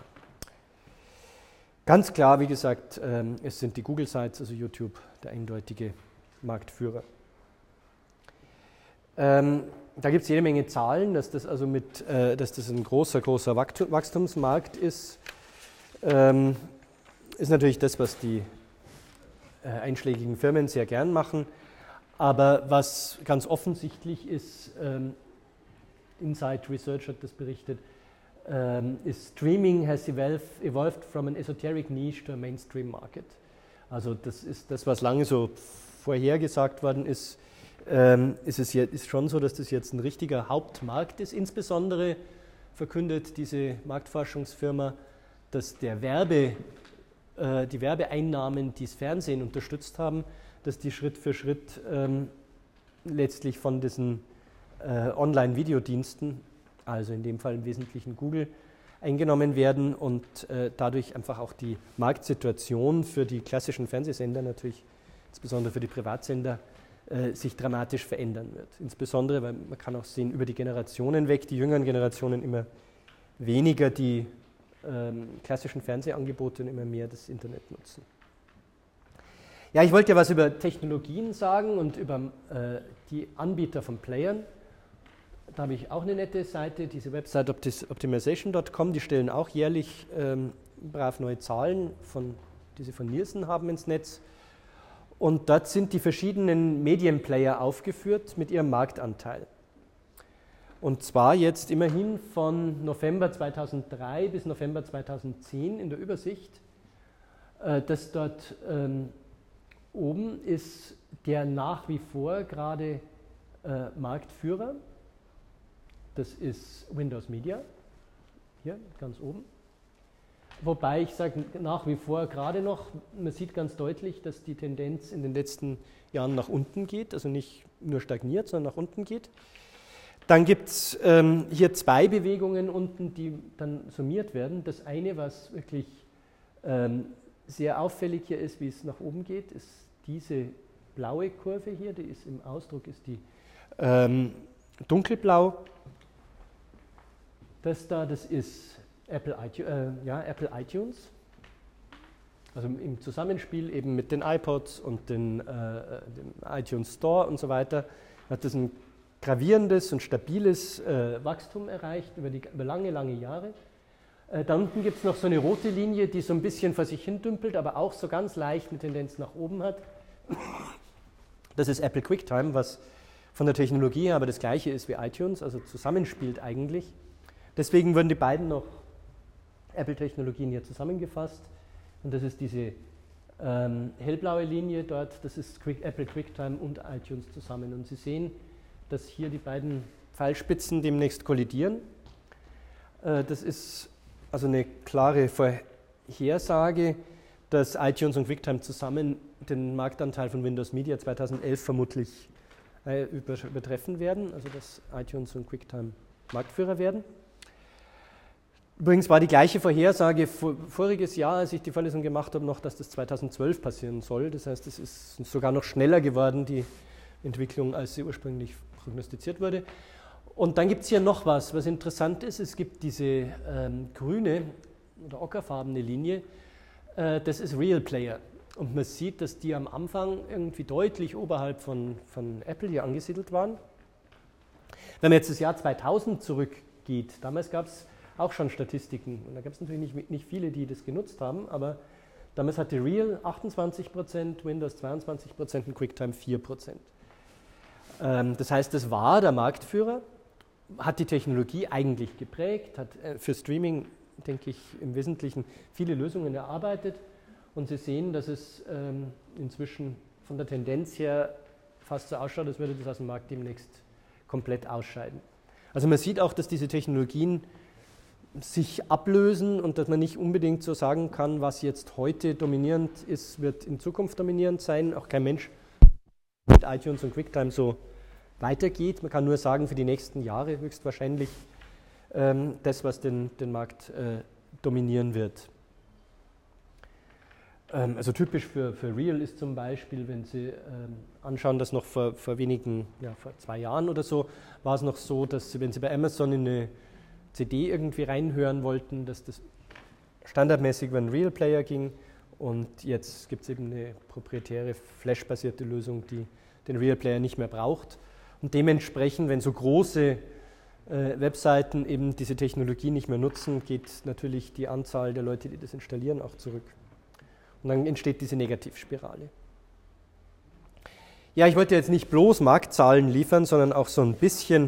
Ganz klar, wie gesagt, es sind die Google-Sites, also YouTube, der eindeutige Marktführer. Da gibt es jede Menge Zahlen, dass das also dass das ein großer Wachstumsmarkt ist. Ist natürlich das, was die einschlägigen Firmen sehr gern machen. Aber was ganz offensichtlich ist, Insight Research hat das berichtet, ist Streaming has evolved from an esoteric niche to a mainstream market. Also das ist das, was lange so vorhergesagt worden ist. Ist schon so, dass das jetzt ein richtiger Hauptmarkt ist. Insbesondere verkündet diese Marktforschungsfirma, dass die Werbeeinnahmen, die das Fernsehen unterstützt haben, dass die Schritt für Schritt letztlich von diesen Online-Videodiensten, also in dem Fall im Wesentlichen Google, eingenommen werden und dadurch einfach auch die Marktsituation für die klassischen Fernsehsender, natürlich insbesondere für die Privatsender, sich dramatisch verändern wird. Insbesondere, weil man kann auch sehen, über die Generationen weg, die jüngeren Generationen immer weniger die klassischen Fernsehangebote und immer mehr das Internet nutzen. Ja, ich wollte ja was über Technologien sagen und über die Anbieter von Playern. Da habe ich auch eine nette Seite, diese Website optimization.com, die stellen auch jährlich brav neue Zahlen, die sie von Nielsen haben, ins Netz. Und dort sind die verschiedenen Medienplayer aufgeführt mit ihrem Marktanteil. Und zwar jetzt immerhin von November 2003 bis November 2010 in der Übersicht, dass dort oben ist der nach wie vor gerade Marktführer. Das ist Windows Media, hier ganz oben. Wobei ich sage nach wie vor gerade noch, man sieht ganz deutlich, dass die Tendenz in den letzten Jahren nach unten geht, also nicht nur stagniert, sondern nach unten geht. Dann gibt es hier zwei Bewegungen unten, die dann summiert werden. Das eine, was wirklich sehr auffällig hier ist, wie es nach oben geht, ist diese blaue Kurve hier, die ist im Ausdruck, ist die dunkelblau. Das da, das ist Apple iTunes, also im Zusammenspiel eben mit den iPods und dem iTunes Store und so weiter, hat das ein gravierendes und stabiles Wachstum erreicht über lange, lange Jahre. Da unten gibt es noch so eine rote Linie, die so ein bisschen vor sich hin dümpelt, aber auch so ganz leicht eine Tendenz nach oben hat. Das ist Apple QuickTime, was von der Technologie her aber das gleiche ist wie iTunes, also zusammenspielt eigentlich. Deswegen wurden die beiden noch Apple-Technologien hier zusammengefasst. Und das ist diese hellblaue Linie dort, das ist Apple QuickTime und iTunes zusammen. Und Sie sehen, dass hier die beiden Pfeilspitzen demnächst kollidieren. Das ist also eine klare Vorhersage, dass iTunes und QuickTime zusammen den Marktanteil von Windows Media 2011 vermutlich übertreffen werden, also dass iTunes und QuickTime Marktführer werden. Übrigens war die gleiche Vorhersage voriges Jahr, als ich die Vorlesung gemacht habe, noch, dass das 2012 passieren soll. Das heißt, es ist sogar noch schneller geworden, die Entwicklung, als sie ursprünglich prognostiziert wurde. Und dann gibt es hier noch was interessant ist. Es gibt diese grüne oder ockerfarbene Linie, das ist Real Player. Und man sieht, dass die am Anfang irgendwie deutlich oberhalb von Apple hier angesiedelt waren. Wenn man jetzt das Jahr 2000 zurückgeht, damals gab es auch schon Statistiken. Und da gab es natürlich nicht viele, die das genutzt haben, aber damals hatte Real 28%, Windows 22% und QuickTime 4%. Das heißt, das war der Marktführer, hat die Technologie eigentlich geprägt, hat für Streaming, denke ich, im Wesentlichen viele Lösungen erarbeitet. Und Sie sehen, dass es inzwischen von der Tendenz her fast so ausschaut, als würde das aus dem Markt demnächst komplett ausscheiden. Also man sieht auch, dass diese Technologien sich ablösen und dass man nicht unbedingt so sagen kann, was jetzt heute dominierend ist, wird in Zukunft dominierend sein. Auch kein Mensch mit iTunes und QuickTime so weitergeht. Man kann nur sagen, für die nächsten Jahre höchstwahrscheinlich das, was den Markt dominieren wird. Also typisch für Real ist zum Beispiel, wenn Sie anschauen, dass noch vor 2 Jahren oder so, war es noch so, dass Sie, wenn Sie bei Amazon in eine CD irgendwie reinhören wollten, dass das standardmäßig über einen Real Player ging, und jetzt gibt es eben eine proprietäre Flash-basierte Lösung, die den Real Player nicht mehr braucht. Und dementsprechend, wenn so große Webseiten eben diese Technologie nicht mehr nutzen, geht natürlich die Anzahl der Leute, die das installieren, auch zurück. Und dann entsteht diese Negativspirale. Ja, ich wollte jetzt nicht bloß Marktzahlen liefern, sondern auch so ein bisschen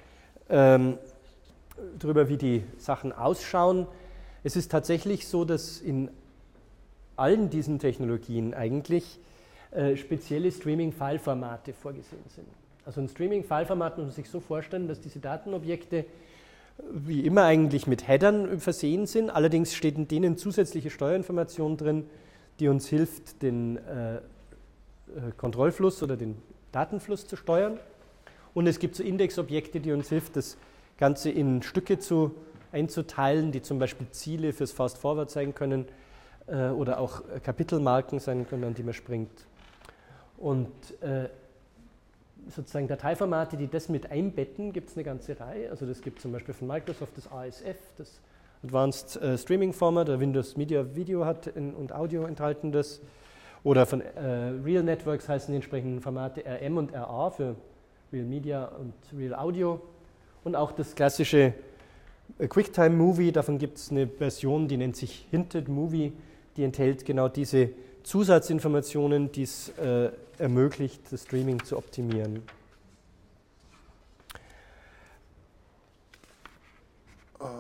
darüber, wie die Sachen ausschauen. Es ist tatsächlich so, dass in allen diesen Technologien eigentlich spezielle Streaming-File-Formate vorgesehen sind. Also ein Streaming-File-Format muss man sich so vorstellen, dass diese Datenobjekte wie immer eigentlich mit Headern versehen sind. Allerdings steht in denen zusätzliche Steuerinformation drin, die uns hilft, den Kontrollfluss oder den Datenfluss zu steuern. Und es gibt so Indexobjekte, die uns hilft, das Ganze in Stücke einzuteilen, die zum Beispiel Ziele fürs Fast-Forward sein können oder auch Kapitelmarken sein können, an die man springt. Und sozusagen Dateiformate, die das mit einbetten, gibt es eine ganze Reihe. Also das gibt zum Beispiel von Microsoft das ASF, das Advanced Streaming Format, der Windows Media Video hat und Audio enthalten das. Oder von Real Networks heißen die entsprechenden Formate RM und RA für Real Media und Real Audio. Und auch das klassische QuickTime Movie, davon gibt es eine Version, die nennt sich Hinted Movie, die enthält genau diese Zusatzinformationen, die es ermöglicht, das Streaming zu optimieren.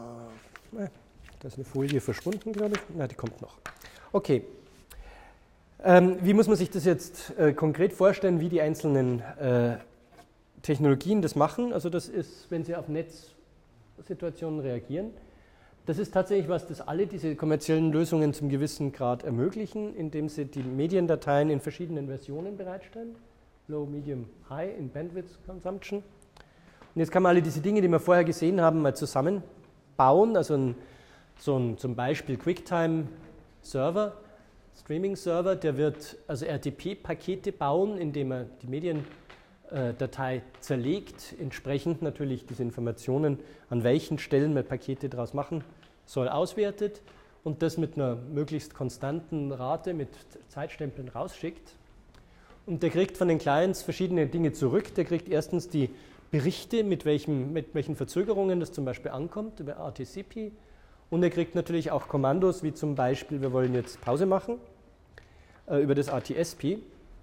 Da ist eine Folie verschwunden, glaube ich. Na, die kommt noch. Okay. Wie muss man sich das jetzt konkret vorstellen, wie die einzelnen Technologien das machen? Also das ist, wenn sie auf Netzsituationen reagieren. Das ist tatsächlich was, das alle diese kommerziellen Lösungen zum gewissen Grad ermöglichen, indem sie die Mediendateien in verschiedenen Versionen bereitstellen. Low, Medium, High in Bandwidth Consumption. Und jetzt kann man alle diese Dinge, die wir vorher gesehen haben, mal zusammenbauen. Also zum Beispiel QuickTime-Server, Streaming-Server, der wird also RTP-Pakete bauen, indem er die Mediendatei zerlegt, entsprechend natürlich diese Informationen, an welchen Stellen man Pakete daraus machen soll, auswertet und das mit einer möglichst konstanten Rate mit Zeitstempeln rausschickt. Und der kriegt von den Clients verschiedene Dinge zurück. Der kriegt erstens die Berichte, mit welchen Verzögerungen das zum Beispiel ankommt, über RTCP. Und er kriegt natürlich auch Kommandos, wie zum Beispiel, wir wollen jetzt Pause machen, über das RTSP.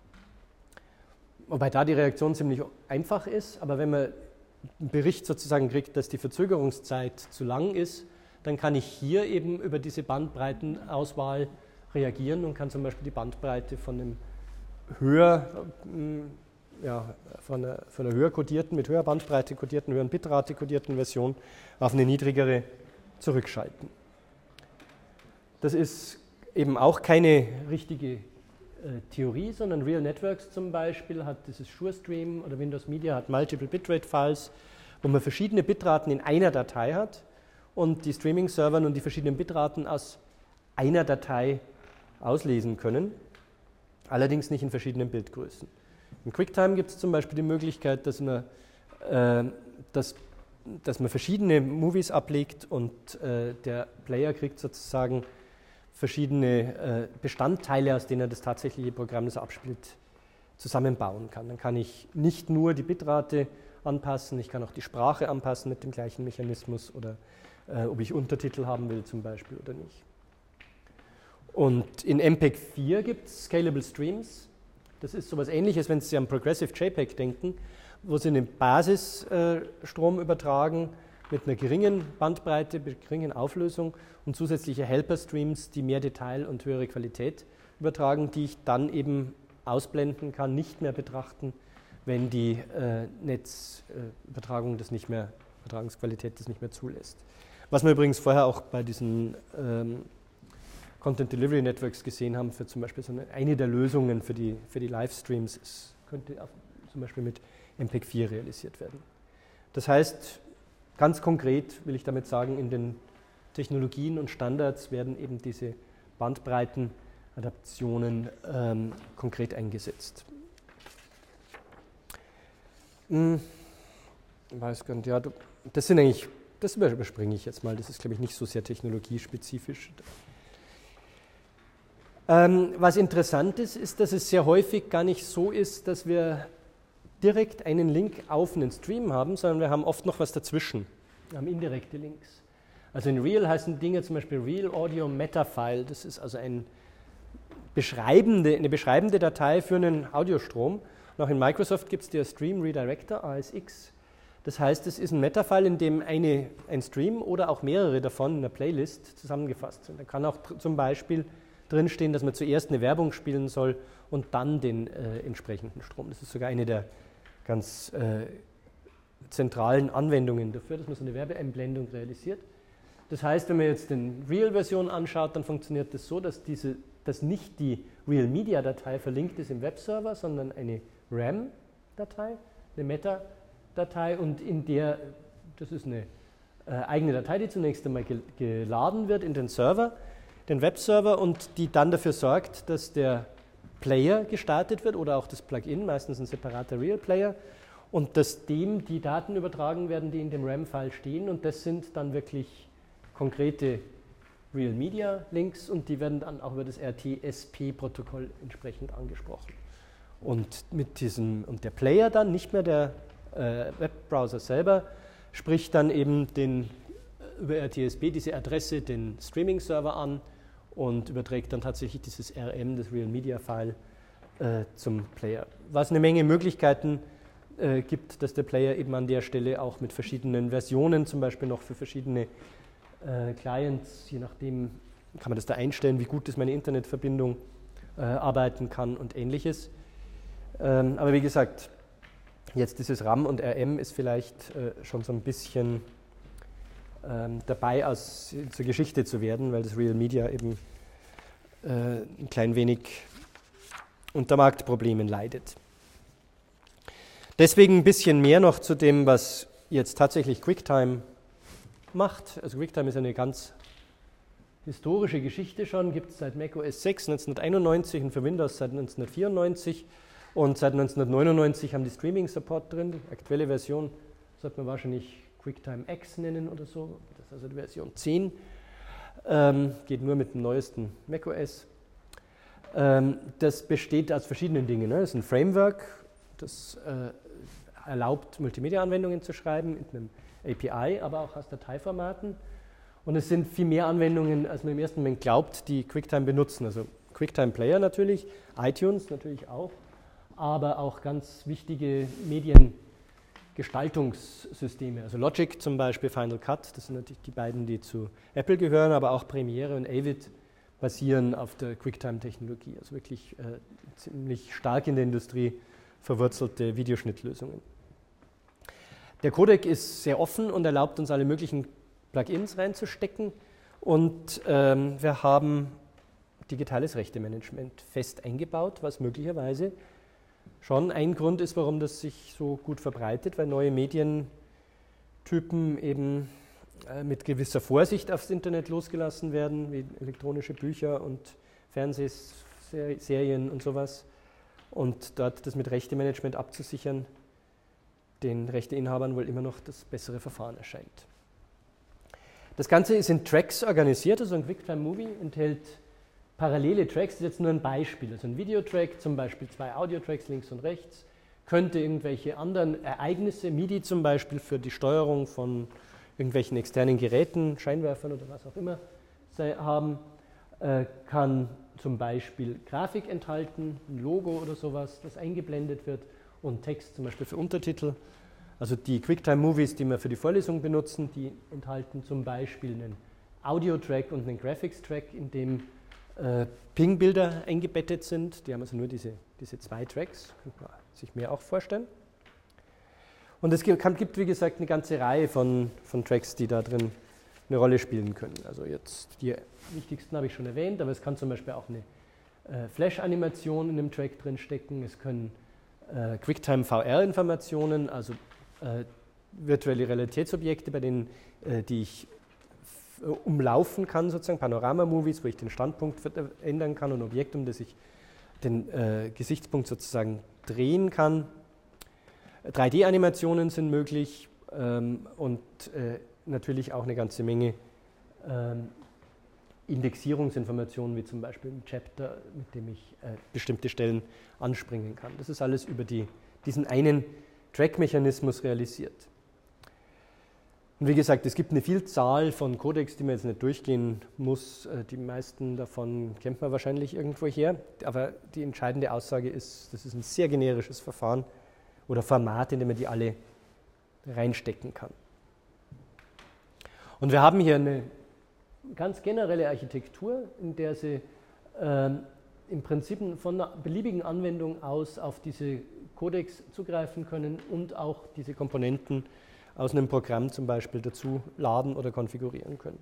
Wobei da die Reaktion ziemlich einfach ist, aber wenn man einen Bericht sozusagen kriegt, dass die Verzögerungszeit zu lang ist, dann kann ich hier eben über diese Bandbreitenauswahl reagieren und kann zum Beispiel die Bandbreite von einem von einer höher kodierten, mit höherer Bandbreite kodierten, höheren Bitrate kodierten Version auf eine niedrigere zurückschalten. Das ist eben auch keine richtige Theorie, sondern Real Networks zum Beispiel hat dieses SureStream oder Windows Media hat Multiple Bitrate Files, wo man verschiedene Bitraten in einer Datei hat und die Streaming-Server nun die verschiedenen Bitraten aus einer Datei auslesen können, allerdings nicht in verschiedenen Bildgrößen. Im QuickTime gibt es zum Beispiel die Möglichkeit, dass man verschiedene Movies ablegt und der Player kriegt sozusagen verschiedene Bestandteile, aus denen er das tatsächliche Programm, das er abspielt, zusammenbauen kann. Dann kann ich nicht nur die Bitrate anpassen, ich kann auch die Sprache anpassen mit dem gleichen Mechanismus oder ob ich Untertitel haben will zum Beispiel oder nicht. Und in MPEG 4 gibt es Scalable Streams. Das ist sowas Ähnliches, wenn Sie an Progressive JPEG denken, wo Sie einen Basisstrom übertragen mit einer geringen Bandbreite, mit geringen Auflösung und zusätzliche Helper-Streams, die mehr Detail und höhere Qualität übertragen, die ich dann eben ausblenden kann, nicht mehr betrachten, wenn die Netzübertragung das nicht mehr, Übertragungsqualität das nicht mehr zulässt. Was wir übrigens vorher auch bei diesen Content Delivery Networks gesehen haben, für zum Beispiel so eine der Lösungen für die Livestreams ist, könnte zum Beispiel mit MPEG 4 realisiert werden. Das heißt, ganz konkret will ich damit sagen, in den Technologien und Standards werden eben diese Bandbreitenadaptionen konkret eingesetzt. Weiß gar nicht, ja, das überspringe ich jetzt mal, das ist, glaube ich, nicht so sehr technologiespezifisch. Was interessant ist, ist, dass es sehr häufig gar nicht so ist, dass wir direkt einen Link auf einen Stream haben, sondern wir haben oft noch was dazwischen. Wir haben indirekte Links. Also in Real heißen Dinge zum Beispiel Real Audio Metafile. Das ist also eine beschreibende Datei für einen Audiostrom. Und auch in Microsoft gibt es der Stream Redirector, ASX. Das heißt, es ist ein Metafile, in dem ein Stream oder auch mehrere davon in einer Playlist zusammengefasst sind. Da kann auch zum Beispiel drinstehen, dass man zuerst eine Werbung spielen soll und dann den entsprechenden Strom. Das ist sogar eine der ganz zentralen Anwendungen dafür, dass man so eine Werbeeinblendung realisiert. Das heißt, wenn man jetzt die Real-Version anschaut, dann funktioniert das so, dass nicht die Real-Media-Datei verlinkt ist im Webserver, sondern eine RAM-Datei, eine Meta-Datei und das ist eine eigene Datei, die zunächst einmal geladen wird in den Server, den Webserver und die dann dafür sorgt, dass der Player gestartet wird oder auch das Plugin, meistens ein separater Real-Player und dass dem die Daten übertragen werden, die in dem RAM-File stehen und das sind dann wirklich konkrete Real-Media-Links und die werden dann auch über das RTSP-Protokoll entsprechend angesprochen. Und der Player dann, nicht mehr der Webbrowser selber, spricht dann eben über RTSP diese Adresse den Streaming-Server an und überträgt dann tatsächlich dieses RM, das Real-Media-File, zum Player. Was eine Menge Möglichkeiten gibt, dass der Player eben an der Stelle auch mit verschiedenen Versionen, zum Beispiel noch für verschiedene Clients, je nachdem kann man das da einstellen, wie gut ist meine Internetverbindung arbeiten kann und Ähnliches. Aber wie gesagt, jetzt dieses RAM und RM ist vielleicht schon so ein bisschen dabei, zur Geschichte zu werden, weil das Real Media eben ein klein wenig unter Marktproblemen leidet. Deswegen ein bisschen mehr noch zu dem, was jetzt tatsächlich QuickTime macht. Also QuickTime ist eine ganz historische Geschichte schon, gibt es seit macOS 6 1991 und für Windows seit 1994 und seit 1999 haben die Streaming-Support drin. Die aktuelle Version sollte man wahrscheinlich QuickTime X nennen oder so, das ist also die Version 10. Geht nur mit dem neuesten macOS. Das besteht aus verschiedenen Dingen. Ne? Das ist ein Framework, das erlaubt, Multimedia-Anwendungen zu schreiben mit einem API, aber auch aus Dateiformaten. Und es sind viel mehr Anwendungen, als man im ersten Moment glaubt, die QuickTime benutzen. Also QuickTime Player natürlich, iTunes natürlich auch, aber auch ganz wichtige Mediengestaltungssysteme. Also Logic zum Beispiel, Final Cut, das sind natürlich die beiden, die zu Apple gehören, aber auch Premiere und Avid basieren auf der QuickTime-Technologie. Also wirklich ziemlich stark in der Industrie verwurzelte Videoschnittlösungen. Der Codec ist sehr offen und erlaubt uns alle möglichen Plugins reinzustecken und wir haben digitales Rechtemanagement fest eingebaut, was möglicherweise schon ein Grund ist, warum das sich so gut verbreitet, weil neue Medientypen eben mit gewisser Vorsicht aufs Internet losgelassen werden, wie elektronische Bücher und Fernsehserien und sowas. Und dort das mit Rechtemanagement abzusichern, den Rechteinhabern wohl immer noch das bessere Verfahren erscheint. Das Ganze ist in Tracks organisiert, also ein QuickTime Movie enthält parallele Tracks, das ist jetzt nur ein Beispiel. Also ein Videotrack, zum Beispiel 2 Audiotracks links und rechts, könnte irgendwelche anderen Ereignisse, MIDI zum Beispiel für die Steuerung von irgendwelchen externen Geräten, Scheinwerfern oder was auch immer haben, kann zum Beispiel Grafik enthalten, ein Logo oder sowas, das eingeblendet wird und Text zum Beispiel für Untertitel. Also die QuickTime-Movies, die wir für die Vorlesung benutzen, die enthalten zum Beispiel einen Audio-Track und einen Graphics-Track, in dem Ping-Bilder eingebettet sind. Die haben also nur diese 2 Tracks, kann man sich mehr auch vorstellen. Und es gibt, wie gesagt, eine ganze Reihe von Tracks, die da drin eine Rolle spielen können. Also jetzt die wichtigsten habe ich schon erwähnt, aber es kann zum Beispiel auch eine Flash-Animation in einem Track drin stecken. Es können QuickTime VR-Informationen, also virtuelle Realitätsobjekte, bei denen die ich umlaufen kann, sozusagen Panorama-Movies, wo ich den Standpunkt ändern kann und ein Objekt, um das ich den Gesichtspunkt sozusagen drehen kann. 3D-Animationen sind möglich und natürlich auch eine ganze Menge Indexierungsinformationen, wie zum Beispiel ein Chapter, mit dem ich bestimmte Stellen anspringen kann. Das ist alles über diesen einen Track-Mechanismus realisiert. Und wie gesagt, es gibt eine Vielzahl von Codecs, die man jetzt nicht durchgehen muss. Die meisten davon kennt man wahrscheinlich irgendwoher. Aber die entscheidende Aussage ist, das ist ein sehr generisches Verfahren oder Format, in dem man die alle reinstecken kann. Und wir haben hier eine ganz generelle Architektur, in der Sie im Prinzip von einer beliebigen Anwendung aus auf diese Codecs zugreifen können und auch diese Komponenten aus einem Programm zum Beispiel dazu laden oder konfigurieren können.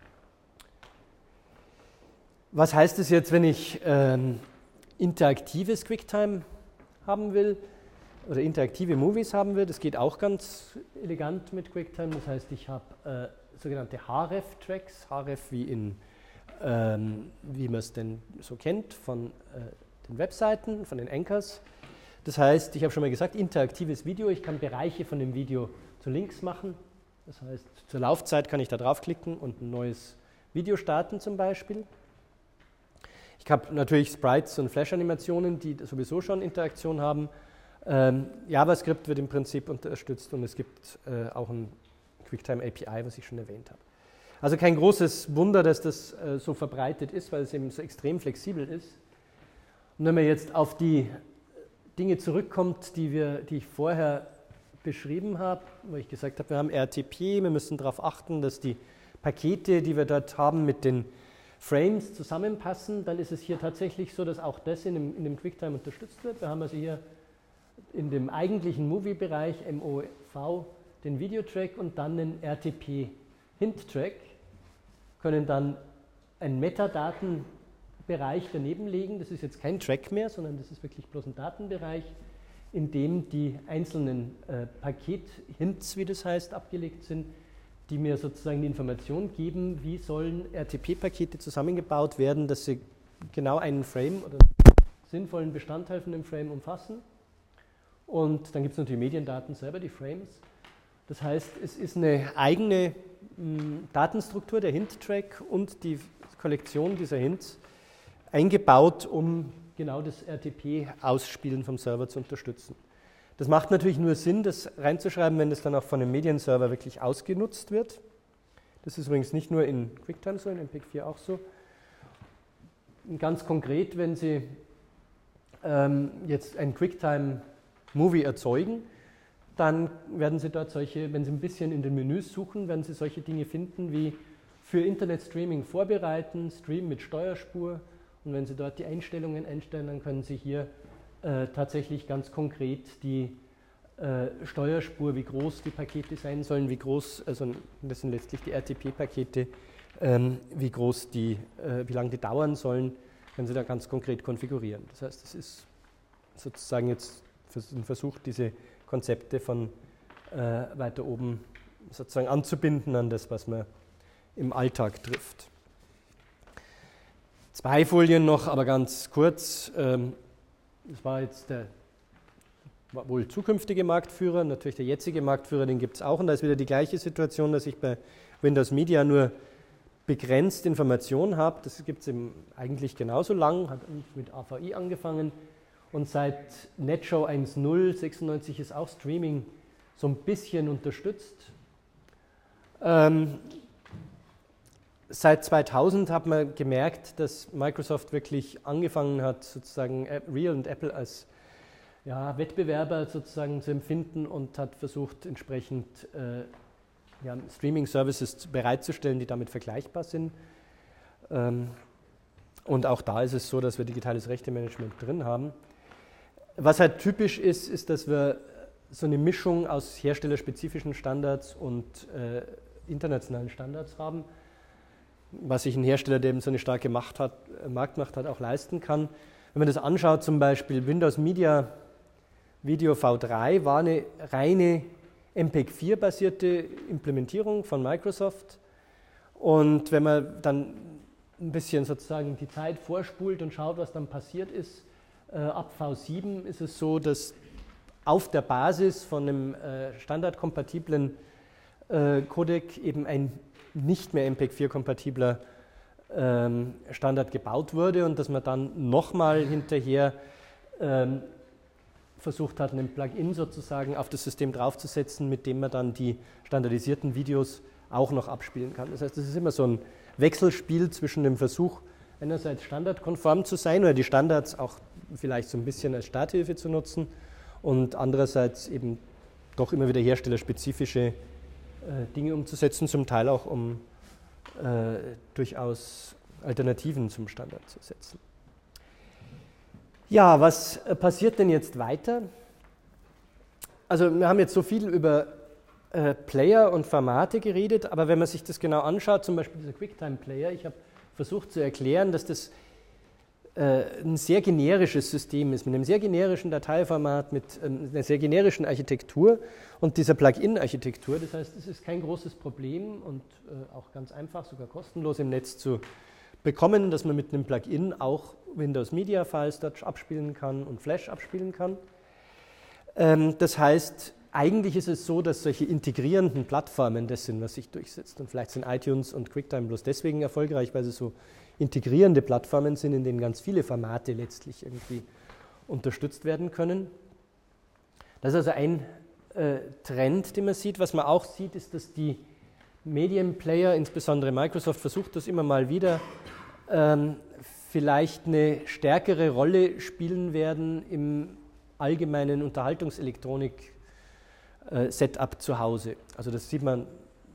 Was heißt es jetzt, wenn ich interaktives QuickTime haben will oder interaktive Movies haben will? Das geht auch ganz elegant mit QuickTime. Das heißt, ich habe sogenannte Href-Tracks, Href wie man es denn so kennt von den Webseiten, von den Anchors. Das heißt, ich habe schon mal gesagt, interaktives Video, ich kann Bereiche von dem Video zu Links machen. Das heißt, zur Laufzeit kann ich da draufklicken und ein neues Video starten zum Beispiel. Ich habe natürlich Sprites und Flash-Animationen, die sowieso schon Interaktion haben. JavaScript wird im Prinzip unterstützt und es gibt auch ein QuickTime API, was ich schon erwähnt habe. Also kein großes Wunder, dass das so verbreitet ist, weil es eben so extrem flexibel ist. Und wenn man jetzt auf die Dinge zurückkommt, die ich vorher beschrieben habe, wo ich gesagt habe, wir haben RTP, wir müssen darauf achten, dass die Pakete, die wir dort haben mit den Frames zusammenpassen, dann ist es hier tatsächlich so, dass auch das in dem QuickTime unterstützt wird. Wir haben also hier in dem eigentlichen Movie-Bereich MOV den Videotrack und dann den RTP-Hint-Track, können dann einen Metadatenbereich daneben legen. Das ist jetzt kein Track mehr, sondern das ist wirklich bloß ein Datenbereich, in dem die einzelnen Paket-Hints, wie das heißt, abgelegt sind, die mir sozusagen die Information geben, wie sollen RTP-Pakete zusammengebaut werden, dass sie genau einen Frame oder einen sinnvollen Bestandteil von dem Frame umfassen. Und dann gibt es noch die Mediendaten selber, die Frames. Das heißt, es ist eine eigene Datenstruktur, der Hint-Track und die Kollektion dieser Hints eingebaut, um genau das RTP-Ausspielen vom Server zu unterstützen. Das macht natürlich nur Sinn, das reinzuschreiben, wenn das dann auch von einem Medienserver wirklich ausgenutzt wird. Das ist übrigens nicht nur in QuickTime so, in MPEG-4 auch so. Und ganz konkret, wenn Sie jetzt ein QuickTime-Movie erzeugen, dann werden Sie dort solche, wenn Sie ein bisschen in den Menüs suchen, werden Sie solche Dinge finden wie für Internetstreaming vorbereiten, Stream mit Steuerspur. Und wenn Sie dort die Einstellungen einstellen, dann können Sie hier tatsächlich ganz konkret die Steuerspur, wie groß die Pakete sein sollen, wie groß, also das sind letztlich die RTP-Pakete, wie lange die dauern sollen, können Sie da ganz konkret konfigurieren. Das heißt, das ist sozusagen jetzt ein Versuch, diese Konzepte von weiter oben sozusagen anzubinden an das, was man im Alltag trifft. 2 Folien noch, aber ganz kurz. Das war jetzt der wohl zukünftige Marktführer, natürlich der jetzige Marktführer, den gibt es auch. Und da ist wieder die gleiche Situation, dass ich bei Windows Media nur begrenzt Informationen habe. Das gibt es eigentlich genauso lang, hat mit AVI angefangen. Und seit NetShow 1.0, 96 ist auch Streaming so ein bisschen unterstützt. Seit 2000 hat man gemerkt, dass Microsoft wirklich angefangen hat, sozusagen Real und Apple als Wettbewerber sozusagen zu empfinden und hat versucht, entsprechend Streaming-Services bereitzustellen, die damit vergleichbar sind. Und auch da ist es so, dass wir digitales Rechtemanagement drin haben. Was halt typisch ist, ist, dass wir so eine Mischung aus herstellerspezifischen Standards und internationalen Standards haben, was sich ein Hersteller, der eben so eine starke Marktmacht hat, auch leisten kann. Wenn man das anschaut, zum Beispiel Windows Media Video V3 war eine reine MPEG-4-basierte Implementierung von Microsoft. Und wenn man dann ein bisschen sozusagen die Zeit vorspult und schaut, was dann passiert ist, ab V7 ist es so, dass auf der Basis von einem standardkompatiblen Codec eben ein nicht mehr MPEG-4-kompatibler Standard gebaut wurde und dass man dann nochmal hinterher versucht hat, ein Plugin sozusagen auf das System draufzusetzen, mit dem man dann die standardisierten Videos auch noch abspielen kann. Das heißt, das ist immer so ein Wechselspiel zwischen dem Versuch, einerseits standardkonform zu sein oder die Standards auch vielleicht so ein bisschen als Starthilfe zu nutzen und andererseits eben doch immer wieder herstellerspezifische Dinge umzusetzen, zum Teil auch um durchaus Alternativen zum Standard zu setzen. Ja, was passiert denn jetzt weiter? Also wir haben jetzt so viel über Player und Formate geredet, aber wenn man sich das genau anschaut, zum Beispiel dieser QuickTime-Player, ich habe versucht zu erklären, dass das ein sehr generisches System ist, mit einem sehr generischen Dateiformat, mit einer sehr generischen Architektur und dieser Plugin-Architektur. Das heißt, es ist kein großes Problem und auch ganz einfach, sogar kostenlos im Netz zu bekommen, dass man mit einem Plugin auch Windows Media Files dort abspielen kann und Flash abspielen kann. Das heißt, eigentlich ist es so, dass solche integrierenden Plattformen das sind, was sich durchsetzt. Und vielleicht sind iTunes und QuickTime bloß deswegen erfolgreich, weil sie so integrierende Plattformen sind, in denen ganz viele Formate letztlich irgendwie unterstützt werden können. Das ist also ein Trend, den man sieht. Was man auch sieht, ist, dass die Medienplayer, insbesondere Microsoft, versucht das immer mal wieder, vielleicht eine stärkere Rolle spielen werden im allgemeinen Unterhaltungselektronik-Setup zu Hause. Also das sieht man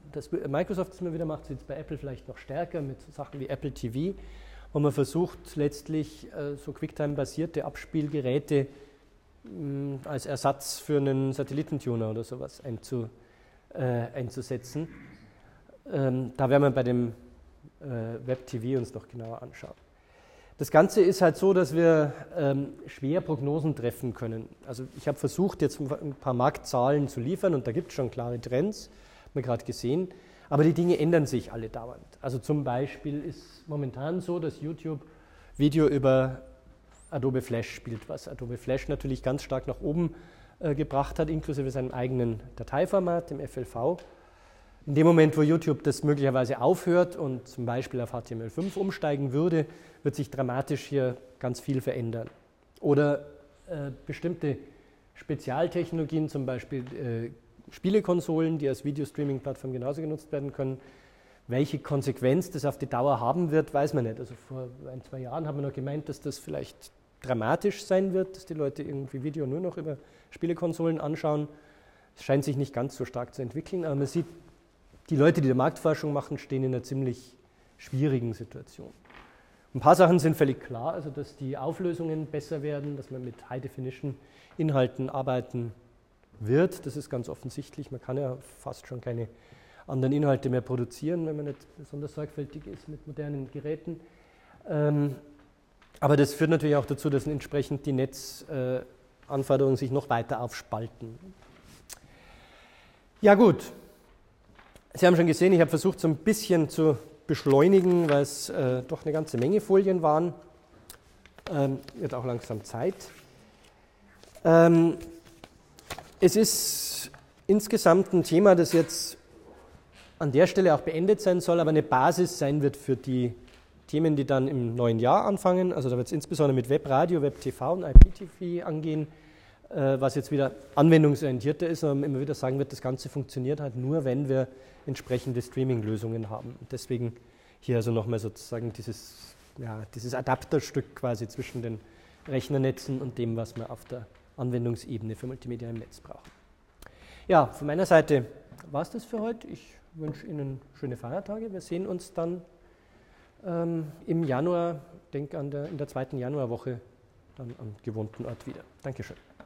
das Microsoft es immer wieder macht, sieht es bei Apple vielleicht noch stärker mit so Sachen wie Apple TV, wo man versucht, letztlich so QuickTime-basierte Abspielgeräte als Ersatz für einen Satellitentuner oder sowas einzusetzen. Da werden wir bei dem Web-TV uns noch genauer anschauen. Das Ganze ist halt so, dass wir schwer Prognosen treffen können. Also ich habe versucht, jetzt ein paar Marktzahlen zu liefern und da gibt es schon klare Trends, haben wir gerade gesehen, aber die Dinge ändern sich alle dauernd. Also zum Beispiel ist momentan so, dass YouTube Video über Adobe Flash spielt, was Adobe Flash natürlich ganz stark nach oben gebracht hat, inklusive seinem eigenen Dateiformat, dem FLV. In dem Moment, wo YouTube das möglicherweise aufhört und zum Beispiel auf HTML5 umsteigen würde, wird sich dramatisch hier ganz viel verändern. Oder bestimmte Spezialtechnologien, zum Beispiel Spielekonsolen, die als Videostreaming-Plattform genauso genutzt werden können. Welche Konsequenz das auf die Dauer haben wird, weiß man nicht. Also vor 1-2 Jahren haben wir noch gemeint, dass das vielleicht dramatisch sein wird, dass die Leute irgendwie Video nur noch über Spielekonsolen anschauen. Es scheint sich nicht ganz so stark zu entwickeln, aber man sieht, die Leute, die Marktforschung machen, stehen in einer ziemlich schwierigen Situation. Ein paar Sachen sind völlig klar, also dass die Auflösungen besser werden, dass man mit High-Definition-Inhalten arbeiten wird. Das ist ganz offensichtlich. Man kann ja fast schon keine anderen Inhalte mehr produzieren, wenn man nicht besonders sorgfältig ist mit modernen Geräten. Aber das führt natürlich auch dazu, dass entsprechend die Netzanforderungen sich noch weiter aufspalten. Ja gut, Sie haben schon gesehen, ich habe versucht, so ein bisschen zu beschleunigen, weil es doch eine ganze Menge Folien waren. Wird auch langsam Zeit. Es ist insgesamt ein Thema, das jetzt an der Stelle auch beendet sein soll, aber eine Basis sein wird für die Themen, die dann im neuen Jahr anfangen. Also da wird es insbesondere mit Webradio, Web-TV und IPTV angehen, was jetzt wieder anwendungsorientierter ist, und immer wieder sagen wird, das Ganze funktioniert halt nur, wenn wir entsprechende Streaming-Lösungen haben. Und deswegen hier also nochmal sozusagen dieses Adapterstück quasi zwischen den Rechnernetzen und dem, was wir auf der Anwendungsebene für Multimedia im Netz brauchen. Ja, von meiner Seite war es das für heute. Ich wünsche Ihnen schöne Feiertage. Wir sehen uns dann im Januar, denke in der 2. Januarwoche dann am gewohnten Ort wieder. Dankeschön.